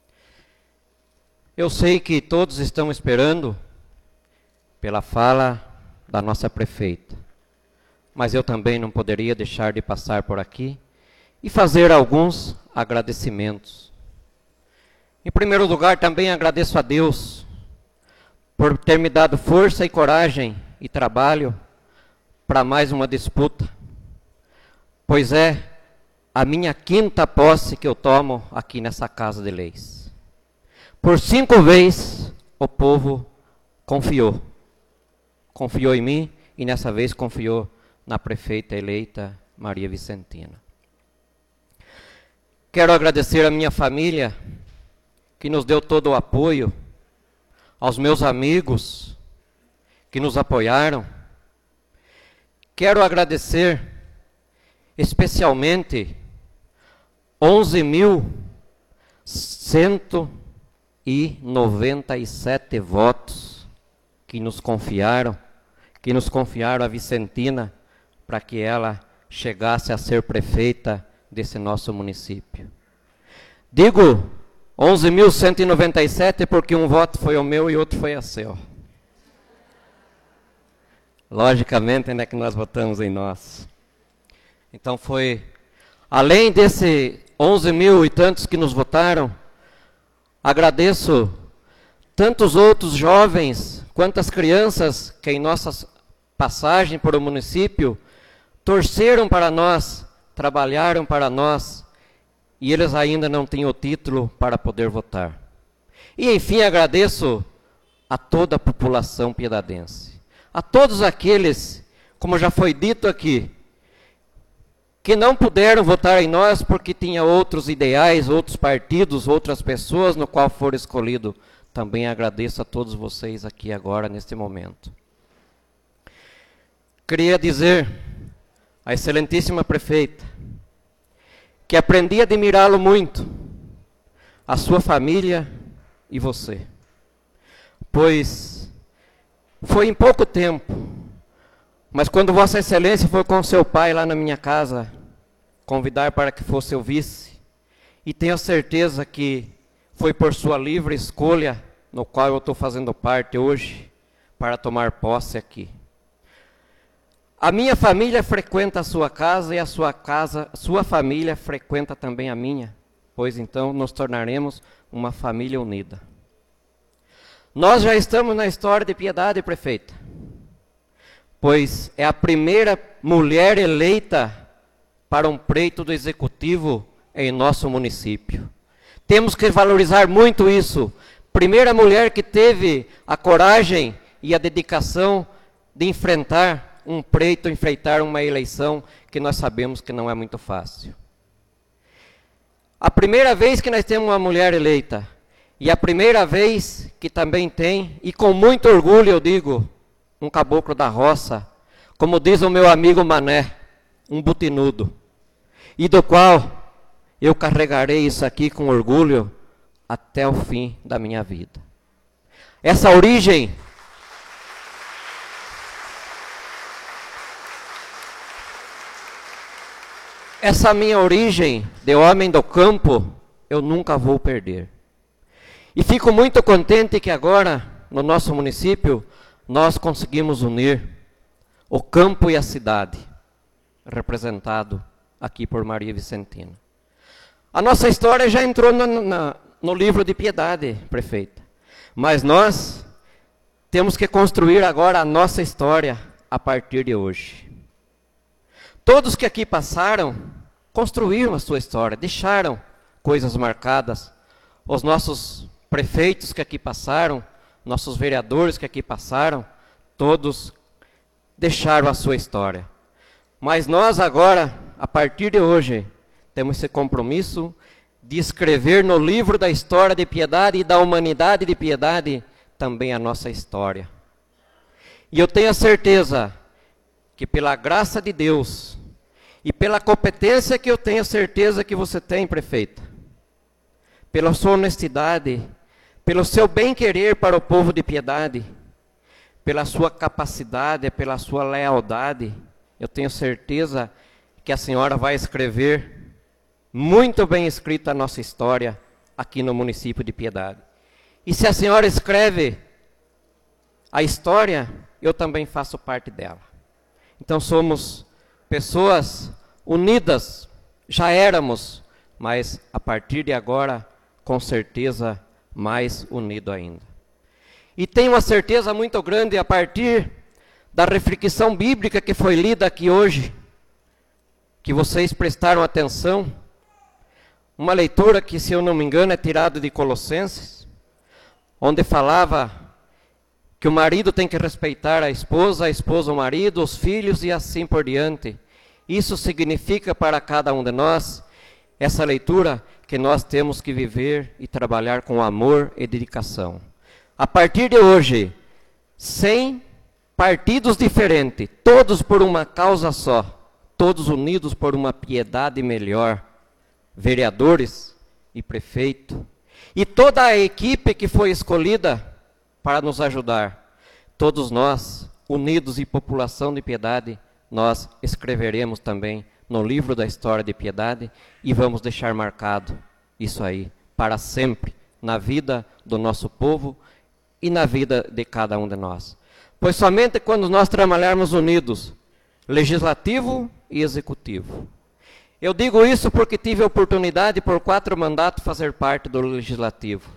Eu sei que todos estão esperando pela fala da nossa prefeita, mas eu também não poderia deixar de passar por aqui e fazer alguns agradecimentos. Em primeiro lugar, também agradeço a Deus por ter me dado força e coragem e trabalho para mais uma disputa, pois é a minha quinta posse que eu tomo aqui nessa Casa de Leis. Por cinco vezes o povo confiou. Confiou em mim e nessa vez confiou na prefeita eleita Maria Vicentina. Quero agradecer a minha família que nos deu todo o apoio, aos meus amigos que nos apoiaram. Quero agradecer especialmente onze mil cento e noventa e sete votos que nos confiaram, que nos confiaram a Vicentina para que ela chegasse a ser prefeita desse nosso município. Digo onze mil cento e noventa e sete porque um voto foi o meu e outro foi o seu. Logicamente, né, que nós votamos em nós. Então foi, além desse onze mil e tantos que nos votaram, agradeço tantos outros jovens, quantas crianças que em nossa passagem por o município torceram para nós, trabalharam para nós, e eles ainda não têm o título para poder votar. E enfim, agradeço a toda a população piedadense, a todos aqueles, como já foi dito aqui, que não puderam votar em nós porque tinha outros ideais, outros partidos, outras pessoas no qual foram escolhidos. Também agradeço a todos vocês aqui agora, neste momento. Queria dizer à excelentíssima prefeita que aprendi a admirá-lo muito, a sua família e você. Pois foi em pouco tempo, mas quando Vossa Excelência foi com seu pai lá na minha casa, convidar para que fosse eu vice, e tenho a certeza que foi por sua livre escolha, no qual eu estou fazendo parte hoje, para tomar posse aqui. A minha família frequenta a sua casa e a sua casa, sua família frequenta também a minha, pois então nos tornaremos uma família unida. Nós já estamos na história de Piedade, prefeita, pois é a primeira mulher eleita para um pleito do executivo em nosso município. Temos que valorizar muito isso. Primeira mulher que teve a coragem e a dedicação de enfrentar um pleito, enfrentar uma eleição que nós sabemos que não é muito fácil. A primeira vez que nós temos uma mulher eleita, e a primeira vez que também tem, e com muito orgulho eu digo, um caboclo da roça, como diz o meu amigo Mané, um butinudo, e do qual eu carregarei isso aqui com orgulho até o fim da minha vida. Essa origem, essa minha origem de homem do campo, eu nunca vou perder. E fico muito contente que agora, no nosso município, nós conseguimos unir o campo e a cidade, representado aqui por Maria Vicentina. A nossa história já entrou no, na, no livro de Piedade, prefeita. Mas nós temos que construir agora a nossa história a partir de hoje. Todos que aqui passaram, construíram a sua história, deixaram coisas marcadas. Os nossos prefeitos que aqui passaram, nossos vereadores que aqui passaram, todos deixaram a sua história. Mas nós agora, a partir de hoje, temos esse compromisso de escrever no livro da história de Piedade e da humanidade de Piedade também a nossa história. E eu tenho a certeza que pela graça de Deus e pela competência que eu tenho a certeza que você tem, prefeita, pela sua honestidade, pelo seu bem-querer para o povo de Piedade, pela sua capacidade, pela sua lealdade, eu tenho certeza que a senhora vai escrever muito bem escrita a nossa história aqui no município de Piedade. E se a senhora escreve a história, eu também faço parte dela. Então somos pessoas unidas, já éramos, mas a partir de agora, com certeza, mais unido ainda. E tenho uma certeza muito grande a partir da reflexão bíblica que foi lida aqui hoje, que vocês prestaram atenção, uma leitura que, se eu não me engano, é tirada de Colossenses, onde falava que o marido tem que respeitar a esposa, a esposa o marido, os filhos e assim por diante. Isso significa para cada um de nós, essa leitura, que nós temos que viver e trabalhar com amor e dedicação. A partir de hoje, sem partidos diferentes, todos por uma causa só, todos unidos por uma piedade melhor, vereadores e prefeito, e toda a equipe que foi escolhida para nos ajudar, todos nós, unidos e população de Piedade, nós escreveremos também no livro da história de Piedade e vamos deixar marcado isso aí para sempre na vida do nosso povo e na vida de cada um de nós. Pois somente quando nós trabalharmos unidos, legislativo e executivo. Eu digo isso porque tive a oportunidade por quatro mandatos fazer parte do legislativo.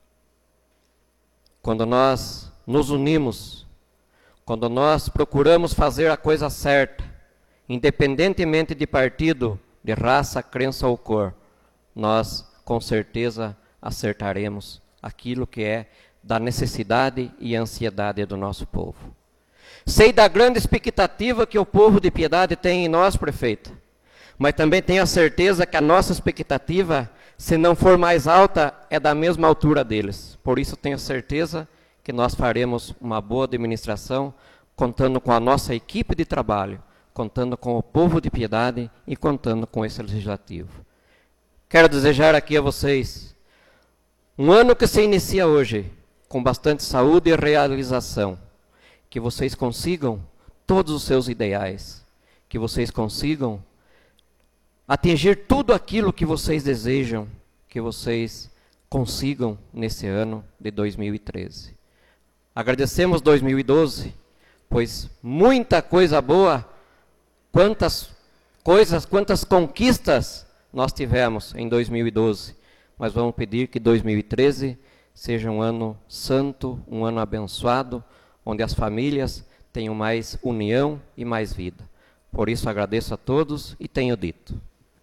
Quando nós nos unimos, quando nós procuramos fazer a coisa certa, independentemente de partido, de raça, crença ou cor, nós com certeza acertaremos aquilo que é da necessidade e ansiedade do nosso povo. Sei da grande expectativa que o povo de Piedade tem em nós, prefeita, Mas também tenho a certeza que a nossa expectativa, se não for mais alta, é da mesma altura deles. Por isso tenho certeza que nós faremos uma boa administração, contando com a nossa equipe de trabalho, contando com o povo de Piedade e contando com esse legislativo. Quero desejar aqui a vocês um ano que se inicia hoje, com bastante saúde e realização, que vocês consigam todos os seus ideais, que vocês consigam atingir tudo aquilo que vocês desejam, que vocês consigam nesse ano de dois mil e treze. Agradecemos dois mil e doze, pois muita coisa boa, quantas coisas, quantas conquistas nós tivemos em dois mil e doze, mas vamos pedir que dois mil e treze seja um ano santo, um ano abençoado, onde as famílias tenham mais união e mais vida. Por isso agradeço a todos e tenho dito.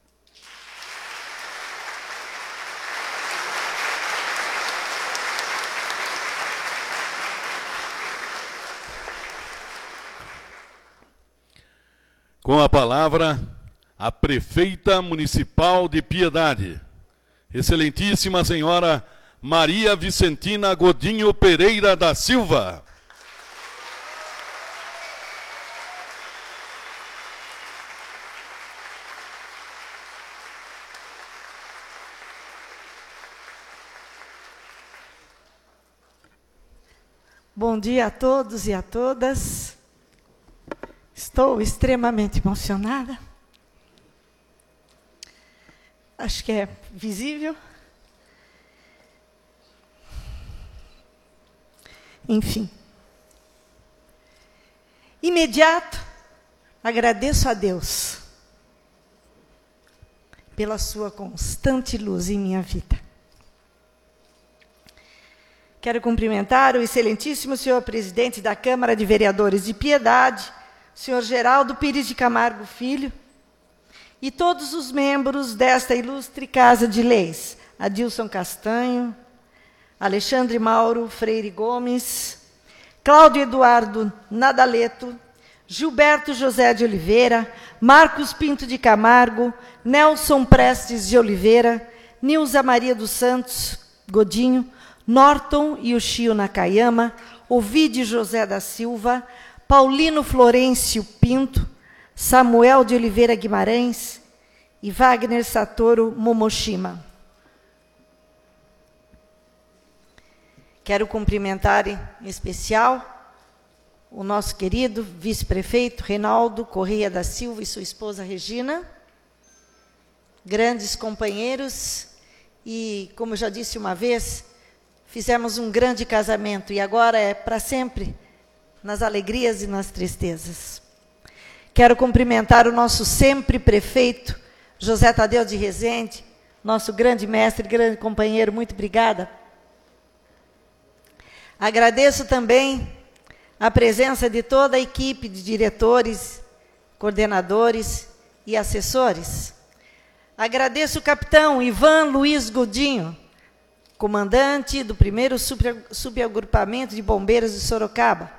Com a palavra, a prefeita municipal de Piedade, excelentíssima senhora Maria Vicentina Godinho Pereira da Silva. Bom dia a todos e a todas. Estou extremamente emocionada. Acho que é visível. Enfim. Imediato, agradeço a Deus pela sua constante luz em minha vida. Quero cumprimentar o excelentíssimo senhor presidente da Câmara de Vereadores de Piedade, senhor Geraldo Pires de Camargo Filho, e todos os membros desta ilustre Casa de Leis, Adilson Castanho, Alexandre Mauro Freire Gomes, Cláudio Eduardo Nadaleto, Gilberto José de Oliveira, Marcos Pinto de Camargo, Nelson Prestes de Oliveira, Nilza Maria dos Santos Godinho, Norton Yushio Nakayama, Ovídio José da Silva, Paulino Florencio Pinto, Samuel de Oliveira Guimarães e Wagner Satoru Momoshima. Quero cumprimentar em especial o nosso querido vice-prefeito Reinaldo Correia da Silva e sua esposa Regina, grandes companheiros, e, como eu já disse uma vez, fizemos um grande casamento, e agora é para sempre, nas alegrias e nas tristezas. Quero cumprimentar o nosso sempre prefeito, José Tadeu de Rezende, nosso grande mestre, grande companheiro, muito obrigada. Agradeço também a presença de toda a equipe de diretores, coordenadores e assessores. Agradeço o capitão Ivan Luiz Godinho, comandante do primeiro subagrupamento de bombeiros de Sorocaba.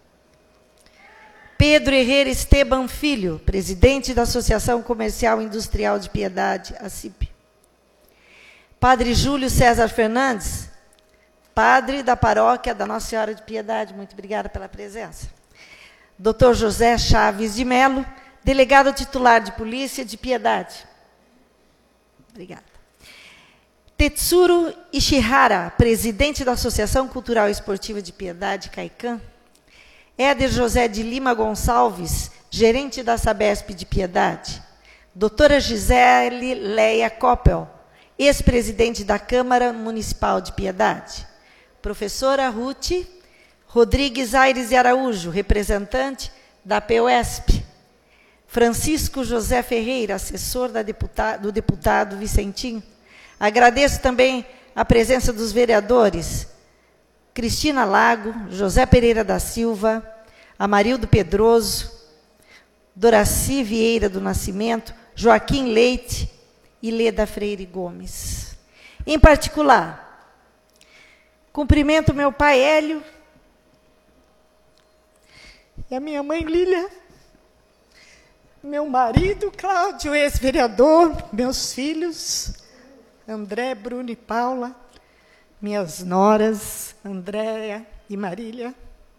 Pedro Herrera Esteban Filho, presidente da Associação Comercial e Industrial de Piedade, a C I P. Padre Júlio César Fernandes, padre da paróquia da Nossa Senhora de Piedade, muito obrigada pela presença. doutor José Chaves de Melo, delegado titular de Polícia de Piedade. Obrigada. Tetsuro Ishihara, presidente da Associação Cultural e Esportiva de Piedade, CAICAM. Éder José de Lima Gonçalves, gerente da Sabesp de Piedade. doutora Gisele Leia Coppel, ex-presidente da Câmara Municipal de Piedade. Professora Ruth Rodrigues Aires de Araújo, representante da PUESP. Francisco José Ferreira, assessor da deputa- do deputado Vicentinho. Agradeço também a presença dos vereadores Cristina Lago, José Pereira da Silva, Amarildo Pedroso, Doraci Vieira do Nascimento, Joaquim Leite e Leda Freire Gomes. Em particular, cumprimento meu pai Hélio e a minha mãe Lília, meu marido, Cláudio, ex-vereador, meus filhos, André, Bruno e Paula, minhas noras, Andréia e Marília,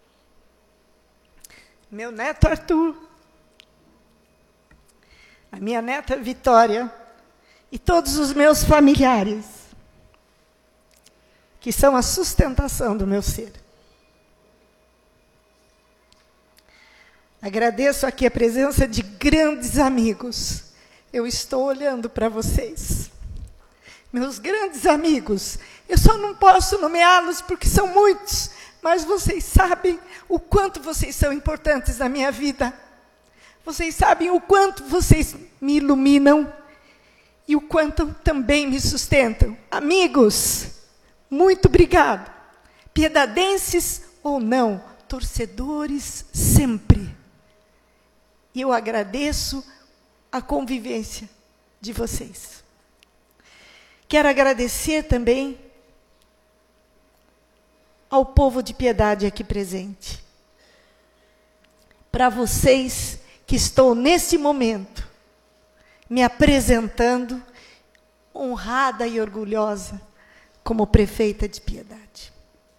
meu neto Arthur, a minha neta Vitória e todos os meus familiares, que são a sustentação do meu ser. Agradeço aqui a presença de grandes amigos. Eu estou olhando para vocês. Meus grandes amigos, eu só não posso nomeá-los porque são muitos, mas vocês sabem o quanto vocês são importantes na minha vida. Vocês sabem o quanto vocês me iluminam e o quanto também me sustentam. Amigos, muito obrigado. Piedadenses ou não, torcedores sempre. E eu agradeço a convivência de vocês. Quero agradecer também ao povo de Piedade aqui presente. Para vocês que estou nesse momento me apresentando honrada e orgulhosa como prefeita de Piedade.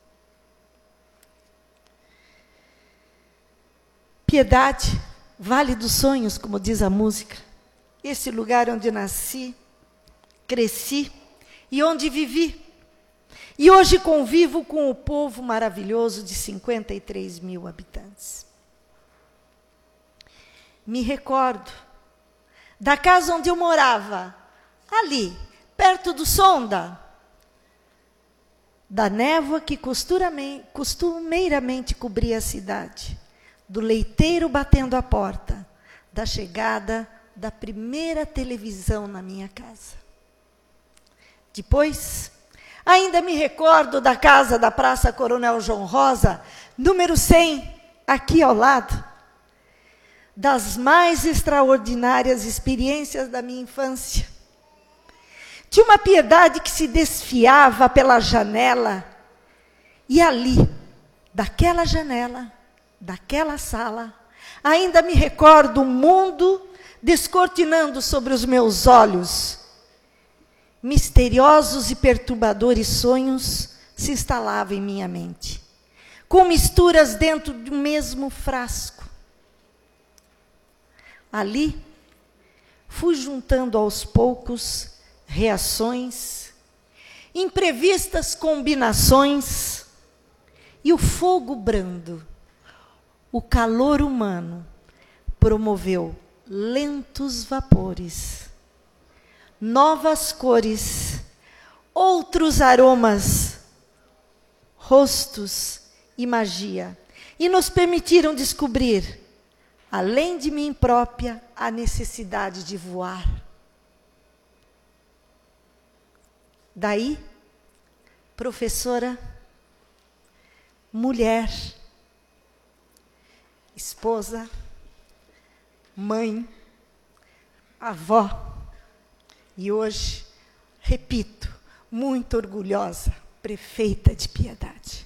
Piedade, Vale dos Sonhos, como diz a música, esse lugar onde nasci, cresci e onde vivi. E hoje convivo com o povo maravilhoso de cinquenta e três mil habitantes. Me recordo da casa onde eu morava, ali, perto do Sonda, da névoa que costumeiramente cobria a cidade, do leiteiro batendo a porta, da chegada da primeira televisão na minha casa. Depois, ainda me recordo da casa da Praça Coronel João Rosa, número cem, aqui ao lado, das mais extraordinárias experiências da minha infância. De uma Piedade que se desfiava pela janela, e ali, daquela janela, daquela sala, ainda me recordo o mundo descortinando sobre os meus olhos. Misteriosos e perturbadores sonhos se instalavam em minha mente, com misturas dentro do mesmo frasco. Ali, fui juntando aos poucos reações, imprevistas combinações, e o fogo brando, o calor humano, promoveu lentos vapores, novas cores, outros aromas, rostos e magia, e nos permitiram descobrir, além de mim própria, a necessidade de voar. Daí, professora, mulher, esposa, mãe, avó, e hoje, repito, muito orgulhosa, prefeita de Piedade.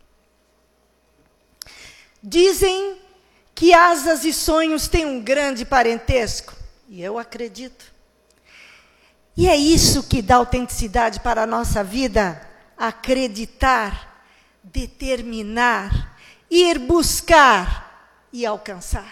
Dizem que asas e sonhos têm um grande parentesco, e eu acredito. E é isso que dá autenticidade para a nossa vida, acreditar, determinar, ir buscar e alcançar.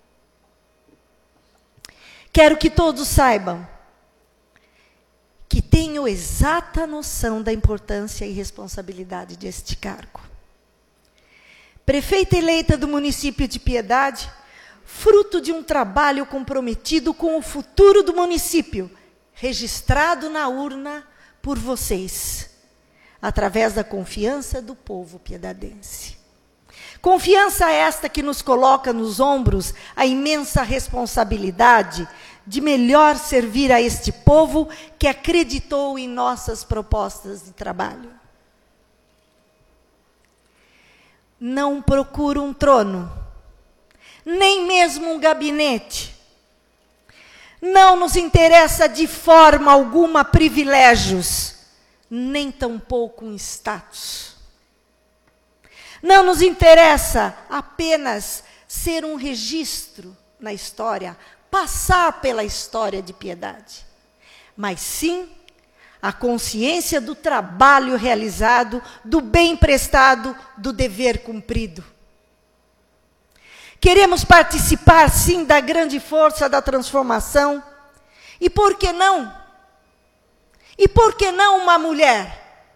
Quero que todos saibam que tenho exata noção da importância e responsabilidade deste cargo. Prefeita eleita do município de Piedade, fruto de um trabalho comprometido com o futuro do município, registrado na urna por vocês, através da confiança do povo piedadense. Confiança esta que nos coloca nos ombros a imensa responsabilidade de melhor servir a este povo que acreditou em nossas propostas de trabalho. Não procuro um trono, nem mesmo um gabinete. Não nos interessa de forma alguma privilégios, nem tampouco um status. Não nos interessa apenas ser um registro na história, passar pela história de piedade, mas sim a consciência do trabalho realizado, do bem prestado, do dever cumprido. Queremos participar, sim, da grande força da transformação. E por que não? E por que não uma mulher?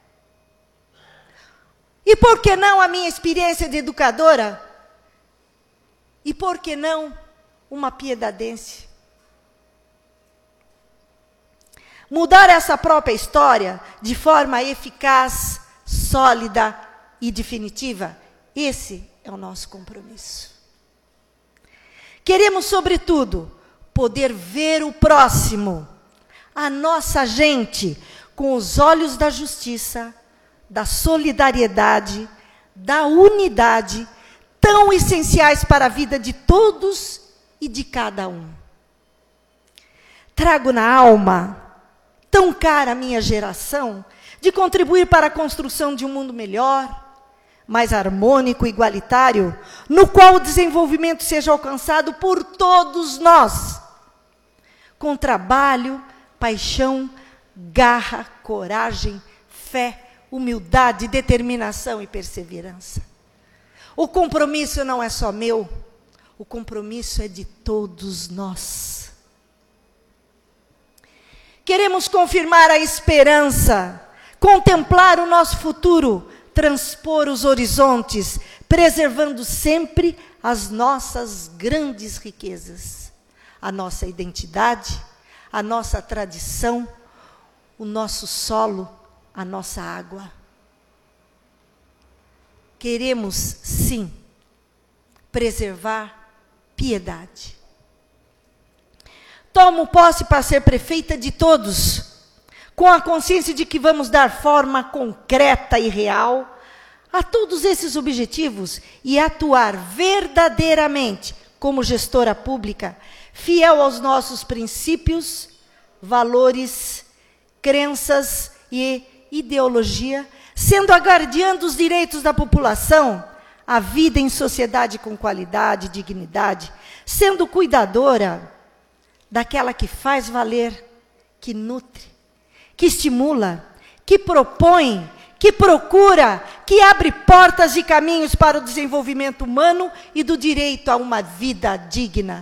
E por que não a minha experiência de educadora? E por que não uma piedadense? Mudar essa própria história de forma eficaz, sólida e definitiva. Esse é o nosso compromisso. Queremos, sobretudo, poder ver o próximo, a nossa gente, com os olhos da justiça, da solidariedade, da unidade, tão essenciais para a vida de todos e de cada um. Trago na alma, tão cara à minha geração, de contribuir para a construção de um mundo melhor, mais harmônico e igualitário, no qual o desenvolvimento seja alcançado por todos nós, com trabalho, paixão, garra, coragem, fé, humildade, determinação e perseverança. O compromisso não é só meu, o compromisso é de todos nós. Queremos confirmar a esperança, contemplar o nosso futuro, transpor os horizontes, preservando sempre as nossas grandes riquezas, a nossa identidade, a nossa tradição, o nosso solo, a nossa água. Queremos, sim, preservar piedade. Tomo posse para ser prefeita de todos, com a consciência de que vamos dar forma concreta e real a todos esses objetivos e atuar verdadeiramente como gestora pública, fiel aos nossos princípios, valores, crenças e ideologia, sendo a guardiã dos direitos da população, a vida em sociedade com qualidade e dignidade, sendo cuidadora daquela que faz valer, que nutre, que estimula, que propõe, que procura, que abre portas e caminhos para o desenvolvimento humano e do direito a uma vida digna.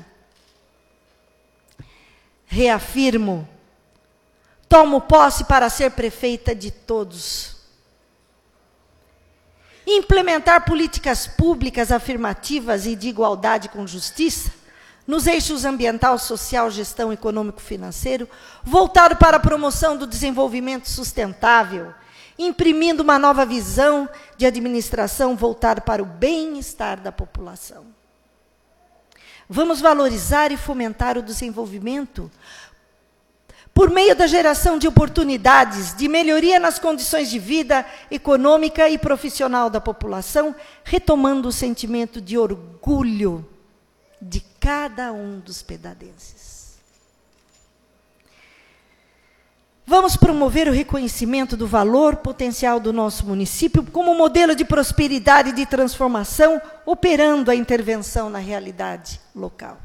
Reafirmo, tomo posse para ser prefeita de todos. Implementar políticas públicas afirmativas e de igualdade com justiça, nos eixos ambiental, social, gestão econômico-financeiro, voltado para a promoção do desenvolvimento sustentável, imprimindo uma nova visão de administração voltada para o bem-estar da população. Vamos valorizar e fomentar o desenvolvimento por meio da geração de oportunidades, de melhoria nas condições de vida econômica e profissional da população, retomando o sentimento de orgulho de cada um dos pedadenses. Vamos promover o reconhecimento do valor potencial do nosso município como modelo de prosperidade e de transformação, operando a intervenção na realidade local.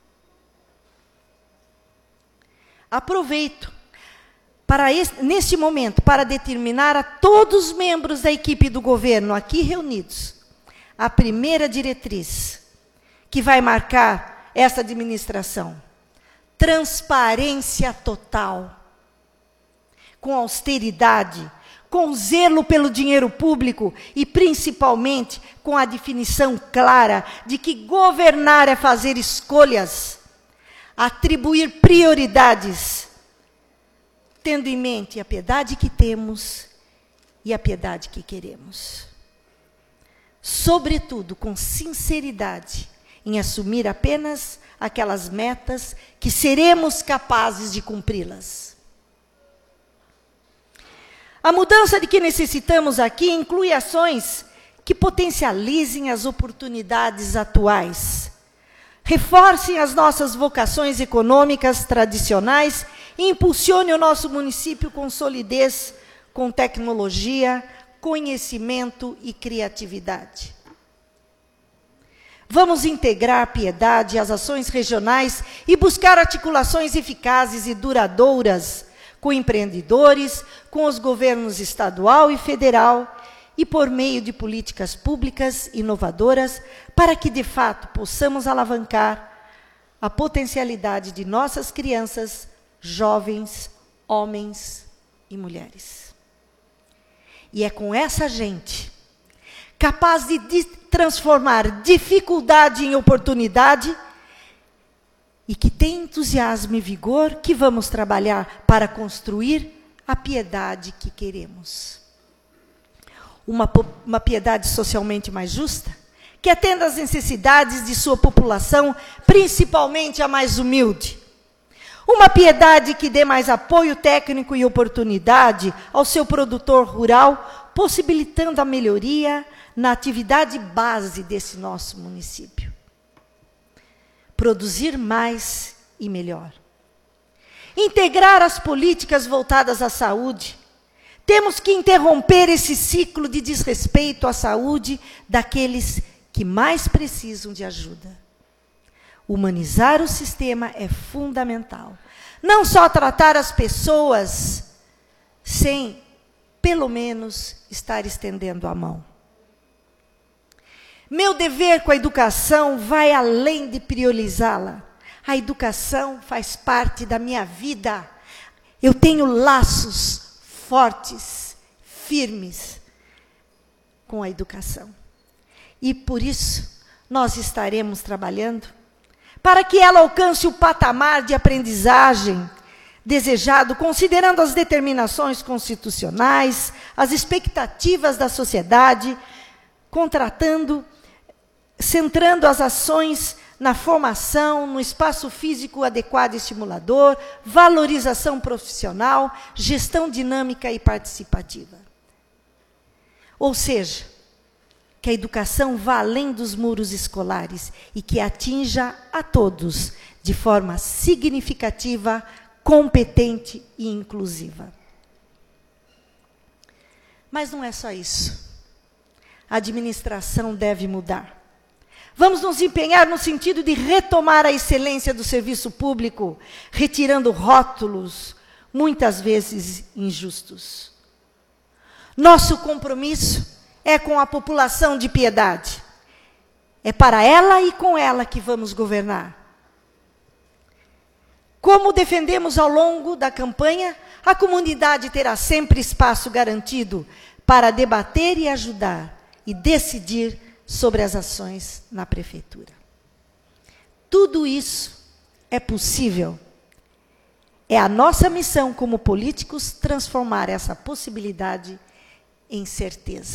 Aproveito para este, neste momento para determinar a todos os membros da equipe do governo aqui reunidos a primeira diretriz que vai marcar essa administração: transparência total, com austeridade, com zelo pelo dinheiro público e, principalmente, com a definição clara de que governar é fazer escolhas, atribuir prioridades, tendo em mente a piedade que temos e a piedade que queremos. Sobretudo, com sinceridade, em assumir apenas aquelas metas que seremos capazes de cumpri-las. A mudança de que necessitamos aqui inclui ações que potencializem as oportunidades atuais, reforcem as nossas vocações econômicas tradicionais e impulsione o nosso município com solidez, com tecnologia, conhecimento e criatividade. Vamos integrar a piedade às ações regionais e buscar articulações eficazes e duradouras com empreendedores, com os governos estadual e federal e por meio de políticas públicas inovadoras para que, de fato, possamos alavancar a potencialidade de nossas crianças, jovens, homens e mulheres. E é com essa gente, capaz de, de transformar dificuldade em oportunidade e que tem entusiasmo e vigor, que vamos trabalhar para construir a piedade que queremos. Uma, uma piedade socialmente mais justa, que atenda às necessidades de sua população, principalmente a mais humilde. Uma piedade que dê mais apoio técnico e oportunidade ao seu produtor rural, possibilitando a melhoria na atividade base desse nosso município. Produzir mais e melhor. Integrar as políticas voltadas à saúde. Temos que interromper esse ciclo de desrespeito à saúde daqueles que mais precisam de ajuda. Humanizar o sistema é fundamental. Não só tratar as pessoas sem, pelo menos, estar estendendo a mão. Meu dever com a educação vai além de priorizá-la. A educação faz parte da minha vida. Eu tenho laços fortes, firmes com a educação. E por isso nós estaremos trabalhando para que ela alcance o patamar de aprendizagem desejado, considerando as determinações constitucionais, as expectativas da sociedade, contratando, centrando as ações na formação, no espaço físico adequado e estimulador, valorização profissional, gestão dinâmica e participativa. Ou seja, que a educação vá além dos muros escolares e que atinja a todos de forma significativa, competente e inclusiva. Mas não é só isso. A administração deve mudar. Vamos nos empenhar no sentido de retomar a excelência do serviço público, retirando rótulos, muitas vezes injustos. Nosso compromisso é com a população de Piedade. É para ela e com ela que vamos governar. Como defendemos ao longo da campanha, a comunidade terá sempre espaço garantido para debater e ajudar e decidir sobre as ações na prefeitura. Tudo isso é possível. É a nossa missão como políticos transformar essa possibilidade em certeza.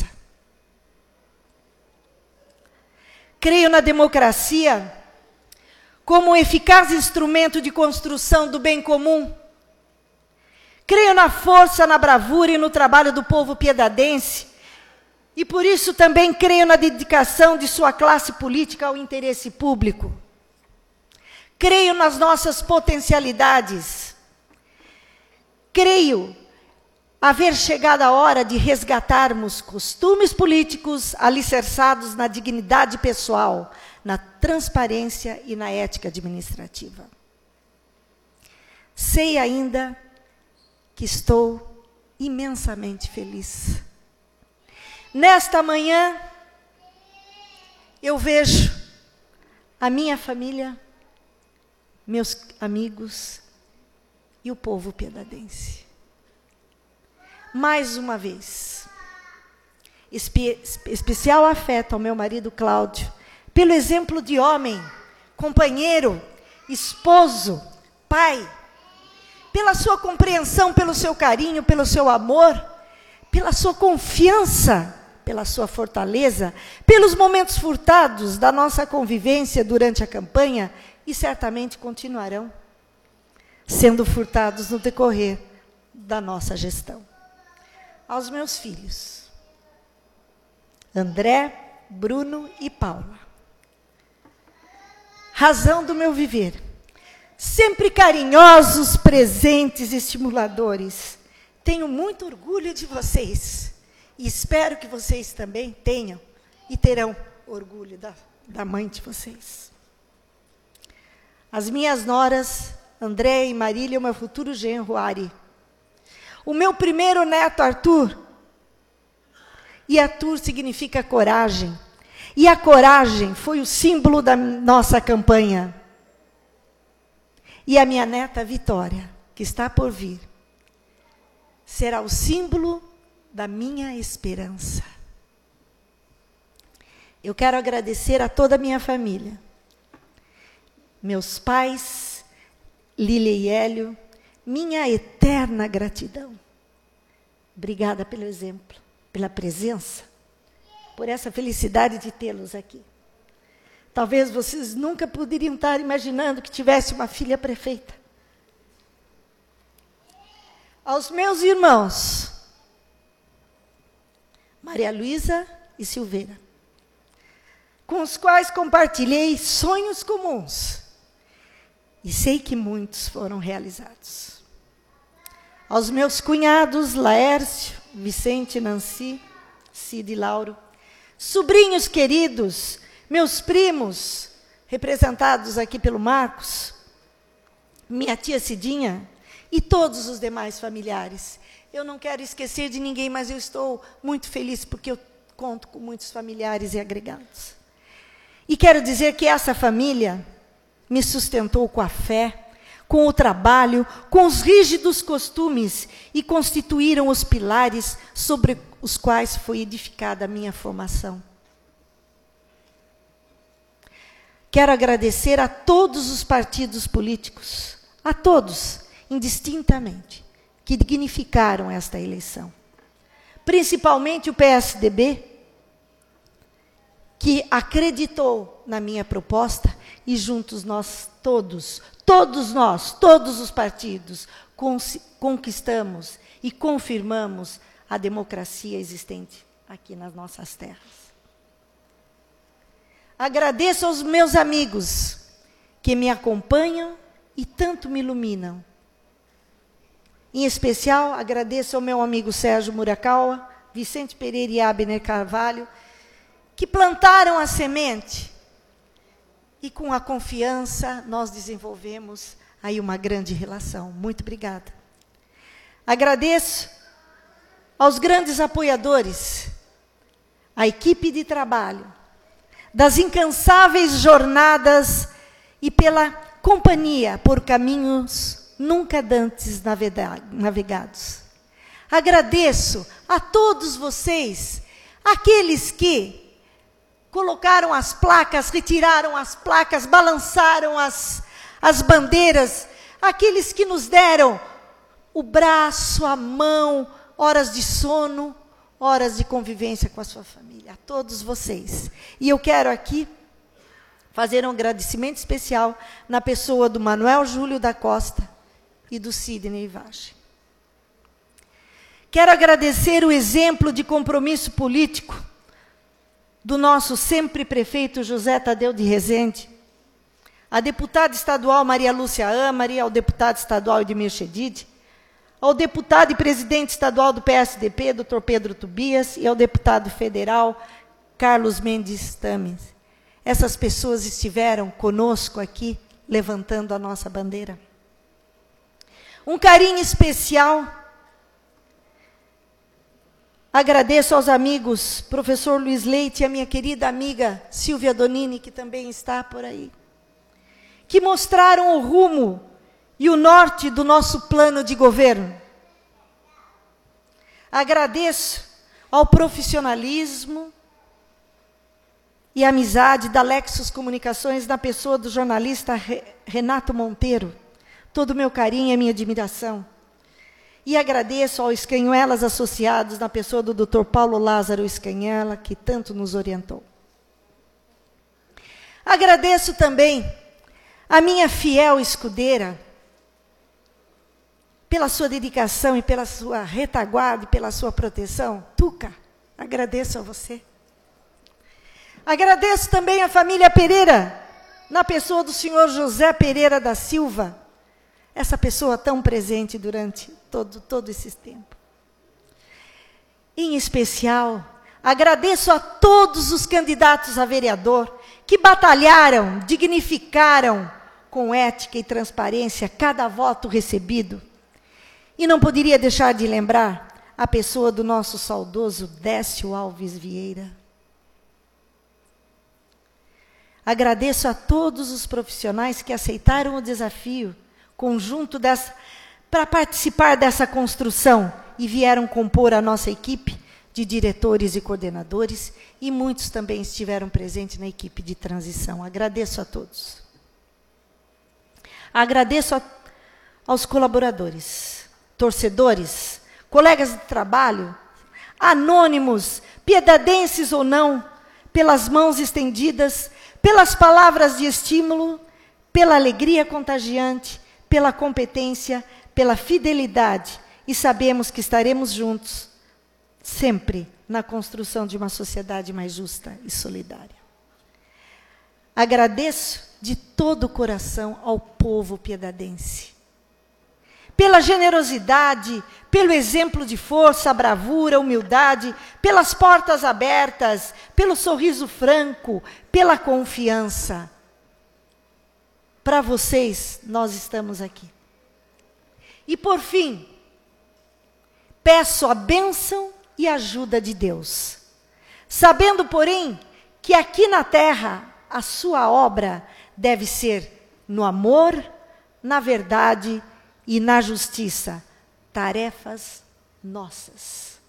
Creio na democracia como um eficaz instrumento de construção do bem comum. Creio na força, na bravura e no trabalho do povo piedadense. E por isso também creio na dedicação de sua classe política ao interesse público. Creio nas nossas potencialidades. Creio haver chegado a hora de resgatarmos costumes políticos alicerçados na dignidade pessoal, na transparência e na ética administrativa. Sei ainda que estou imensamente feliz. Nesta manhã, eu vejo a minha família, meus amigos e o povo piedadense. Mais uma vez, espe especial afeto ao meu marido Cláudio, pelo exemplo de homem, companheiro, esposo, pai, pela sua compreensão, pelo seu carinho, pelo seu amor, pela sua confiança, pela sua fortaleza, pelos momentos furtados da nossa convivência durante a campanha e certamente continuarão sendo furtados no decorrer da nossa gestão. Aos meus filhos, André, Bruno e Paula. Razão do meu viver. Sempre carinhosos, presentes, estimuladores. Tenho muito orgulho de vocês. E espero que vocês também tenham e terão orgulho da, da mãe de vocês. As minhas noras, André e Marília, o meu futuro genro, Ari. O meu primeiro neto, Arthur. E Arthur significa coragem. E a coragem foi o símbolo da nossa campanha. E a minha neta, Vitória, que está por vir, será o símbolo da minha esperança. Eu quero agradecer a toda a minha família. Meus pais, Lília e Hélio, minha eterna gratidão. Obrigada pelo exemplo, pela presença, por essa felicidade de tê-los aqui. Talvez vocês nunca poderiam estar imaginando que tivesse uma filha prefeita. Aos meus irmãos, Maria Luísa e Silveira, com os quais compartilhei sonhos comuns, e sei que muitos foram realizados. Aos meus cunhados, Laércio, Vicente, Nancy, Cid e Lauro, sobrinhos queridos, meus primos, representados aqui pelo Marcos, minha tia Cidinha e todos os demais familiares. Eu não quero esquecer de ninguém, mas eu estou muito feliz porque eu conto com muitos familiares e agregados. E quero dizer que essa família me sustentou com a fé, com o trabalho, com os rígidos costumes e constituíram os pilares sobre os quais foi edificada a minha formação. Quero agradecer a todos os partidos políticos, a todos, indistintamente, que dignificaram esta eleição. Principalmente o P S D B, que acreditou na minha proposta e juntos nós todos, todos nós, todos os partidos, conquistamos e confirmamos a democracia existente aqui nas nossas terras. Agradeço aos meus amigos que me acompanham e tanto me iluminam. Em especial, agradeço ao meu amigo Sérgio Murakawa, Vicente Pereira e Abner Carvalho, que plantaram a semente e com a confiança nós desenvolvemos aí uma grande relação. Muito obrigada. Agradeço aos grandes apoiadores, à equipe de trabalho, das incansáveis jornadas e pela companhia por caminhos nunca dantes navegados. Agradeço a todos vocês, aqueles que colocaram as placas, retiraram as placas, balançaram as, as bandeiras, aqueles que nos deram o braço, a mão, horas de sono, horas de convivência com a sua família, a todos vocês. E eu quero aqui fazer um agradecimento especial na pessoa do Manuel Júlio da Costa e do Sidney Vage. Quero agradecer o exemplo de compromisso político do nosso sempre prefeito José Tadeu de Rezende, a deputada estadual Maria Lúcia Amari, ao deputado estadual Edmir Chedid, ao deputado e presidente estadual do P S D P, doutor Pedro Tobias, e ao deputado federal Carlos Mendes Tames. Essas pessoas estiveram conosco aqui, levantando a nossa bandeira. Um carinho especial. Agradeço aos amigos, professor Luiz Leite e a minha querida amiga Silvia Donini, que também está por aí, que mostraram o rumo e o norte do nosso plano de governo. Agradeço ao profissionalismo e amizade da Lexus Comunicações, na pessoa do jornalista Renato Monteiro. Todo o meu carinho e a minha admiração. E agradeço aos Escanhuelas Associados, na pessoa do doutor Paulo Lázaro Escanhela, que tanto nos orientou. Agradeço também a minha fiel escudeira, pela sua dedicação e pela sua retaguarda e pela sua proteção. Tuca, agradeço a você. Agradeço também a família Pereira, na pessoa do senhor José Pereira da Silva, essa pessoa tão presente durante todo, todo esse tempo. Em especial, agradeço a todos os candidatos a vereador que batalharam, dignificaram com ética e transparência cada voto recebido. E não poderia deixar de lembrar a pessoa do nosso saudoso Décio Alves Vieira. Agradeço a todos os profissionais que aceitaram o desafio conjunto dessa, para participar dessa construção e vieram compor a nossa equipe de diretores e coordenadores, e muitos também estiveram presentes na equipe de transição. Agradeço a todos. Agradeço a, aos colaboradores, torcedores, colegas de trabalho, anônimos, piedadenses ou não, pelas mãos estendidas, pelas palavras de estímulo, pela alegria contagiante, pela competência, pela fidelidade, e sabemos que estaremos juntos, sempre, na construção de uma sociedade mais justa e solidária. Agradeço de todo o coração ao povo piedadense, pela generosidade, pelo exemplo de força, bravura, humildade, pelas portas abertas, pelo sorriso franco, pela confiança. Para vocês, nós estamos aqui. E por fim, peço a bênção e ajuda de Deus, sabendo, porém, que aqui na terra a sua obra deve ser no amor, na verdade e na justiça, tarefas nossas.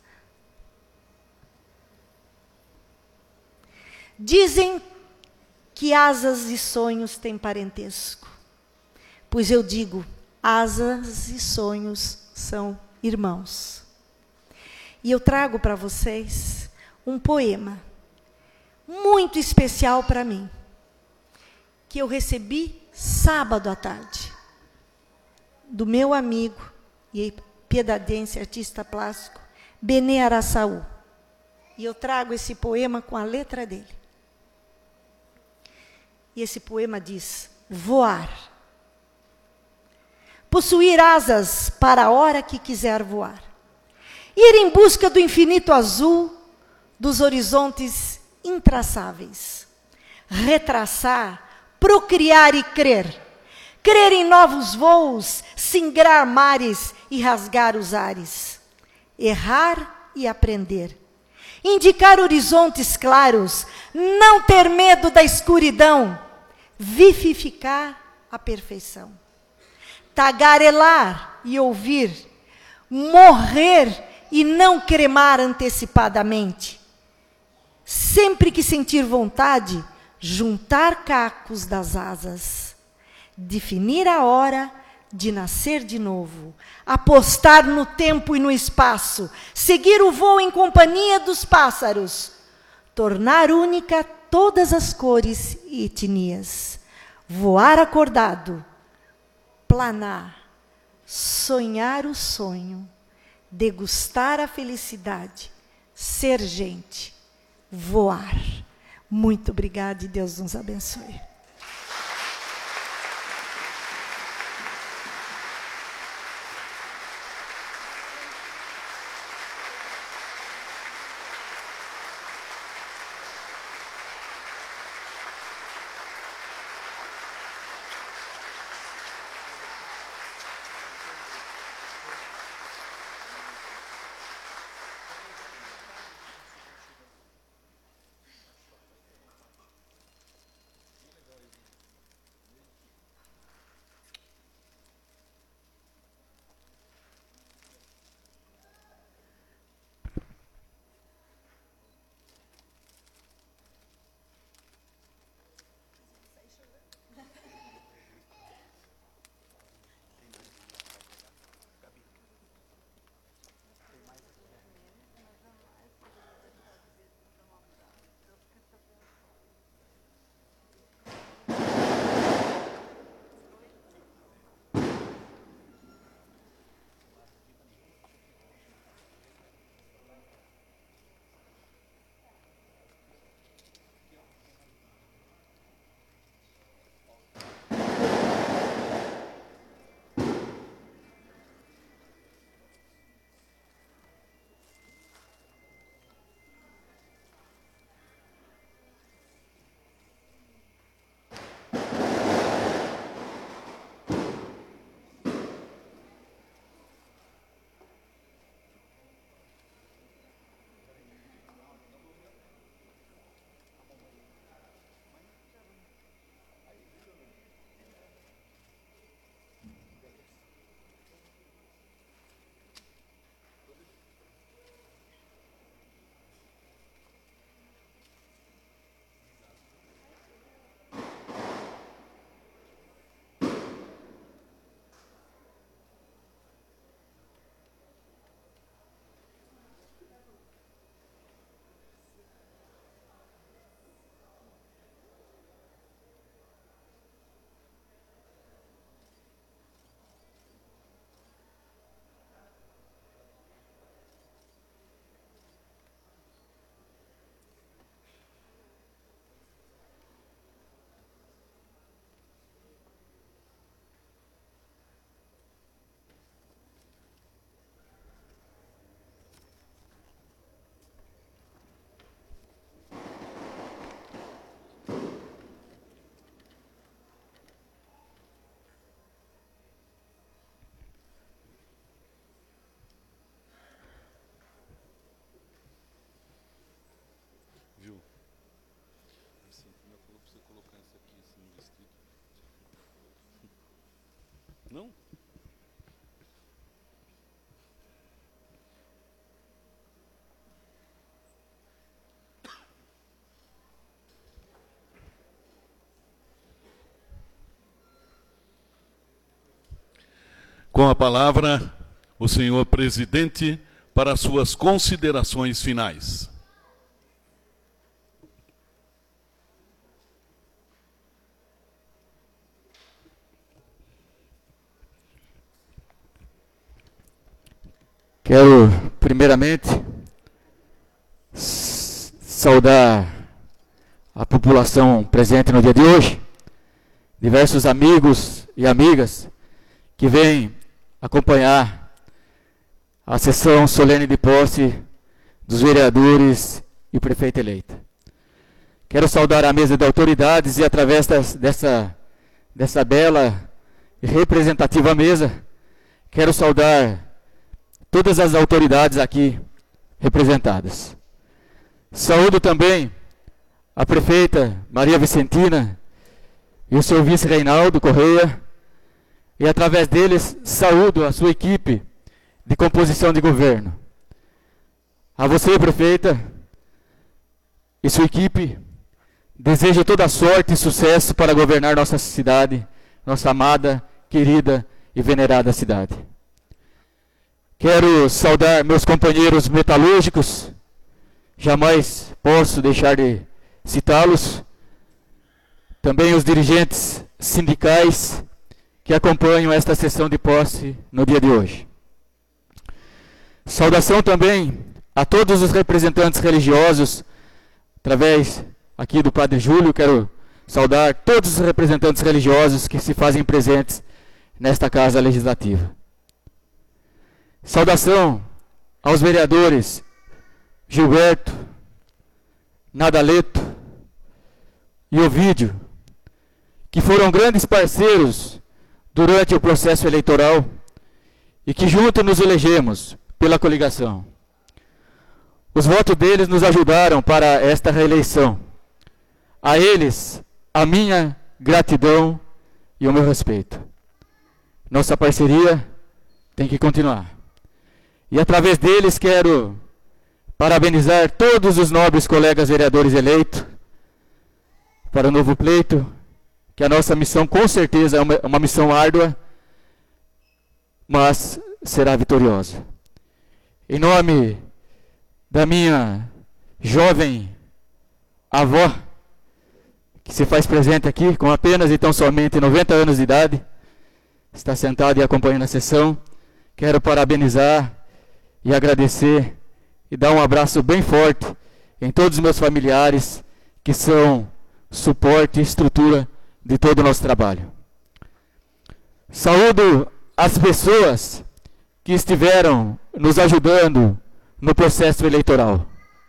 Dizem que asas e sonhos têm parentesco, pois eu digo, asas e sonhos são irmãos. E eu trago para vocês um poema muito especial para mim, que eu recebi sábado à tarde, do meu amigo e piedadense, artista plástico, Benê Araçaú. E eu trago esse poema com a letra dele. E esse poema diz: voar. Possuir asas para a hora que quiser voar. Ir em busca do infinito azul, dos horizontes intraçáveis. Retraçar, procriar e crer. Crer em novos voos, singrar mares e rasgar os ares. Errar e aprender. Indicar horizontes claros, não ter medo da escuridão. Vivificar a perfeição. Tagarelar e ouvir. Morrer e não cremar antecipadamente. Sempre que sentir vontade, juntar cacos das asas. Definir a hora de nascer de novo. Apostar no tempo e no espaço. Seguir o voo em companhia dos pássaros. Tornar única todas as cores e etnias. Voar acordado. Planar. Sonhar o sonho. Degustar a felicidade. Ser gente. Voar. Muito obrigada e Deus nos abençoe. Com a palavra, o senhor presidente, para suas considerações finais. Quero, primeiramente, saudar a população presente no dia de hoje, diversos amigos e amigas que vêm acompanhar a sessão solene de posse dos vereadores e prefeito eleito. Quero saudar a mesa de autoridades e, através das, dessa, dessa bela e representativa mesa, quero saudar todas as autoridades aqui representadas. Saúdo também a prefeita Maria Vicentina e o seu vice Reinaldo Correia, e através deles saúdo a sua equipe de composição de governo. A você, prefeita, e sua equipe, desejo toda a sorte e sucesso para governar nossa cidade, nossa amada, querida e venerada cidade. Quero saudar meus companheiros metalúrgicos, jamais posso deixar de citá-los, também os dirigentes sindicais que acompanham esta sessão de posse no dia de hoje. Saudação também a todos os representantes religiosos, através aqui do Padre Júlio, quero saudar todos os representantes religiosos que se fazem presentes nesta Casa Legislativa. Saudação aos vereadores Gilberto, Nadaleto e Ovídio, que foram grandes parceiros durante o processo eleitoral e que juntos nos elegemos pela coligação. Os votos deles nos ajudaram para esta reeleição. A eles, a minha gratidão e o meu respeito. Nossa parceria tem que continuar. E através deles quero parabenizar todos os nobres colegas vereadores eleitos para o novo pleito, que a nossa missão com certeza é uma, uma missão árdua, mas será vitoriosa. Em nome da minha jovem avó, que se faz presente aqui com apenas e tão somente noventa anos de idade, está sentada e acompanhando a sessão, quero parabenizar e agradecer e dar um abraço bem forte em todos os meus familiares que são suporte e estrutura de todo o nosso trabalho. Saúdo as pessoas que estiveram nos ajudando no processo eleitoral.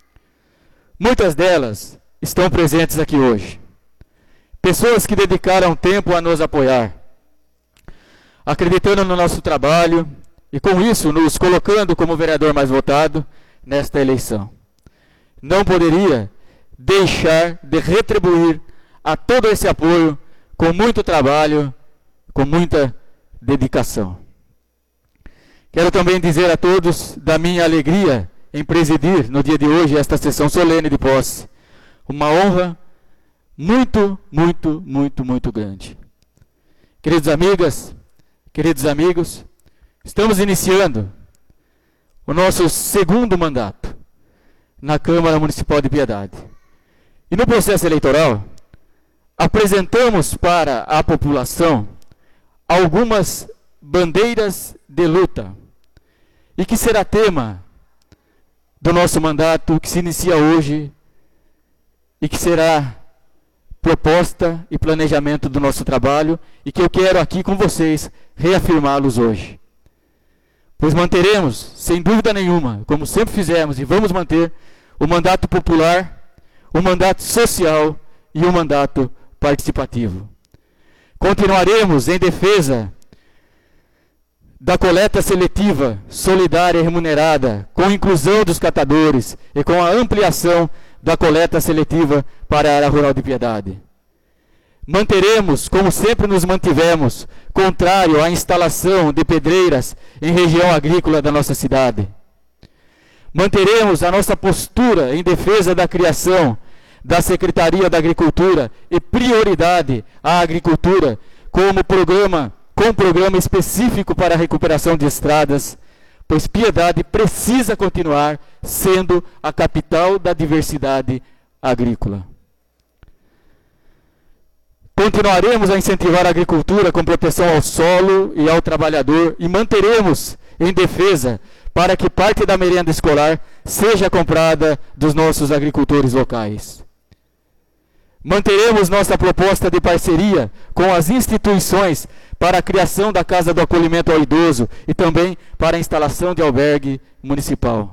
Muitas delas estão presentes aqui hoje. Pessoas que dedicaram tempo a nos apoiar, acreditando no nosso trabalho e com isso nos colocando como vereador mais votado nesta eleição. Não poderia deixar de retribuir a todo esse apoio com muito trabalho, com muita dedicação. Quero também dizer a todos da minha alegria em presidir no dia de hoje esta sessão solene de posse. Uma honra muito, muito, muito, muito grande. Queridas amigas, queridos amigos, estamos iniciando o nosso segundo mandato na Câmara Municipal de Piedade. E no processo eleitoral, apresentamos para a população algumas bandeiras de luta, e que será tema do nosso mandato, que se inicia hoje, e que será proposta e planejamento do nosso trabalho, e que eu quero aqui com vocês reafirmá-los hoje. Pois manteremos, sem dúvida nenhuma, como sempre fizemos e vamos manter, o mandato popular, o mandato social e o mandato participativo. Continuaremos em defesa da coleta seletiva, solidária e remunerada, com a inclusão dos catadores e com a ampliação da coleta seletiva para a área rural de Piedade. Manteremos, como sempre nos mantivemos, contrário à instalação de pedreiras em região agrícola da nossa cidade. Manteremos a nossa postura em defesa da criação da Secretaria da Agricultura e prioridade à agricultura como programa com um programa específico para a recuperação de estradas, pois Piedade precisa continuar sendo a capital da diversidade agrícola. Continuaremos a incentivar a agricultura com proteção ao solo e ao trabalhador e manteremos em defesa para que parte da merenda escolar seja comprada dos nossos agricultores locais. Manteremos nossa proposta de parceria com as instituições para a criação da Casa do Acolhimento ao Idoso e também para a instalação de albergue municipal.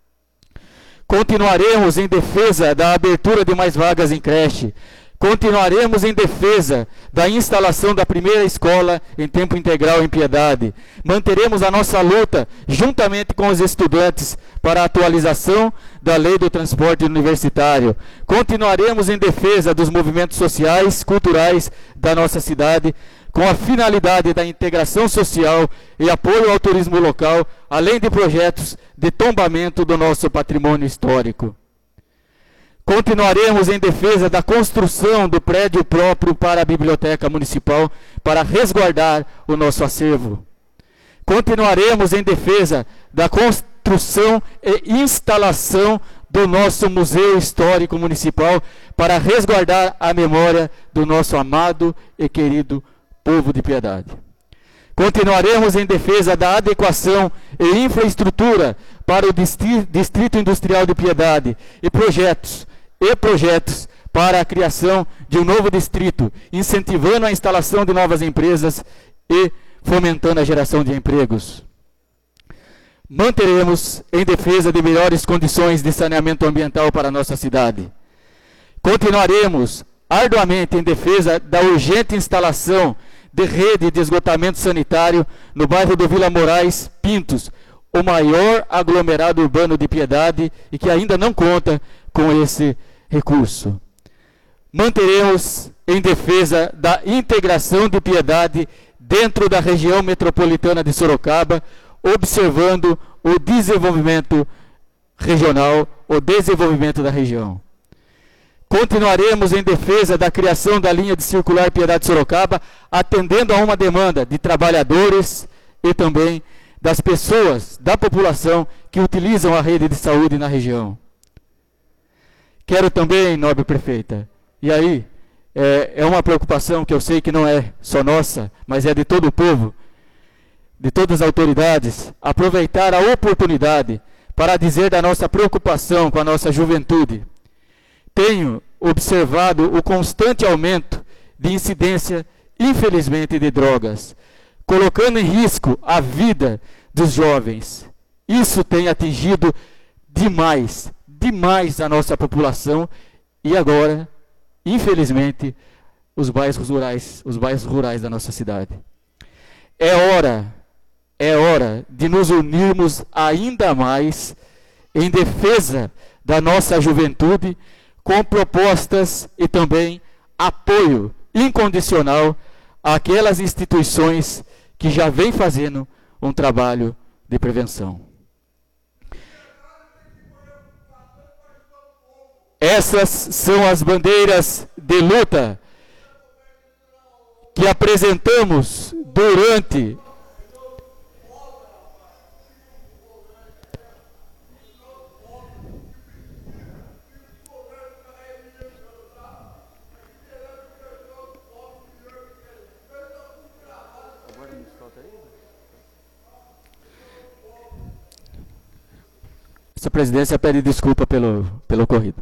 Continuaremos em defesa da abertura de mais vagas em creche. Continuaremos em defesa da instalação da primeira escola em tempo integral em Piedade. Manteremos a nossa luta, juntamente com os estudantes, para a atualização da lei do transporte universitário. Continuaremos em defesa dos movimentos sociais, culturais da nossa cidade, com a finalidade da integração social e apoio ao turismo local, além de projetos de tombamento do nosso patrimônio histórico. Continuaremos em defesa da construção do prédio próprio para a Biblioteca Municipal, para resguardar o nosso acervo. Continuaremos em defesa da construção e instalação do nosso Museu Histórico Municipal, para resguardar a memória do nosso amado e querido povo de Piedade. Continuaremos em defesa da adequação e infraestrutura para o Distrito Industrial de Piedade e projetos e projetos para a criação de um novo distrito, incentivando a instalação de novas empresas e fomentando a geração de empregos. Manteremos em defesa de melhores condições de saneamento ambiental para a nossa cidade. Continuaremos arduamente em defesa da urgente instalação de rede de esgotamento sanitário no bairro do Vila Moraes Pintos, o maior aglomerado urbano de Piedade e que ainda não conta com esse recurso. Manteremos em defesa da integração de Piedade dentro da região metropolitana de Sorocaba, observando o desenvolvimento regional, o desenvolvimento da região. Continuaremos em defesa da criação da linha de circular Piedade-Sorocaba, atendendo a uma demanda de trabalhadores e também das pessoas, da população que utilizam a rede de saúde na região. Quero também, nobre prefeita, e aí é, é uma preocupação que eu sei que não é só nossa, mas é de todo o povo, de todas as autoridades, aproveitar a oportunidade para dizer da nossa preocupação com a nossa juventude. Tenho observado o constante aumento de incidência, infelizmente, de drogas, colocando em risco a vida dos jovens. Isso tem atingido demais, demais a nossa população e agora, infelizmente, os bairros rurais, os bairros rurais da nossa cidade. É hora, é hora de nos unirmos ainda mais em defesa da nossa juventude, com propostas e também apoio incondicional àquelas instituições que já vêm fazendo um trabalho de prevenção. Essas são as bandeiras de luta que apresentamos durante Essa presidência pede desculpa pelo, pelo ocorrido.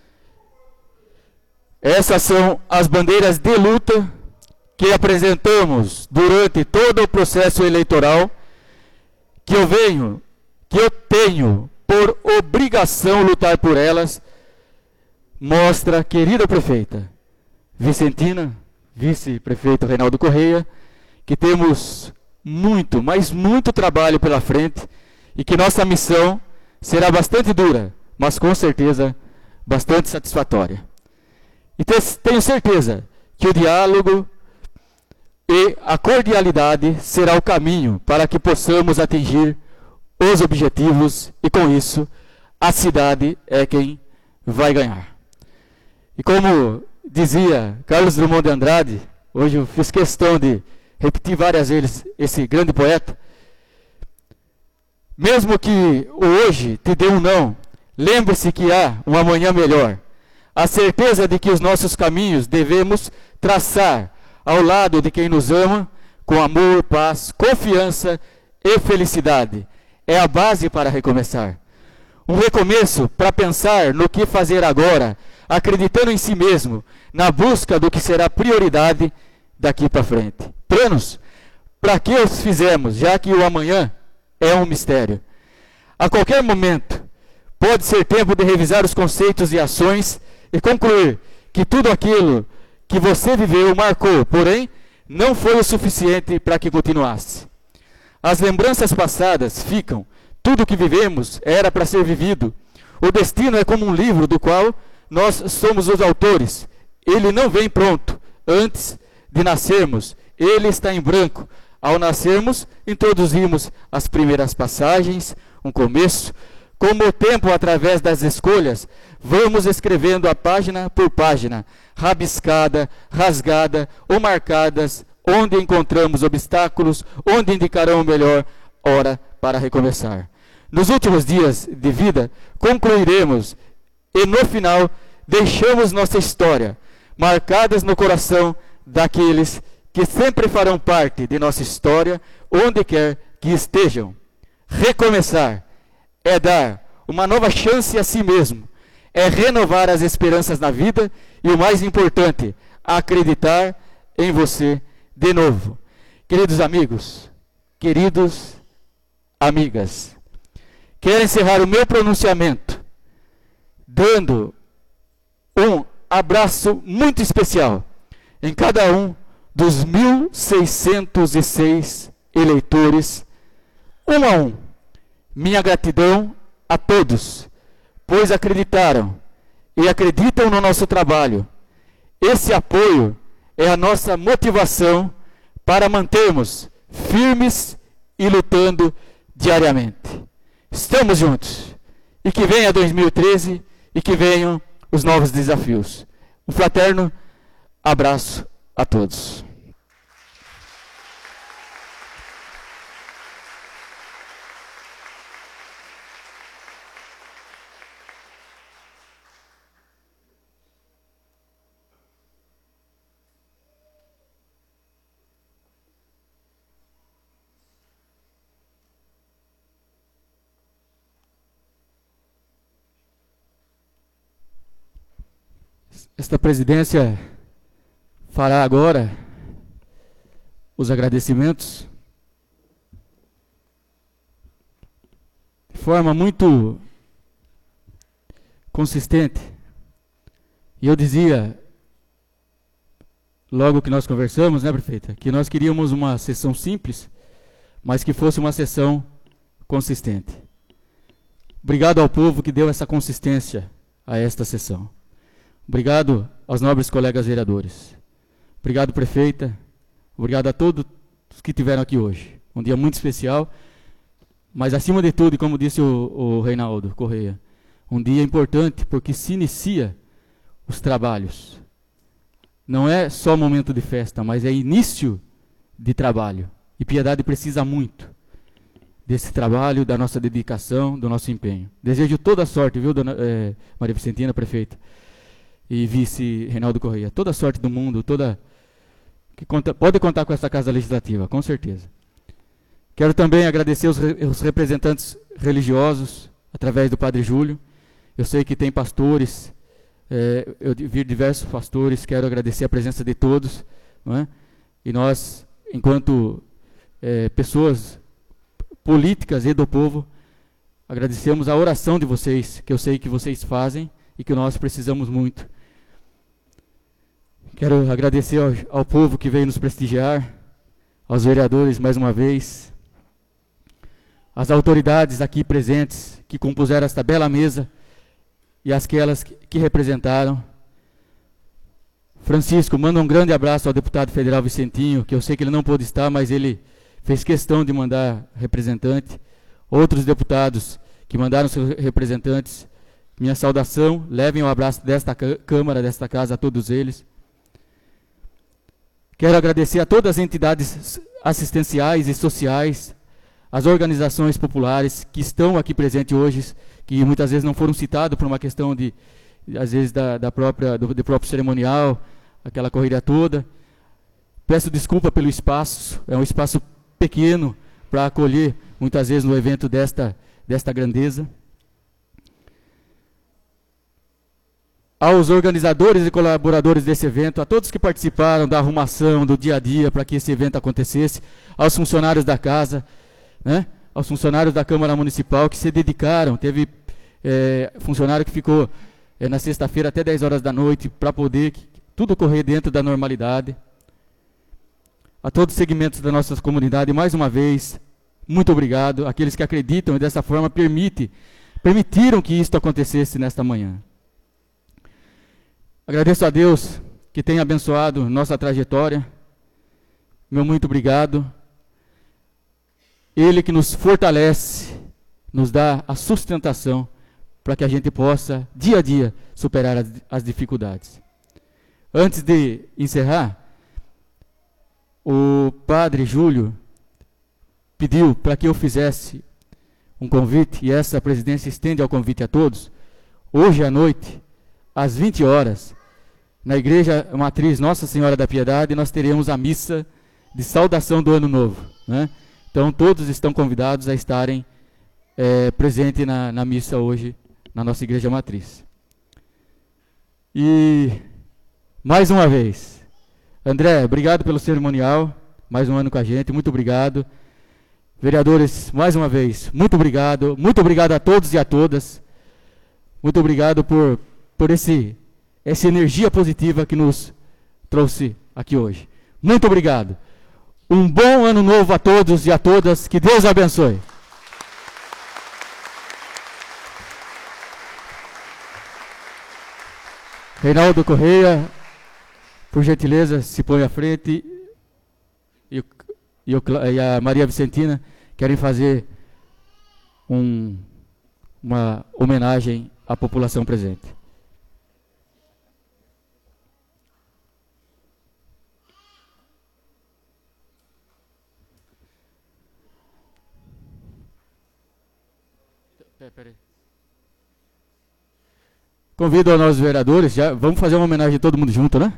Essas são as bandeiras de luta que apresentamos durante todo o processo eleitoral, que eu venho, que eu tenho por obrigação lutar por elas. Mostra, querida prefeita Vicentina, vice-prefeito Reinaldo Correia, que temos muito, mas muito trabalho pela frente e que nossa missão será bastante dura, mas com certeza bastante satisfatória. E tenho certeza que o diálogo e a cordialidade será o caminho para que possamos atingir os objetivos e, com isso, a cidade é quem vai ganhar. E como dizia Carlos Drummond de Andrade, hoje eu fiz questão de, repetir várias vezes esse grande poeta. Mesmo que o hoje te dê um não, lembre-se que há um amanhã melhor. A certeza de que os nossos caminhos devemos traçar ao lado de quem nos ama, com amor, paz, confiança e felicidade. É a base para recomeçar. Um recomeço para pensar no que fazer agora, acreditando em si mesmo, na busca do que será prioridade daqui para frente. Planos, para que os fizemos, já que o amanhã é um mistério. A qualquer momento, pode ser tempo de revisar os conceitos e ações e concluir que tudo aquilo que você viveu marcou, porém, não foi o suficiente para que continuasse. As lembranças passadas ficam, tudo o que vivemos era para ser vivido. O destino é como um livro do qual nós somos os autores. Ele não vem pronto antes de nascermos, ele está em branco. Ao nascermos, introduzimos as primeiras passagens, um começo. Como o tempo, através das escolhas, vamos escrevendo a página por página, rabiscada, rasgada ou marcadas, onde encontramos obstáculos, onde indicarão a melhor hora para recomeçar. Nos últimos dias de vida, concluiremos e, no final, deixamos nossa história, marcadas no coração daqueles que sempre farão parte de nossa história, onde quer que estejam. Recomeçar é dar uma nova chance a si mesmo, é renovar as esperanças na vida e, o mais importante, acreditar em você de novo. Queridos amigos, queridos amigas, quero encerrar o meu pronunciamento dando um abraço muito especial em cada um dos mil seiscentos e seis eleitores, um a um. Minha gratidão a todos, pois acreditaram e acreditam no nosso trabalho. Esse apoio é a nossa motivação para mantermos firmes e lutando diariamente. Estamos juntos. E que venha dois mil e treze e que venham os novos desafios. Um fraterno abraço a todos. Esta presidência fará agora os agradecimentos de forma muito consistente. E eu dizia, logo que nós conversamos, né, prefeita, que nós queríamos uma sessão simples, mas que fosse uma sessão consistente. Obrigado ao povo que deu essa consistência a esta sessão. Obrigado aos nobres colegas vereadores. Obrigado, prefeita. Obrigado a todos que estiveram aqui hoje. Um dia muito especial, mas acima de tudo, como disse o, o Reinaldo Correia, um dia importante porque se inicia os trabalhos. Não é só momento de festa, mas é início de trabalho. E Piedade precisa muito desse trabalho, da nossa dedicação, do nosso empenho. Desejo toda a sorte, viu, dona é, Maria Vicentina, prefeita? E vice Reinaldo Correia, toda a sorte do mundo, toda que conta, pode contar com essa Casa Legislativa, com certeza. Quero também agradecer os, re, os representantes religiosos, através do Padre Júlio. Eu sei que tem pastores, é, eu vi diversos pastores, quero agradecer a presença de todos, não é? E nós, enquanto é, pessoas políticas e do povo, agradecemos a oração de vocês, que eu sei que vocês fazem e que nós precisamos muito. Quero agradecer ao, ao povo que veio nos prestigiar, aos vereadores mais uma vez, às autoridades aqui presentes que compuseram esta bela mesa e aquelas que, que representaram. Francisco, manda um grande abraço ao deputado federal Vicentinho, que eu sei que ele não pôde estar, mas ele fez questão de mandar representante. Outros deputados que mandaram seus representantes, minha saudação, levem o um abraço desta Câmara, desta casa, a todos eles. Quero agradecer a todas as entidades assistenciais e sociais, as organizações populares que estão aqui presentes hoje, que muitas vezes não foram citados por uma questão de, às vezes, da, da própria, do, do próprio cerimonial, aquela correria toda. Peço desculpa pelo espaço, é um espaço pequeno para acolher, muitas vezes, no evento desta, desta grandeza. Aos organizadores e colaboradores desse evento, a todos que participaram da arrumação, do dia a dia, para que esse evento acontecesse, aos funcionários da casa, né, aos funcionários da Câmara Municipal que se dedicaram, teve é, funcionário que ficou é, na sexta-feira até dez horas da noite para poder que, tudo correr dentro da normalidade. A todos os segmentos da nossa comunidade, mais uma vez, muito obrigado. Aqueles que acreditam e dessa forma permite, permitiram que isto acontecesse nesta manhã. Agradeço a Deus que tem abençoado nossa trajetória. Meu muito obrigado. Ele que nos fortalece, nos dá a sustentação para que a gente possa, dia a dia, superar as, as dificuldades. Antes de encerrar, o padre Júlio pediu para que eu fizesse um convite, e essa presidência estende ao convite a todos. Hoje à noite, às vinte horas, na Igreja Matriz Nossa Senhora da Piedade, nós teremos a missa de saudação do Ano Novo, né? Então, todos estão convidados a estarem é, presentes na, na missa hoje, na nossa Igreja Matriz. E, mais uma vez, André, obrigado pelo cerimonial, mais um ano com a gente, muito obrigado. Vereadores, mais uma vez, muito obrigado, muito obrigado a todos e a todas. Muito obrigado por, por esse, essa energia positiva que nos trouxe aqui hoje. Muito obrigado. Um bom ano novo a todos e a todas. Que Deus abençoe. Reinaldo Correia, por gentileza, se põe à frente. E, e, e a Maria Vicentina querem fazer um, uma homenagem à população presente. Convido a nós vereadores, já vamos fazer uma homenagem a todo mundo junto, né?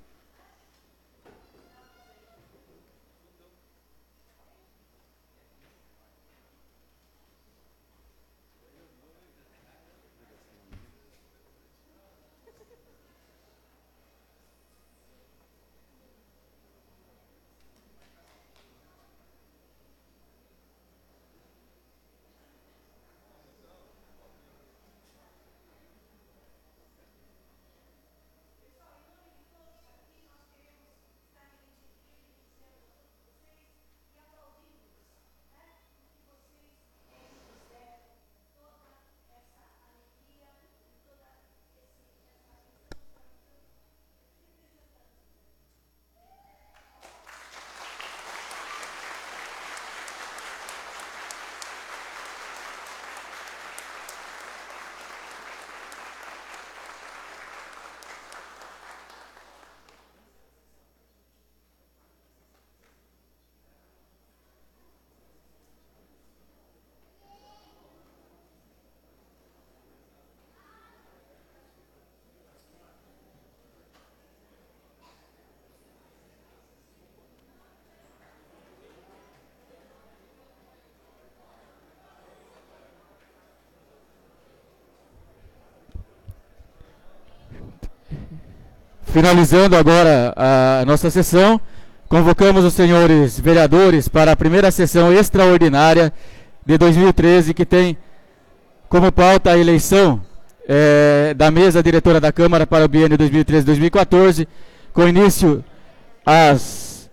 Finalizando agora a nossa sessão, convocamos os senhores vereadores para a primeira sessão extraordinária de dois mil e treze, que tem como pauta a eleição é, da mesa diretora da Câmara para o biênio dois mil e treze a dois mil e quatorze, com início às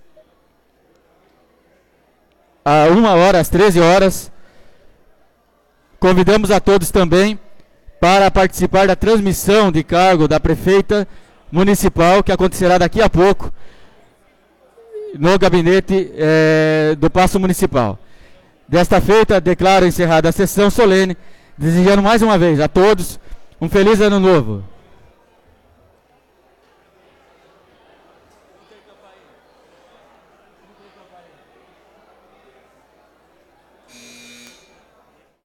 a uma hora, às treze horas. Convidamos a todos também para participar da transmissão de cargo da prefeita municipal, que acontecerá daqui a pouco no gabinete é, do Paço Municipal. Desta feita, declaro encerrada a sessão solene, desejando mais uma vez a todos um feliz ano novo.